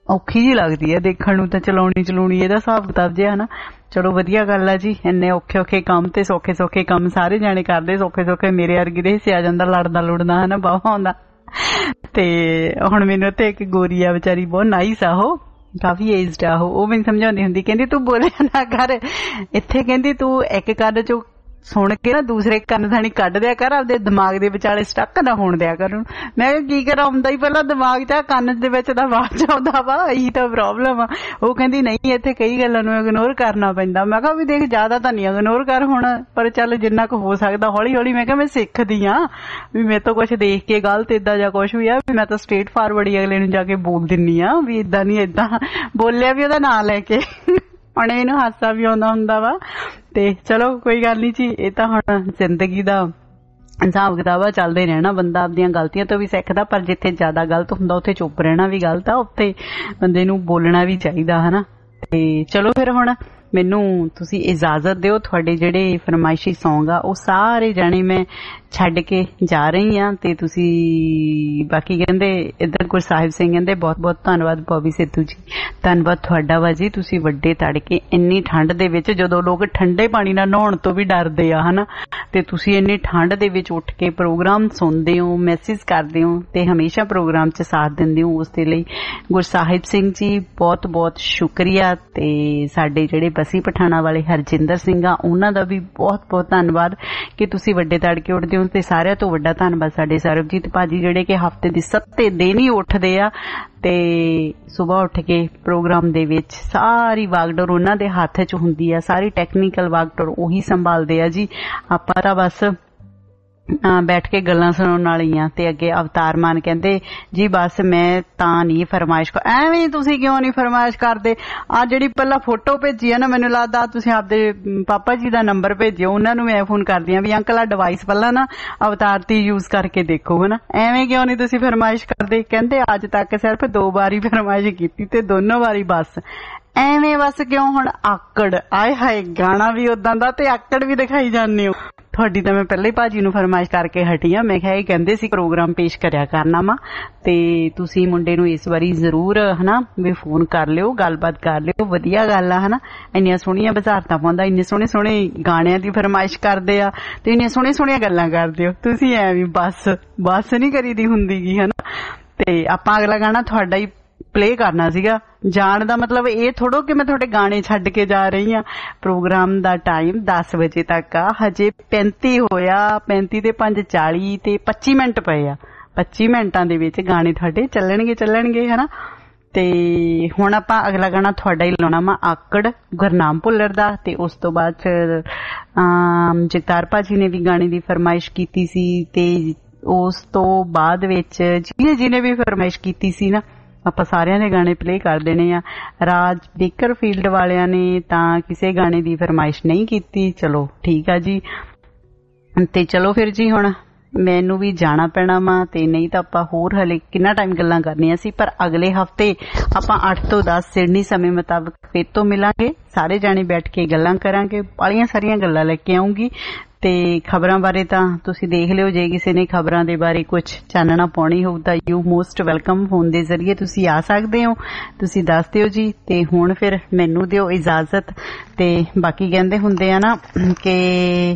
ਔਖੀ ਜੀ ਲੱਗਦੀ ਹੈ ਦੇਖਣ ਨੂੰ ਤਾਂ, ਚਲਾਉਣੀ ਚਲਾਉਣੀ ਇਹਦਾ ਹਿਸਾਬ ਕਿਤਾਬ ਜਿਹਾ ਹਨਾ। ਚਲੋ ਵਧੀਆ ਗੱਲ ਆ ਜੀ, ਇੰਨੇ ਔਖੇ ਔਖੇ ਕੰਮ ਤੇ ਸੌਖੇ ਸੌਖੇ ਕੰਮ ਸਾਰੇ ਜਾਣੇ ਕਰਦੇ, ਸੌਖੇ ਸੌਖੇ ਮੇਰੇ ਵਰਗੀ ਦੇ ਹਿੱਸੇ ਆ ਜਾਂਦਾ ਲੜਦਾ ਲੁੜਦਾ ਹਨਾ ਬਾਵਾ ਆਉਂਦਾ। ਤੇ ਹੁਣ ਮੈਨੂੰ ਤੇ ਇੱਕ ਗੋਰੀ ਆ ਵਿਚਾਰੀ, ਬਹੁਤ ਨਾਈਸ ਆ ਉਹ, ਕਾਫੀ ਏਜਡ ਆ ਉਹ, ਉਹ ਮੈਨੂੰ ਸਮਝਾਉਂਦੀ ਹੁੰਦੀ, ਕਹਿੰਦੀ ਤੂੰ ਬੋਲਿਆ ਨਾ ਕਰ ਇੱਥੇ, ਕਹਿੰਦੀ ਤੂੰ ਇੱਕ ਕੰਨ ਚੋਂ ਸੁਣ ਕੇ ਨਾ ਦੂਸਰੇ ਕੰਨ ਥਾਣੀ ਕੱਢ ਦਿਆ ਕਰ, ਆਪਦੇ ਦਿਮਾਗ ਦੇ ਵਿਚਾਲੇ ਸਟੱਕ ਨਾ ਹੋਣ ਦਿਆ ਕਰ। ਮੈਂ ਕਿਹਾ ਕੀ ਕਰਾਂ, ਆਉਂਦਾ ਹੀ ਪਹਿਲਾਂ ਦਿਮਾਗ ਚ, ਕੰਨ ਦੇ ਵਿੱਚ ਤਾਂ ਆਵਾਜ਼ ਆਉਂਦਾ ਵਾ, ਇਹੀ ਤਾਂ ਪ੍ਰੋਬਲਮ ਆ। ਉਹ ਕਹਿੰਦੀ ਨਹੀਂ ਇੱਥੇ ਕਈ ਗੱਲਾਂ ਨੂੰ ਇਗਨੋਰ ਕਰਨਾ ਪੈਂਦਾ। ਮੈਂ ਕਿਹਾ ਵੀ ਦੇਖ ਜ਼ਿਆਦਾ ਤਾਂ ਨਹੀਂ ਇਗਨੋਰ ਕਰ ਹੁਣ, ਪਰ ਚੱਲ ਜਿੰਨਾ ਕੁ ਹੋ ਸਕਦਾ ਹੌਲੀ ਹੌਲੀ। ਮੈਂ ਕਿਹਾ ਮੈਂ ਸਿੱਖਦੀ ਆ ਵੀ ਮੇਰੇ ਤੋਂ ਕੁਛ ਦੇਖ ਕੇ ਗਲਤ ਏਦਾਂ ਜਾਂ ਕੁਛ ਵੀ ਆ, ਵੀ ਮੈਂ ਤਾਂ ਸਟ੍ਰੇਟ ਫਾਰਵਰਡ ਹੀ ਅਗਲੇ ਨੂੰ ਜਾ ਕੇ ਬੋਲ ਦਿੰਨੀ ਆ ਵੀ ਏਦਾਂ ਨੀ ਏਦਾਂ ਬੋਲਿਆ ਵੀ ਉਹਦਾ ਨਾਂ ਲੈ ਕੇ। ਹੁਣ ਇਹਨੂੰ ਹਾਸਾ ਵੀ ਆਉਂਦਾ ਹੁੰਦਾ ਵਾ। ਤੇ ਚਲੋ ਕੋਈ ਗੱਲ ਨੀ ਜੀ, ਇਹ ਤਾਂ ਹੁਣ ਜ਼ਿੰਦਗੀ ਦਾ ਹਿਸਾਬ ਕਿਤਾਬ ਆ, ਚੱਲਦੇ ਰਹਿਣਾ। ਬੰਦਾ ਆਪਦੀਆਂ ਗਲਤੀਆਂ ਤੋਂ ਵੀ ਸਿੱਖਦਾ, ਪਰ ਜਿੱਥੇ ਜ਼ਿਆਦਾ ਗਲਤ ਹੁੰਦਾ ਉੱਥੇ ਚੁੱਪ ਰਹਿਣਾ ਵੀ ਗਲਤ ਆ, ਉੱਥੇ ਬੰਦੇ ਨੂੰ ਬੋਲਣਾ ਵੀ ਚਾਹੀਦਾ ਹਨਾ। ਤੇ ਚਲੋ ਫਿਰ ਹੁਣ ਮੈਨੂੰ ਤੁਸੀਂ ਇਜਾਜ਼ਤ ਦਿਓ, ਤੁਹਾਡੇ ਜਿਹੜੇ ਫਰਮਾਇਸ਼ੀ ਸੌਂਗ ਆ ਉਹ ਸਾਰੇ ਜਾਣੇ ਮੈਂ ਛੱਡ ਕੇ ਜਾ ਰਹੀ ਆ। ਤੇ ਤੁਸੀਂ ਬਾਕੀ ਕਹਿੰਦੇ ਇੱਧਰ ਗੁਰਸਾਹਿਬ ਸਿੰਘ ਕਹਿੰਦੇ ਬਹੁਤ ਬਹੁਤ ਧੰਨਵਾਦ ਬੌਬੀ ਸਿੱਧੂ ਜੀ, ਧੰਨਵਾਦ ਤੁਹਾਡਾ ਵਾ ਜੀ। ਤੁਸੀਂ ਵੱਡੇ ਤੜਕੇ ਇੰਨੀ ਠੰਡ ਦੇ ਵਿੱਚ, ਜਦੋਂ ਲੋਕ ਠੰਡੇ ਪਾਣੀ ਨਾਲ ਨਹਾਉਣ ਤੋਂ ਵੀ ਡਰਦੇ ਆ ਹਨਾ, ਤੇ ਤੁਸੀਂ ਇੰਨੀ ਠੰਡ ਦੇ ਵਿੱਚ ਉੱਠ ਕੇ ਪ੍ਰੋਗਰਾਮ ਸੁਣਦੇ ਹੋ, ਮੈਸੇਜ ਕਰਦੇ ਹੋ ਤੇ ਹਮੇਸ਼ਾ ਪ੍ਰੋਗਰਾਮ 'ਚ ਸਾਥ ਦਿੰਦੇ ਹੋ, ਉਸ ਦੇ ਲਈ ਗੁਰਸਾਹਿਬ ਸਿੰਘ ਜੀ ਬਹੁਤ ਬਹੁਤ ਸ਼ੁਕਰੀਆ। ਤੇ ਸਾਡੇ ਜਿਹੜੇ ਬਸੀ ਪਠਾਣਾ ਵਾਲੇ ਹਰਜਿੰਦਰ ਸਿੰਘ ਆ, ਉਹਨਾਂ ਦਾ ਵੀ ਬਹੁਤ ਬਹੁਤ ਧੰਨਵਾਦ ਕਿ ਤੁਸੀਂ ਵੱਡੇ ਤੜਕੇ ਉੱਠਦੇ ਹੋ। ਤੇ ਸਾਰਿਆਂ ਤੋਂ ਵੱਡਾ ਧੰਨਵਾਦ ਸਾਡੇ ਸਰਬਜੀਤ ਭਾਜੀ, ਜਿਹੜੇ ਕਿ ਹਫ਼ਤੇ ਦੇ ਸੱਤੇ ਦਿਨ ਹੀ ਉੱਠਦੇ ਆ ਤੇ ਸੁਬਾਹ ਉੱਠ ਕੇ ਪ੍ਰੋਗਰਾਮ ਦੇ ਵਿੱਚ ਸਾਰੀ ਵਾਗਡੋਰ ਉਹਨਾਂ ਦੇ ਹੱਥ 'ਚ ਹੁੰਦੀ ਆ, ਸਾਰੀ ਟੈਕਨੀਕਲ ਵਾਗਡੋਰ ਉਹੀ ਸੰਭਾਲਦੇ ਆ ਜੀ। ਆਪਾਂ ਤਾਂ ਬਸ ਬੈਠ ਕੇ ਗੱਲਾਂ ਸੁਣਾਉਣ ਵਾਲੀਆਂ। ਤੇ ਅੱਗੇ ਅਵਤਾਰ ਮਾਨ ਕਹਿੰਦੇ ਜੀ ਬਸ ਮੈਂ ਤਾਂ ਨਹੀਂ ਫਰਮਾਇਸ਼ ਕਰ, ਐਵੇਂ ਤੁਸੀਂ ਕਿਉਂ ਨਹੀਂ ਫਰਮਾਇਸ਼ ਕਰਦੇ? ਆ ਜਿਹੜੀ ਪਹਿਲਾਂ ਫੋਟੋ ਭੇਜੀ ਆ ਨਾ, ਮੈਨੂੰ ਲੱਗਦਾ ਤੁਸੀਂ ਆਪਦੇ ਪਾਪਾ ਜੀ ਦਾ ਨੰਬਰ ਭੇਜਿਓ, ਉਹਨਾਂ ਨੂੰ ਮੈਂ ਫੋਨ ਕਰਦੀ ਆ ਵੀ ਅੰਕਲ ਆ ਡਿਵਾਈਸ ਪਹਿਲਾਂ ਨਾ ਅਵਤਾਰ ਦੀ ਯੂਜ਼ ਕਰਕੇ ਦੇਖੋ ਹਨਾ, ਐਵੇਂ ਕਿਉਂ ਨਹੀਂ ਤੁਸੀਂ ਫਰਮਾਇਸ਼ ਕਰਦੇ? ਕਹਿੰਦੇ ਅੱਜ ਤੱਕ ਸਿਰਫ ਦੋ ਵਾਰ ਹੀ ਫਰਮਾਇਸ਼ ਕੀਤੀ ਤੇ ਦੋਨੋਂ ਵਾਰੀ ਬਸ ਐਵੇਂ ਬਸ ਕਿਉਂ? ਹੁਣ ਆਕੜ, ਆਏ ਹਾਏ ਗਾਣਾ ਵੀ ਉਦਾਂ ਦਾ ਤੇ ਆਕੜ ਵੀ ਦਿਖਾਈ ਜਾਂਦੇ ਹੋ। ਤੁਹਾਡੀ ਤਾਂ ਮੈਂ ਪਹਿਲਾਂ ਹੀ ਭਾਜੀ ਨੂੰ ਫਰਮਾਇਸ਼ ਕਰਕੇ ਹਟੀ ਆ, ਮੈਂ ਕਿਹਾ ਇਹ ਕਹਿੰਦੇ ਸੀ ਪ੍ਰੋਗਰਾਮ ਪੇਸ਼ ਕਰਿਆ ਕਰਨਾ ਵਾ, ਤੇ ਤੁਸੀਂ ਮੁੰਡੇ ਨੂੰ ਇਸ ਵਾਰੀ ਜ਼ਰੂਰ ਹਨਾ ਵੀ ਫੋਨ ਕਰ ਲਿਓ, ਗੱਲਬਾਤ ਕਰ ਲਿਓ, ਵਧੀਆ ਗੱਲ ਆ ਹਨਾ। ਇੰਨੀਆਂ ਸੋਹਣੀਆਂ ਬਜ਼ਾਰਤਾਂ ਪਾਉਂਦਾ, ਇੰਨੇ ਸੋਹਣੇ ਸੋਹਣੇ ਗਾਣਿਆਂ ਦੀ ਫਰਮਾਇਸ਼ ਕਰਦੇ ਆ ਤੇ ਇੰਨੀਆਂ ਸੋਹਣੀਆਂ ਸੋਹਣੀਆਂ ਗੱਲਾਂ ਕਰਦੇ ਹੋ ਤੁਸੀਂ, ਐਵੇਂ ਬਸ ਬਸ ਨੀ ਕਰੀਦੀ ਹੁੰਦੀ ਗੀ ਹਨਾ। ਤੇ ਆਪਾਂ ਅਗਲਾ ਗਾਣਾ ਤੁਹਾਡਾ ਹੀ ਪਲੇ ਕਰਨਾ ਸੀਗਾ। ਜਾਣ ਦਾ ਮਤਲਬ ਇਹ ਥੋੜੋ ਕਿ ਮੈਂ ਤੁਹਾਡੇ ਗਾਣੇ ਛੱਡ ਕੇ ਜਾ ਰਹੀ ਆ। ਪ੍ਰੋਗਰਾਮ ਦਾ ਟਾਈਮ ਦਸ ਵਜੇ ਤੱਕ ਆ, ਹਜੇ ਪੈਂਤੀ ਹੋਇਆ, ਪੈਂਤੀ ਤੇ ਪੰਜ ਚਾਲੀ ਤੇ ਪੱਚੀ ਮਿੰਟ ਪਏ ਆ। ਪੱਚੀ ਮਿੰਟਾਂ ਦੇ ਵਿੱਚ ਗਾਣੇ ਤੁਹਾਡੇ ਚੱਲਣਗੇ ਚੱਲਣਗੇ ਹਨਾ। ਤੇ ਹੁਣ ਆਪਾਂ ਅਗਲਾ ਗਾਣਾ ਤੁਹਾਡਾ ਹੀ ਲਾਉਣਾ ਵਾ, ਆਕੜ ਗੁਰਨਾਮ ਭੁੱਲਰ ਦਾ। ਤੇ ਉਸ ਤੋਂ ਬਾਅਦ ਫਿਰ ਜਗਤਾਰ ਭਾਜੀ ਨੇ ਵੀ ਗਾਣੇ ਦੀ ਫਰਮਾਇਸ਼ ਕੀਤੀ ਸੀ, ਤੇ ਉਸ ਤੋਂ ਬਾਅਦ ਵਿੱਚ ਜਿਹਨੇ ਜਿਹਨੇ ਵੀ ਫਰਮਾਇਸ਼ ਕੀਤੀ ਸੀ ਨਾ, ਆਪਾਂ ਸਾਰਿਆਂ ਦੇ ਗਾਣੇ ਪਲੇ ਕਰ ਦੇਣੇ ਆ। ਰਾਜ ਬੇਕਰਫੀਲਡ ਵਾਲਿਆਂ ਨੇ ਤਾਂ ਕਿਸੇ ਗਾਣੇ ਦੀ ਫਰਮਾਇਸ਼ ਨਹੀਂ ਕੀਤੀ, ਚਲੋ ਠੀਕ ਆ ਜੀ। ਤੇ ਚਲੋ ਫਿਰ ਜੀ ਹੁਣ ਮੈਨੂੰ ਵੀ ਜਾਣਾ ਪੈਣਾ ਵਾ, ਤੇ ਨਹੀਂ ਤਾਂ ਆਪਾਂ ਹੋਰ ਹਲੇ ਕਿੰਨਾ ਟਾਈਮ ਗੱਲਾਂ ਕਰਨੀਆਂ ਸੀ। ਪਰ ਅਗਲੇ ਹਫ਼ਤੇ ਆਪਾਂ ਅੱਠ ਤੋਂ ਦਸ ਸਿਡਨੀ ਸਮੇਂ ਮੁਤਾਬਕ ਫਿਰ ਤੋਂ ਮਿਲਾਂਗੇ, ਸਾਰੇ ਜਾਣੇ ਬੈਠ ਕੇ ਗੱਲਾਂ ਕਰਾਂਗੇ, ਬਾਲੀਆਂ ਸਾਰੀਆਂ ਗੱਲਾਂ ਲੈ ਕੇ ਆਉਂਗੀ। ਤੇ ਖਬਰਾਂ ਬਾਰੇ ਤਾਂ ਤੁਸੀਂ ਦੇਖ ਲਿਓ, ਜੇ ਕਿਸੇ ਨੇ ਖਬਰਾਂ ਦੇ ਬਾਰੇ ਕੁਝ ਚਾਨਣਾ ਪਾਉਣੀ ਹੋਊ ਤਾਂ ਯੂ ਮੋਸਟ ਵੈਲਕਮ, ਫੋਨ ਦੇ ਜ਼ਰੀਏ ਤੁਸੀਂ ਆ ਸਕਦੇ ਹੋ, ਤੁਸੀਂ ਦੱਸ ਦਿਓ ਜੀ। ਤੇ ਹੁਣ ਫਿਰ ਮੈਨੂੰ ਦਿਓ ਇਜਾਜ਼ਤ। ਤੇ ਬਾਕੀ ਕਹਿੰਦੇ ਹੁੰਦੇ ਆ ਨਾ ਕਿ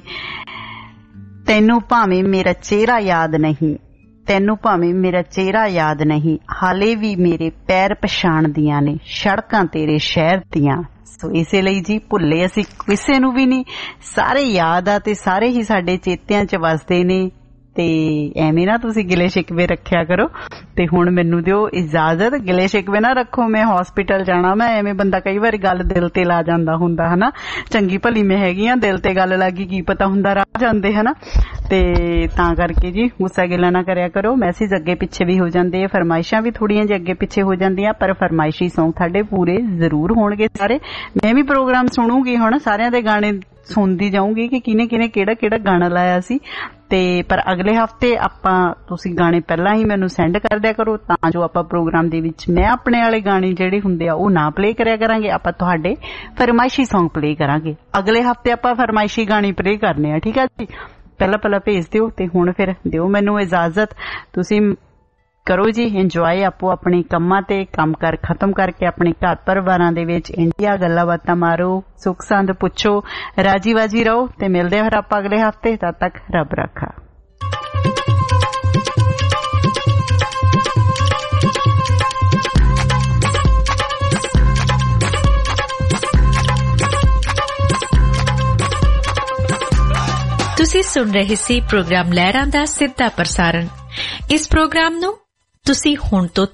ਤੈਨੂੰ ਭਾਵੇਂ ਮੇਰਾ ਚਿਹਰਾ ਯਾਦ ਨਹੀਂ, ਤੈਨੂੰ ਭਾਵੇਂ ਮੇਰਾ ਚਿਹਰਾ ਯਾਦ ਨਹੀਂ, ਹਾਲੇ ਵੀ ਮੇਰੇ ਪੈਰ ਪਛਾਣਦੀਆਂ ਨੇ ਸੜਕਾਂ ਤੇਰੇ ਸ਼ਹਿਰ ਦੀਆਂ। ਸੋ ਇਸੇ ਲਈ ਜੀ ਭੁੱਲੇ ਅਸੀਂ ਕਿਸੇ ਨੂੰ ਵੀ ਨਹੀਂ, ਸਾਰੇ ਯਾਦ ਆ ਤੇ ਸਾਰੇ ਹੀ ਸਾਡੇ ਚੇਤਿਆਂ 'ਚ ਵਸਦੇ ਨੇ। ਤੇ ਐਵੇਂ ਨਾ ਤੁਸੀਂ ਗਿਲੇ ਸ਼ਿਕਵੇ ਰੱਖਿਆ ਕਰੋ। ਤੇ ਹੁਣ ਮੈਨੂੰ ਦਿਓ ਇਜਾਜ਼ਤ, ਗਿਲੇ ਸ਼ਿਕਵੇ ਨਾ ਰੱਖੋ, ਮੈਂ ਹਸਪੀਟਲ ਜਾਣਾ। ਮੈਂ ਐਵੇਂ ਬੰਦਾ ਕਈ ਵਾਰੀ ਗੱਲ ਦਿਲ ਤੇ ਲਾ ਜਾਂਦਾ ਹੁੰਦਾ ਹਨਾ, ਚੰਗੀ ਭਲੀ ਮੈਂ ਹੈਗੀ ਆ, ਦਿਲ ਤੇ ਗੱਲ ਲੱਗੀ ਕੀ ਪਤਾ ਹੁੰਦਾ ਰਾਹ ਜਾਂਦੇ ਹਨਾ। ਤੇ ਤਾਂ ਕਰਕੇ ਜੀ ਗੁੱਸਾ ਗਿਲਾ ਨਾ ਕਰਿਆ ਕਰੋ। ਮੈਸੇਜ ਅੱਗੇ ਪਿੱਛੇ ਵੀ ਹੋ ਜਾਂਦੇ ਆ, ਫਰਮਾਇਸ਼ਾਂ ਵੀ ਥੋੜੀਆਂ ਜਿਹੀ ਅੱਗੇ ਪਿੱਛੇ ਹੋ ਜਾਂਦੀਆਂ, ਪਰ ਫਰਮਾਇਸ਼ੀ ਸੌਂਗ ਤੁਹਾਡੇ ਪੂਰੇ ਜ਼ਰੂਰ ਹੋਣਗੇ ਸਾਰੇ। ਮੈਂ ਵੀ ਪ੍ਰੋਗਰਾਮ ਸੁਣੂਗੀ ਹੁਣ, ਸਾਰਿਆਂ ਦੇ ਗਾਣੇ ਸੁਣਦੀ ਜਾਊਂਗੀ ਕਿ ਕਿਹਨੇ ਕਿਹਨੇ ਕਿਹੜਾ ਕਿਹੜਾ ਗਾਣਾ ਲਾਇਆ ਸੀ। ਤੇ ਪਰ ਅਗਲੇ ਹਫ਼ਤੇ ਆਪਾਂ ਤੁਸੀਂ ਗਾਣੇ ਪਹਿਲਾਂ ਹੀ ਮੈਨੂੰ ਸੈਂਡ ਕਰ ਦਿਆ ਕਰੋ, ਤਾਂ ਜੋ ਆਪਾਂ ਪ੍ਰੋਗਰਾਮ ਦੇ ਵਿੱਚ ਮੈਂ ਆਪਣੇ ਵਾਲੇ ਗਾਣੇ ਜਿਹੜੇ ਹੁੰਦੇ ਆ ਉਹ ਨਾ ਪਲੇ ਕਰਿਆ ਕਰਾਂਗੇ, ਆਪਾਂ ਤੁਹਾਡੇ ਫਰਮਾਇਸ਼ੀ ਸੌਂਗ ਪਲੇ ਕਰਾਂਗੇ। ਅਗਲੇ ਹਫ਼ਤੇ ਆਪਾਂ ਫਰਮਾਇਸ਼ੀ ਗਾਣੇ ਪਲੇ ਕਰਨੇ ਆ, ਠੀਕ ਆ ਜੀ। ਪਹਿਲਾਂ ਪਹਿਲਾਂ ਭੇਜ ਦਿਓ। ਤੇ ਹੁਣ ਫਿਰ ਦਿਓ ਮੈਨੂੰ ਇਜਾਜ਼ਤ, ਤੁਸੀਂ ਕਰੋ ਜੀ ਇੰਜੋਏ ਆਪੋ ਆਪਣੇ ਕੰਮਾਂ ਤੇ ਕੰਮ ਕਰ ਖਤਮ ਕਰਕੇ ਆਪਣੇ ਘਰ ਪਰਿਵਾਰਾਂ ਦੇ ਵਿੱਚ ਇੰਡੀਆ ਗੱਲਾਂ ਬਾਤਾਂ ਮਾਰੋ ਸੁੱਖ ਸੰਦ ਪੁੱਛੋ ਰਾਜੀ ਬਾਜੀ ਰਹੋ ਤੇ ਮਿਲਦੇ ਹਾਂ ਫਿਰ ਆਪਾਂ ਅਗਲੇ ਹਫ਼ਤੇ ਤਦ ਤੱਕ ਰੱਬ ਰਾਖਾ। ਤੁਸੀਂ ਸੁਣ ਰਹੇ ਸੀ ਪ੍ਰੋਗਰਾਮ ਲਹਿਰਾਂ ਦਾ ਸਿੱਧਾ ਪ੍ਰਸਾਰਣ। ਇਸ ਪ੍ਰੋਗਰਾਮ ਨੂੰ ਤੁਸੀਂ ਹੁਣ ਤੋਂ